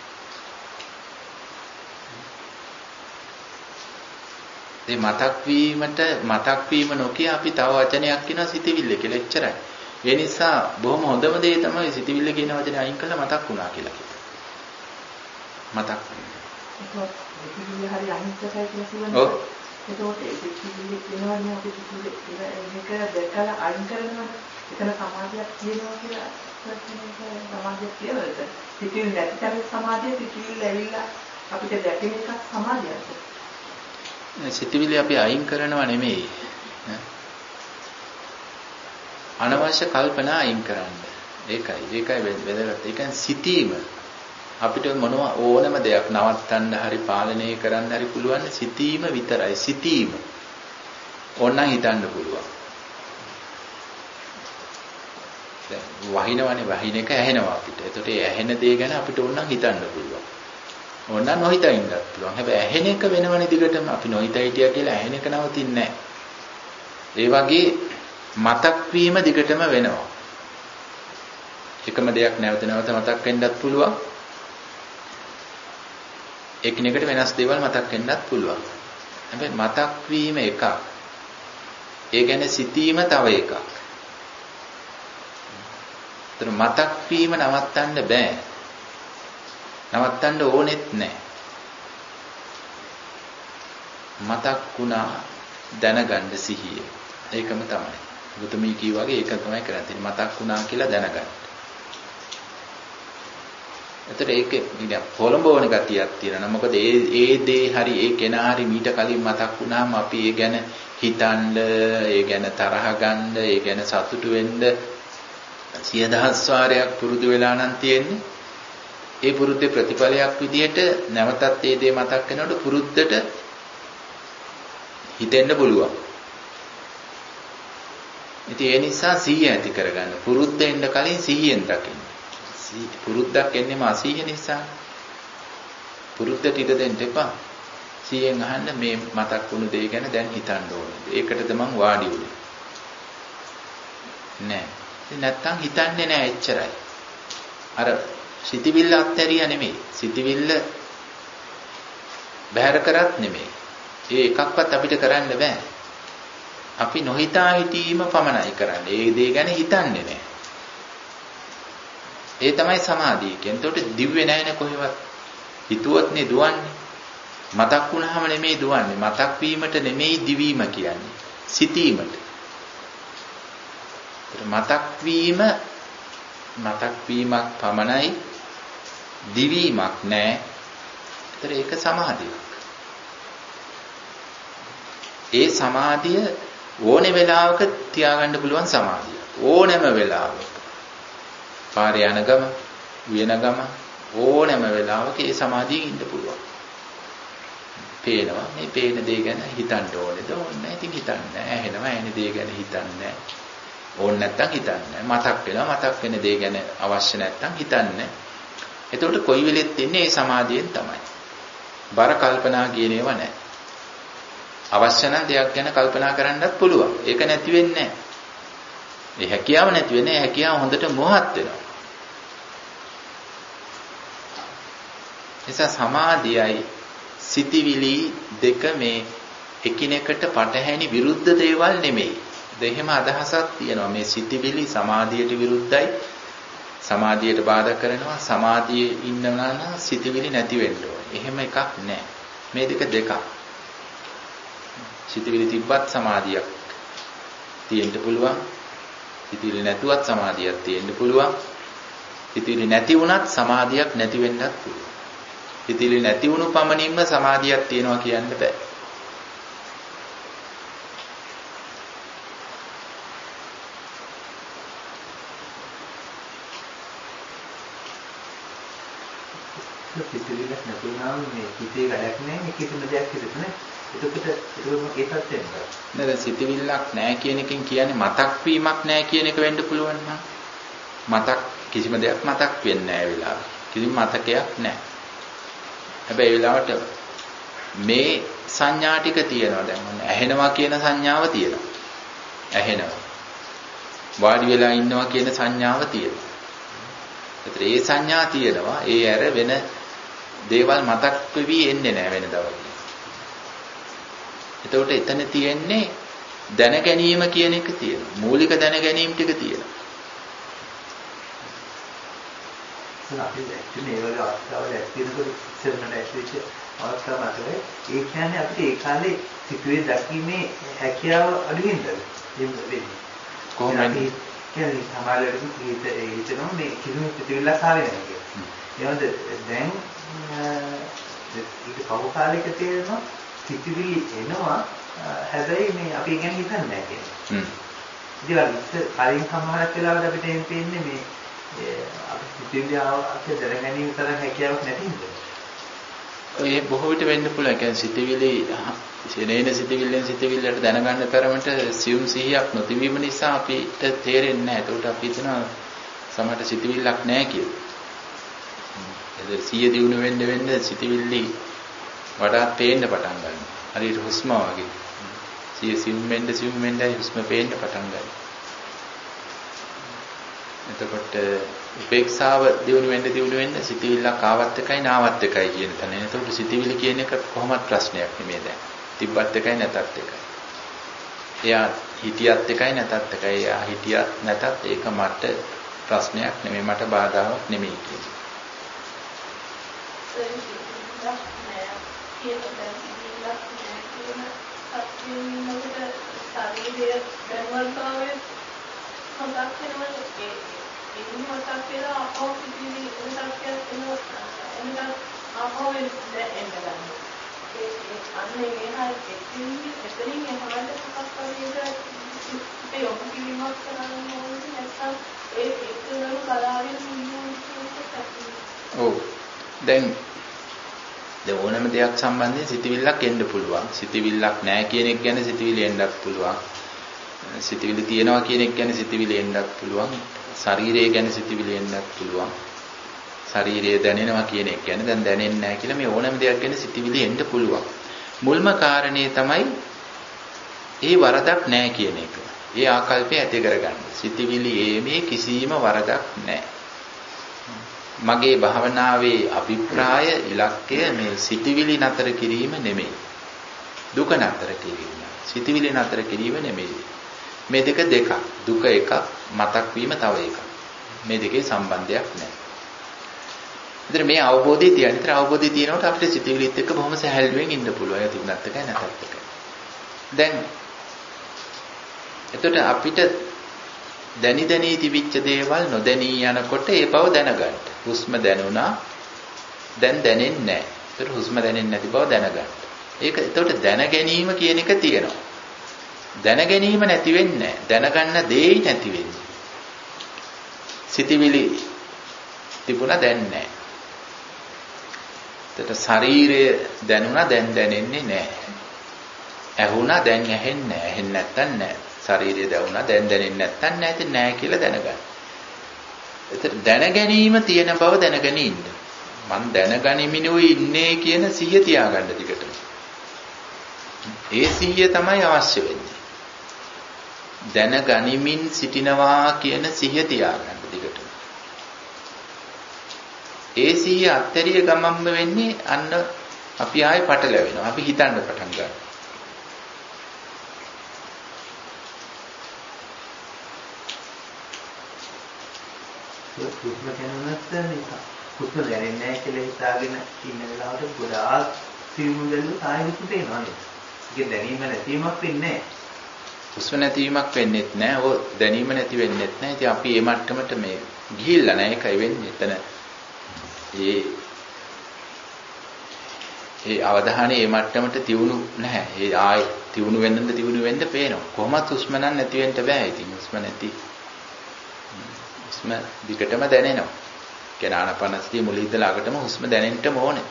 මේ මතක් වීමට මතක් වීම නොකිය අපි තව වචනයක් කියනවා සිතිවිල්ල කියලා. එච්චරයි. ඒ නිසා බොහොම හොඳම දේ තමයි සිතිවිල්ල කියන වචනේ අයින් කරලා මතක් වුණා කියලා කියනවා. මතක් වීම. ඒක සිතිවිල්ල හරි අහිංසකයි කියලා කියනවා. ඔව්. ඒකෝට ඒ සිතිවිල්ල කියනවානේ අපි සිතිවිල්ල මේක දැකලා අයින් කරනවා. එතන සමාධියක් තියෙනවා කියලා සමාධියක් කියවලද? සිතිවිල්ල නැතිතරේ සමාධිය සිතිවිල්ල ඇවිල්ලා අපිට දැකෙන එකක් සමාධියක්ද? සිතිවිලි අපි අයින් කරනවා නෙමෙයි. අනවශ්‍ය කල්පනා අයින් කරන්න. ඒකයි. ඒකයි වැදගත්. ඒ කියන්නේ සිතීම අපිට මොනවා ඕනම දෙයක් නවත්තන්න හරි පාලනය කරන්න හරි පුළුවන් සිතීම විතරයි. සිතීම. ඕනනම් හිතන්න පුළුවන්. දැන් වහිනවනේ වහින එක ඇහෙනවා අපිට. ඒතකොට ඒ ඇහෙන දේ ගැන අපිට ඕනනම් හිතන්න පුළුවන්. ඕන නොහිතා ඉන්නත් පුළුවන්. හැබැයි ඇහෙන එක වෙනවනේ දිගටම අපි නොහිතා හිටියා කියලා ඇහෙන එක නවතින්නේ නැහැ. ඒ වගේ මතක් වීම දිගටම වෙනවා. එකම දෙයක් නැවත නැවත මතක් වෙන්නත් පුළුවන්. එකිනෙකට වෙනස් දේවල් මතක් වෙන්නත් පුළුවන්. හැබැයි මතක් වීම එකක්. ඒ කියන්නේ සිතීම තව එකක්. ඒතර මතක් වීම නවත්තන්න බෑ. නවත්තන්න ඕනෙත් නැහැ. මතක් වුණා දැනගන්න සිහිය. ඒකම තමයි. බුදුමී කිව්වා වගේ ඒක තමයි කරන්නේ. මතක් වුණා කියලා දැනගන්න. ඒතර ඒක නිකන් පොළඹවන ගතියක් තියෙනවා. මොකද ඒ ඒ දේ හරි ඒ කෙනා හරි මීට කලින් මතක් වුණාම අපි ඒ ගැන හිතන්න, ඒ ගැන තරහ ගන්න, ඒ ගැන සතුටු වෙන්න සිය දහස් වාරයක් පුරුදු වෙලා නම් තියෙන්නේ. ඒ පුරුද්දේ ප්‍රතිඵලයක් විදිහට නැවතත් ඒ දේ මතක් වෙනකොට පුරුද්දට හිතෙන්න පුළුවන්. ඉතින් ඒ නිසා සිහිය ඇති කරගන්න. පුරුද්ද එන්න කලින් සිහියෙන් දකින්න. පුරුද්දක් එන්නේම අසීහිය නිසා. පුරුද්දට ඉඩ දෙන්න එපා. සිහියෙන් අහන්න මේ මතක් වුණු දේ ගැන දැන් හිතන්න ඕනේ. ඒකටද මං වාඩි වුනේ. නෑ. ඉතින් නැත්තම් හිතන්නේ නෑ එච්චරයි. අර සිතිවිල්ල අත්හැරියා නෙමෙයි. සිතිවිල්ල බැහැර කරත් නෙමෙයි. ඒ එකක්වත් අපිට කරන්න බෑ. අපි නොහිතා හිටීම පමණයි කරන්නේ. ඒ දේ ගැන හිතන්නේ නෑ. ඒ තමයි සමාධිය කියන්නේ. එතකොට දිව්වේ නැහැනේ කොහෙවත්. හිතුවොත්නේ දුවන්නේ. මතක් වුණාම නෙමෙයි දුවන්නේ. මතක් වීමට නෙමෙයි දිවීම කියන්නේ. සිතීමට. මතක් වීම මතක් වීමක් පමණයි දිවීමක් නෑ. ඒතර ඒක සමාධියක්. ඒ සමාධිය ඕනේ වෙලාවක තියාගන්න පුළුවන් සමාධිය. ඕනෑම වෙලාවක. පාරේ යන ගම, වියන ගම ඕනෑම වෙලාවක ඒ සමාධියෙන් ඉන්න පුළුවන්. පේනවා මේ පේන දේ ගැන හිතන්න ඕනේද? ඕනේ නැහැ. ඉතින් හිතන්නේ නැහැ. ඇහෙනවා ඇහෙන දේ ගැන හිතන්නේ නැහැ. ඕන නැත්තම් හිතන්නේ මතක් වෙනවා මතක් වෙන දේ ගැන අවශ්‍ය නැත්තම් හිතන්නේ. එතකොට කොයි වෙලෙත් ඉන්නේ ඒ සමාධියෙන් තමයි. බර කල්පනා කියන ඒවා නැහැ. අවශ්‍ය නම් දෙයක් ගැන කල්පනා කරන්නත් පුළුවන්. ඒක නැති වෙන්නේ නැහැ. ඒ හැකියාව නැති වෙන්නේ හැකියාව හොඳට මොහත් වෙනවා. එසා සමාධියයි සිතිවිලි දෙක මේ එකිනෙකට පටහැනි විරුද්ධ දේවල් නෙමෙයි. දෙහෙම අදහසක් තියෙනවා මේ සිතිවිලි සමාධියට විරුද්ධයි සමාධියට බාධා කරනවා. සමාධියේ ඉන්නවා නම් සිතවිලි නැති වෙන්න ඕනේ. එහෙම එකක් නැහැ. මේ දෙක දෙකක්. සිතවිලි තිබ්බත් සමාධියක් තියෙන්න පුළුවන්. සිතවිලි නැතුවත් සමාධියක් තියෙන්න පුළුවන්. සිතවිලි නැති වුණත් සමාධියක් නැති වෙන්නත් පුළුවන්. සිතවිලි නැති වුණු පමණින්ම සමාධියක් තියෙනවා කියන්න බෑ. සිතවිල්ලක් නැතුණාම මේ හිතේ වැඩක් නැහැ කිසිම දෙයක් හිතෙන්නේ නැහැ. එතකොට ඒක ඒ පැත්තෙන් නේද සිතවිල්ලක් නැහැ කියන එකෙන් කියන්නේ මතක් වීමක් නැහැ කියන එක වෙන්න පුළුවන් නම් මතක් කිසිම දෙයක් මතක් වෙන්නේ නැහැ ඒ වෙලාවේ. කිසිම මතකයක් නැහැ. හැබැයි ඒ වෙලාවට මේ සංඥා ටික තියෙනවා දැන් මොන ඇහෙනවා කියන සංඥාව තියෙනවා. ඇහෙනවා. වාඩි වෙලා ඉන්නවා කියන සංඥාව තියෙනවා. ඒතර ඒ සංඥා තියෙනවා. ඒ ඇර වෙන දේවල් මතක් වෙවි එන්නේ නැහැ වෙනදා වගේ. එතකොට එතන තියෙන්නේ දැන ගැනීම කියන එක තියෙනවා. මූලික දැන ගැනීම ටික තියෙනවා. අපි ඇක්චුලි ඒ වගේ අවස්ථාවල ඇක්ටිනකොට ඉස්සරහට ඇක්ටිවිච් අවස්ථාව මාතේ ඒ කියන්නේ අපිට ඒ කාලේ සිතුවේ දැකීමේ හැකියාව අඩුවෙන්ද වෙන්නේ. කොහොමද? කියන්නේ සමාජයට කීිත හිතනවා මේ කිසිම සිතුවිල්ලක් ආවේ නැහැ කියලා. ඒවද දැන් ඒක කව කාලයක තේරෙනවා සිතුවිලි එනවා හැබැයි මේ අපි ගැන හිතන්නේ නැහැ කියන්නේ. හ්ම්. ඉතින් කලින් සමහරක් වෙලාවට අපිට එම් පේන්නේ මේ අපි සිතුවිලි ආවක දැනගැනීම තරම් හැකියාවක් නැතිද? ඒ බොහෝ විට වෙන්න පුළුවන්. ඒ කියන්නේ සිතුවිලි සෙනෙන සිතුවිල්ලෙන් සිතුවිල්ලට දැනගන්න තරමට සියුම් සිහියක් නොතිබීම නිසා අපිට තේරෙන්නේ නැහැ. ඒකට අපි හිතනවා සමහරට සිතුවිල්ලක් නැහැ කියලා. ඒ සිය දිනු වෙන්න වෙන්න සිතුවිලි වඩාත් පේන්න පටන් ගන්නවා. හරියට හුස්ම වගේ. සිය සියුම් වෙන්න සියුම් වෙන්නයි හුස්ම පේන්න පටන් ගන්නවා. එතකොට උපේක්ෂාව දිනු වෙන්න දිනු වෙන්න සිතවිල්ලක් ආවත් එකයි නාවත් එකයි කියන තැන. එතකොට සිතවිලි කියන එක කොහොමත් ප්‍රශ්නයක් නෙමෙයි දැන්. තිබ්බත් එකයි නැතත් එකයි. එයා හිටියත් එකයි නැතත් එකයි. එයා හිටියත් නැතත් ඒක මට ප්‍රශ්නයක් නෙමෙයි, මට බාධාවක් නෙමෙයි කියන්නේ. ඉන්න මතක් වෙලා අපෝ සිටිවි උන්ටක් එනවා එනවා අපෝ එන්න ගන්න. ඒ අන්නේ එහා එක්කින්නේ එතනින් එහාට මොකක් වගේ ඒ යොමු කිරීමක් කරන්න ඕනේ නැත්නම් ඒ එක්කනම බලාගෙන ඉන්න ඔව්. දැන් දැන් ඕනම දෙයක් සම්බන්ධයෙන් සිතවිල්ලක් එන්න පුළුවන්. සිතවිල්ලක් නැහැ කියන එක ගැන සිතවිලි එන්නත් පුළුවන්. සිතවිලි තියෙනවා කියන එක ගැන සිතවිලි එන්නත් පුළුවන්. ශරීරය ගැන සිතවිලි එන්නත් පුළුවන්. ශරීරය දැනෙනවා කියන එක ගැන දැන් දැනෙන්නේ නැහැ කියලා මේ ඕනම දෙයක් ගැන සිතවිලි එන්න පුළුවන්. මුල්ම කාරණේ තමයි ඒ වරදක් නැහැ කියන එක. ඒ ආකල්පය ඇති කරගන්න. සිතවිලි ඒමේ කිසිම වරදක් නැහැ. මගේ භාවනාවේ අභිප්‍රාය ඉලක්කය මේ සිතවිලි නතර කිරීම නෙමෙයි. දුක නතර කිරීම. සිතවිලි නතර කිරීම නෙමෙයි. මේ දෙක දෙකක්. දුක එකක්, මතක් වීම තව එකක්. මේ දෙකේ සම්බන්ධයක් නැහැ. ඉතින් මේ අවබෝධය තියන ඉතින් අවබෝධය තියෙනකොට අපිට සිතවිලිත් එක්ක බොහොම සැහැල්ලුවෙන් ඉන්න පුළුවන්. ඒක තිබුණත් එකයි නැතත් එකයි. දැන් එතකොට අපිට දැනි දැනි තිබිච්ච දේවල් නොදැනී යනකොට ඒ බව දැනගන්න. හුස්ම දැනුණා දැන් දැනෙන්නේ නැහැ. ඒතර හුස්ම දැනෙන්නේ නැති බව දැනගන්න. ඒක එතකොට දැන ගැනීම කියන එක තියෙනවා. දැන ගැනීම නැති වෙන්නේ නැහැ. දැනගන්න දෙයි නැති වෙන්නේ. සිතවිලි තිබුණා දැන් නැහැ. එතකොට ශරීරය දැනුණා දැන් දැනෙන්නේ නැහැ. ඇහුණා දැන් ඇහෙන්නේ නැහැ. ඇහෙන්නේ නැත්තම් නැහැ. ශරීරය දැනුණා දැන් දැනෙන්නේ නැත්තම් නැහැ. ඉතින් නැහැ කියලා දැනගන්න. එතකොට දැන ගැනීම තියෙන බව දැනගෙන ඉන්න. මං දැනගනිමිනුයි ඉන්නේ කියන සිහිය තියාගන්න දිගටම. ඒ සිහිය තමයි අවශ්‍ය වෙන්නේ. දැනගනිමින් සිටිනවා කියන සිහිය තියාගන්න දිගටම. ඒ සිහිය අත්තරිය ගමම්ම වෙන්නේ අන්න අපි ආයේ පටලැවෙනවා. අපි හිතන්න පටන් ගන්නවා. හුස්ම දැනුණත් මේක හුස්ම දැනෙන්නේ නැහැ කියලා හිතාගෙන ඉන්න වෙලාවට ගොඩාක් සියුම් දැනුත් ආයෙ හුස්ම තේනවා නේද? ඒක දැනීම නැතිවීමක් වෙන්නේ නැහැ. හුස්ම නැතිවීමක් වෙන්නේත් නැහැ. ඕ දැනීම නැති වෙන්නේත් නැහැ. ඉතින් අපි මේ මට්ටමට මේ ගිහිල්ලා නැහැ. ඒකයි වෙන්නේ. එතන ඒ ඒ අවධානය මේ මට්ටමට තියුණු නැහැ. ඒ ආයෙ තියුණු වෙන්නද තියුණු වෙන්න පේනවා. කොහොමත් හුස්ම නැති වෙන්න බෑ. ඉතින් හුස්ම නැති හුස්ම දිගටම දැනෙනවා. කියන ආනාපානසතිය මුල ඉඳලා අගටම හුස්ම දැනෙන්නම ඕනේ.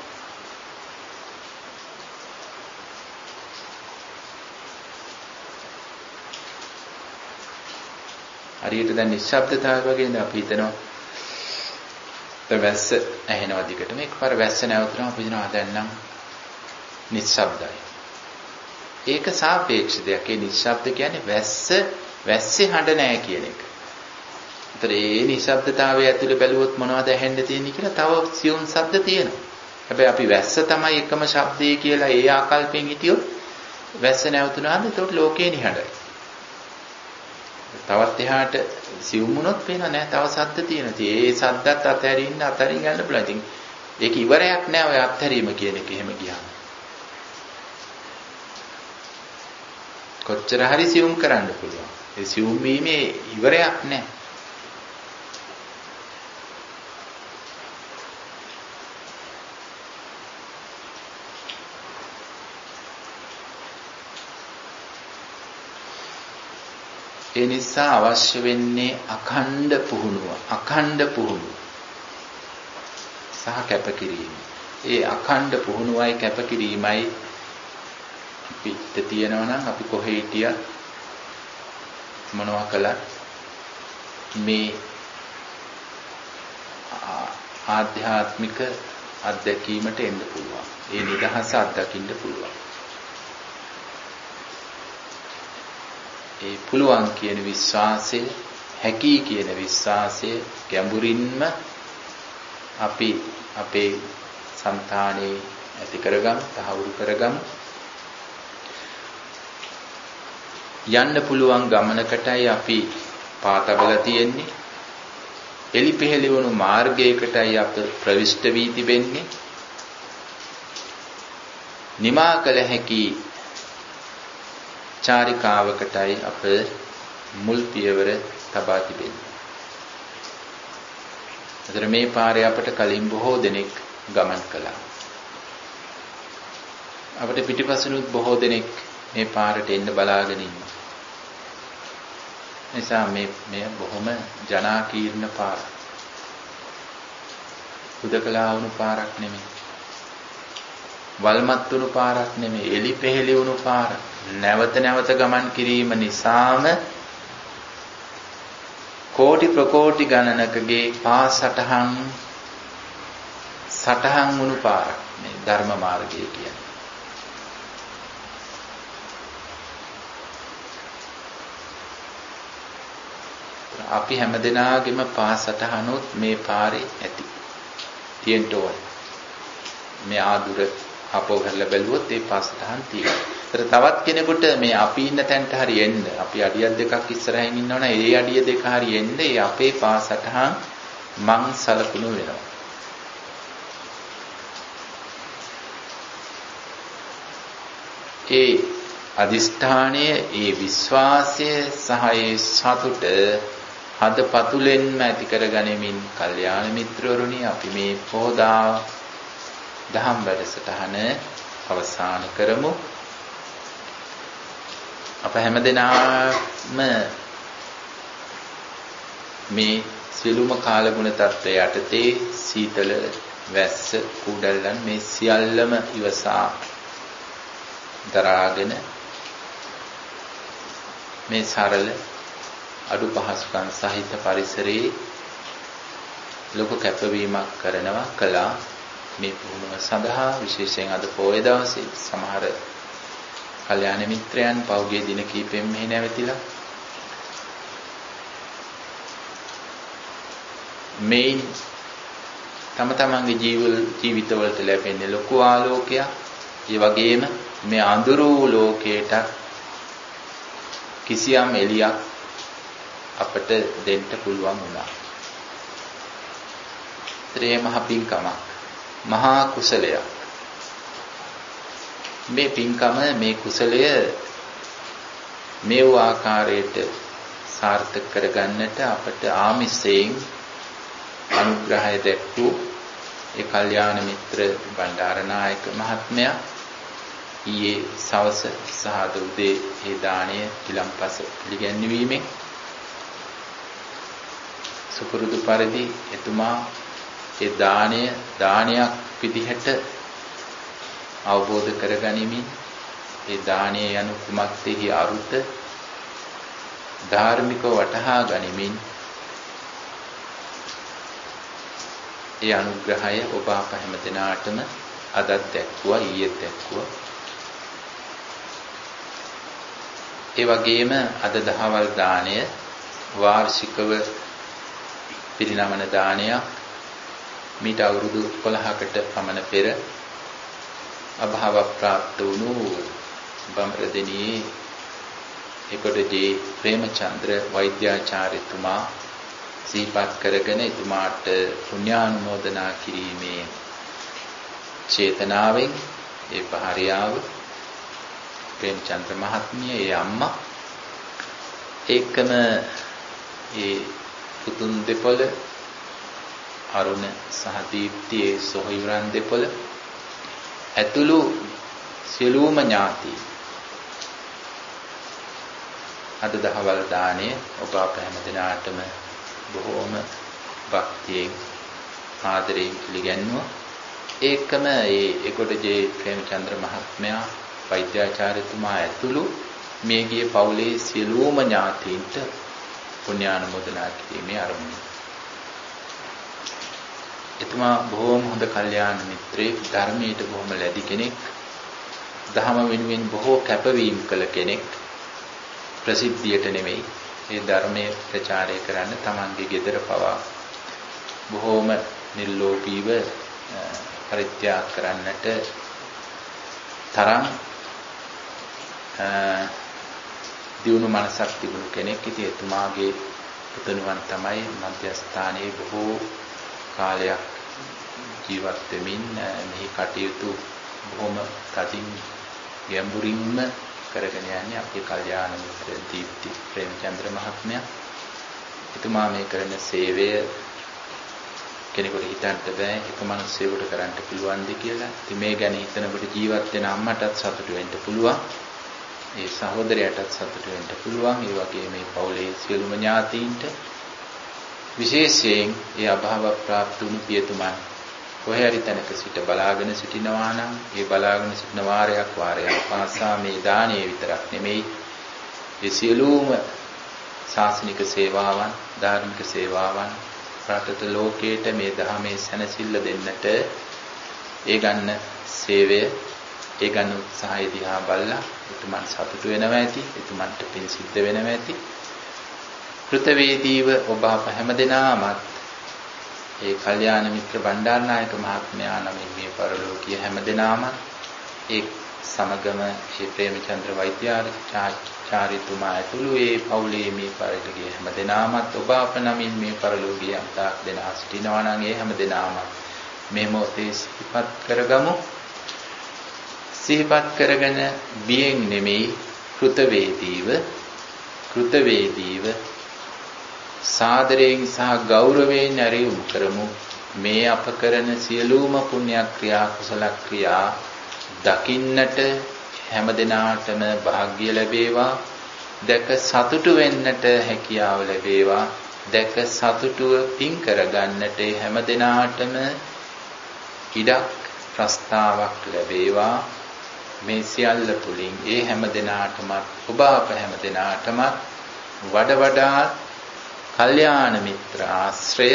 හරියට දැන් නිශ්ශබ්දතාවය වගේ නේද අපි හිතනවා. වැස්ස ඇහෙනවා දිගටම එකපාර වැස්ස නැවතුනම අපි හිතනවා දැන් නම් නිශ්ශබ්දයි. ඒක සාපේක්ෂ දෙයක්. ඒ නිශ්ශබ්ද කියන්නේ වැස්ස වැස්සේ හඬ නැහැ කියන එක. ඒතර ඒ නිශ්ශබ්දතාවය ඇතුලේ බැලුවොත් මොනවද ඇහෙන්න තියෙන්නේ කියලා තව සියුම් ශබ්ද තියෙනවා. හැබැයි අපි වැස්ස තමයි එකම ශබ්දය කියලා ඒ ආකල්පයෙන් හිටියොත් වැස්ස නැවතුනාම ඒතකොට ලෝකේ නිහඬයි. තවත් එහාට සිවුම් වුණොත් පේනවා නෑ තව ශබ්ද තියෙනවා. ඉතින් ඒ ශබ්දත් අතහැරින්න අතරින් යන්න පුළුවන්. ඉතින් ඒක ඉවරයක් නෑ ඔය අත්හැරීම කියන එක එහෙම ගියාම. කොච්චර හරි සිවුම් කරන්න පුළුවන්. ඒ සිවුම් වීමේ ඉවරයක් නෑ. ඒ නිසා අවශ්‍ය වෙන්නේ අඛණ්ඩ පුහුණුව අඛණ්ඩ පුහුණුව සහ කැපකිරීම. ඒ අඛණ්ඩ පුහුණුවයි කැපකිරීමයි පිට තියෙනවා නම් අපි කොහේ හිටියත් මොනවා කළත් මේ ආධ්‍යාත්මික අත්දැකීමට එන්න පුළුවන්. ඒ නිදහස අත්දකින්න පුළුවන්. ඒ පුළුවන් කියන විශ්වාසය, හැකි කියන විශ්වාසය ගැඹුරින්ම අපි අපේ సంతානේ ඇති කරගමු, තහවුරු කරගමු. යන්න පුළුවන් ගමනකටයි අපි පාතබල තියෙන්නේ. එලිපෙහෙලි වුණු මාර්ගයකටයි අප ප්‍රවිෂ්ඨ වී තිබෙන්නේ. නිමා කළ හැකි චාරිකාවකටයි අප මුල් පියවර තබා තිබෙන්නේ. අතර මේ පාරේ අපට කලින් බොහෝ දෙනෙක් ගමන් කළා. අපට පිටිපස්සෙනුත් බොහෝ දෙනෙක් මේ පාරට එන්න බලාගෙන ඉන්නවා. නිසා මේ මේ බොහොම ජනාකීර්ණ පාර. හුදකලා වුණු පාරක් නෙමෙයි. වල්මත් වුණු පාරක් නෙමෙයි. එලි පෙහෙලි වුණු පාරක්. නැවත නැවත ගමන් කිරීම නිසාම කෝටි ප්‍රකෝටි ගණනකගේ පා සටහන් සටහන් වුණු පාරක් මේ ධර්ම මාර්ගය කියන්නේ. අපි හැමදෙනාගේම පා සටහනොත් මේ පාරේ ඇති. තියෙන්න ඕන. මේ ආදුර අපෝ කරලා බැලුවොත් ඒ පා සටහන් තියෙනවා. තවත් කෙනෙකුට මේ අපි ඉන්න තැනට හරි එන්න අපි අඩියක් දෙකක් ඉස්සරහින් ඉන්නවනේ ඒ අඩිය දෙක හරි එන්න ඒ අපේ පාසටහන් මං සලකුණු වෙනවා. ඒ අදිෂ්ඨානය, ඒ විශ්වාසය සහ ඒ සතුට හදපතුලෙන්ම ඇති කරගැනීමෙන් කල්යාණ මිත්‍රවරුනි අපි මේ පොදා දහම් වැඩසටහන අවසන් කරමු. අප හැමදෙනාම මේ සියලුම කාලගුණ තත්ත්වය යටතේ සීතල වැස්ස කුඩල්ලන් මේ සියල්ලම ඉවසා දරාගෙන මේ සරල අඩු පහසුකම් සහිත පරිසරයේ ලොකු කැපවීමක් කරනවා කළා මේ පුහුණුව සඳහා. විශේෂයෙන් අද පොය දවසේ සමහර කල්‍යාණ මිත්‍රයන් පෞගේ දින කීපෙම මෙහි නැවතිලා මේ තම තමන්ගේ ජීවල ජීවිතවලට ලැබෙන්නේ ලොකු ආලෝකයක්. ඒ වගේම මේ අඳුරු ලෝකයට කිසියම් එළියක් අපට දෙන්න පුළුවන් වුණා. ත්‍රේ මහ පින්කමක්, මහා කුසලයක්. මේ පින්කම, මේ කුසලය මේ වූ ආකාරයට සාර්ථක කරගන්නට අපට ආමිසයෙන් අනුග්‍රහය දැක්වූ ඒ කල්යාණ මිත්‍ර බණ්ඩාරනායක මහත්මයා ඊයේ සවස සහ උදේ ඒ දාණය පිළම්පස පිළිගැන්වීමෙන් සුපුරුදු පරිදි එතුමා ඒ දාණය දානයක් විදිහට අවබෝධ කරගනිමින් ඒ දාණය යනු කුමක්දෙහි අරුත ධාර්මිකව වටහා ගනිමින් ඒ අනුග්‍රහය ඔබ අප හැම දිනාටම අදත් දැක්වුවා, ඊයේත් දැක්වුවා. ඒ වගේම අද දහවල් දාණය වාර්ෂිකව පිරිනමන දානයක්. මීට අවුරුදු පොළහකට පමණ පෙර අභාව ප්‍රාප්ත වුණු බම්රදෙණියේ එකොඩජේ ප්‍රේමචන්ද්‍ර වෛද්‍යාචාර්යතුමා සිහිපත් කරගෙන එතුමාට පුණ්‍යානුමෝදනා කිරීමේ චේතනාවෙන් ඒ භාර්යාව ප්‍රේමචන්ද්‍ර මහත්මිය, ඒ අම්මා, ඒකම ඒ පුතුන් දෙපොළ අරුණ සහ දීප්ති, ඒ සොහොයුරන් දෙපොළ ඇතුළු සියලුම ඥාති අද දහවල් දාණය ඔබ අප හැම දිනාටම බොහෝම භක්තියෙන් ආදරයෙන් පිළිගන්නවා. ඒකම ඒ එකොඩජේ ප්‍රේමචන්ද්‍ර මහත්මයා වෛද්‍යාචාර්යතුමා ඇතුළු මේ ගිය පවුලේ සියලුම ඥාතීන්ට පුණ්‍යානුමෝදනා කිරීමේ අරමුණ. එතුමා බොහෝම හොඳ කල්යාණ මිත්‍රයෙක්, ධර්මයට බොහොම ලැබි කෙනෙක්, ධහම වෙනුවෙන් බොහෝ කැපවීම් කළ කෙනෙක්. ප්‍රසිද්ධියට නෙමෙයි, ඒ ධර්මයේ ප්‍රචාරය කරන්න තමන්ගේ ගෙදර පවා බොහෝම නිර්ලෝභීව පරිත්‍යාග කරන්නට තරම් දියුණු මනසක් තිබුණු කෙනෙක්. ඉතින් එතුමාගේ පුතණුවන් තමයි මධ්‍යස්ථානයේ බොහෝ කාලයක් ජීවත් වෙමින් මෙහි කටයුතු බොහොම තදින් ගැඹුරින්ම කරගෙන යන්නේ අපේ කල්යාණ මිත්‍ර දීප්ති ප්‍රේමචන්ද්‍ර මහත්මයා. එතුමා මේ කරන සේවය කෙනෙකුට හිතන්න බෑ එක මිනිස්සෙකුට කරන්න පුළුවන්ද කියලා. ඉතින් මේ ගැන හිතනකොට ජීවත් වෙන අම්මටත් සතුටු වෙන්න පුළුවන්, ඒ සහෝදරයාටත් සතුටු වෙන්න පුළුවන්. ඒ වගේ මේ පවුලේ සියලුම ඥාතීන්ට, විශේෂයෙන් ඒ අභාව ප්‍රාප්ත වුණු පියතුමන් කොහේ හරි තැනක සිට බලාගෙන සිටිනවා නම්, ඒ බලාගෙන සිටින වාරයක් වාරයක් පාසා මේ දානීය විතරක් නෙමෙයි, ඒ සියලුම ශාසනික සේවාවන්, ධාර්මික සේවාවන් රටට ලෝකයට මේ ධර්මයේ සැනසෙල්ල දෙන්නට ඒ ගන්න සේවය, ඒ ගන්න උත්සාහය දිහා බලලා එතුමන් සතුටු වෙනවා ඇති, එතුමන්ට පින් සිද්ධ වෙනවා ඇති. කෘතවේදීව ඔබ අප හැමදෙනාමත් ඒ කල්යාණ මිත්‍ර බණ්ඩාරනායක මහත්මයා නමින් මේ පරලෝකීය හැමදෙනාම ඒ සමගම ශ්‍රී ප්‍රේමචන්ද්‍ර වෛද්‍යාචාර්යතුමා ඇතුළු ඒ පවුලේ මේ පරිලෝකීය හැමදෙනාමත් ඔබ අප නමින් මේ පරලෝකීය අන්තක් දෙනා සිටිනවා නම් ඒ හැමදෙනාම මේ මොහොතේ සිහිපත් කරගමු. සිහිපත් කරගෙන බියෙන් නෙමෙයි, කෘතවේදීව කෘතවේදීව සාදරයෙන් සහ ගෞරවයෙන් ඇරයුම් කරමු. මේ අප කරන සියලුම පුණ්‍ය ක්‍රියා, කුසල ක්‍රියා දකින්නට හැමදෙනාටම වාග්ය ලැබේවා. දැක සතුටු වෙන්නට හැකියාව ලැබේවා. දැක සතුටුව පින් කරගන්නට හැමදෙනාටම ඉඩක්, ප්‍රස්තාවක් ලැබේවා. මේ සියල්ල තුලින් ඒ හැමදෙනාටම ඔබ අප හැමදෙනාටම වඩ වඩා කල්යාණ මිත්‍ර ආශ්‍රය,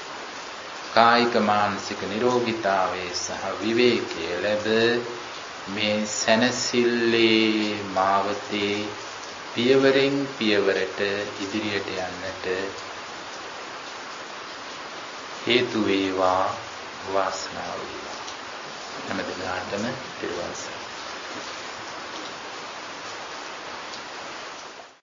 කායික මානසික නිරෝගීතාවයේ සහ විවේකයේ ලැබ මේ සැනසille මාවතේ පියවරෙන් පියවරට ඉදිරියට යන්නට හේතු වේවා, වාසනාව වේවා. හැමදෙනාටම පිරුවන්ස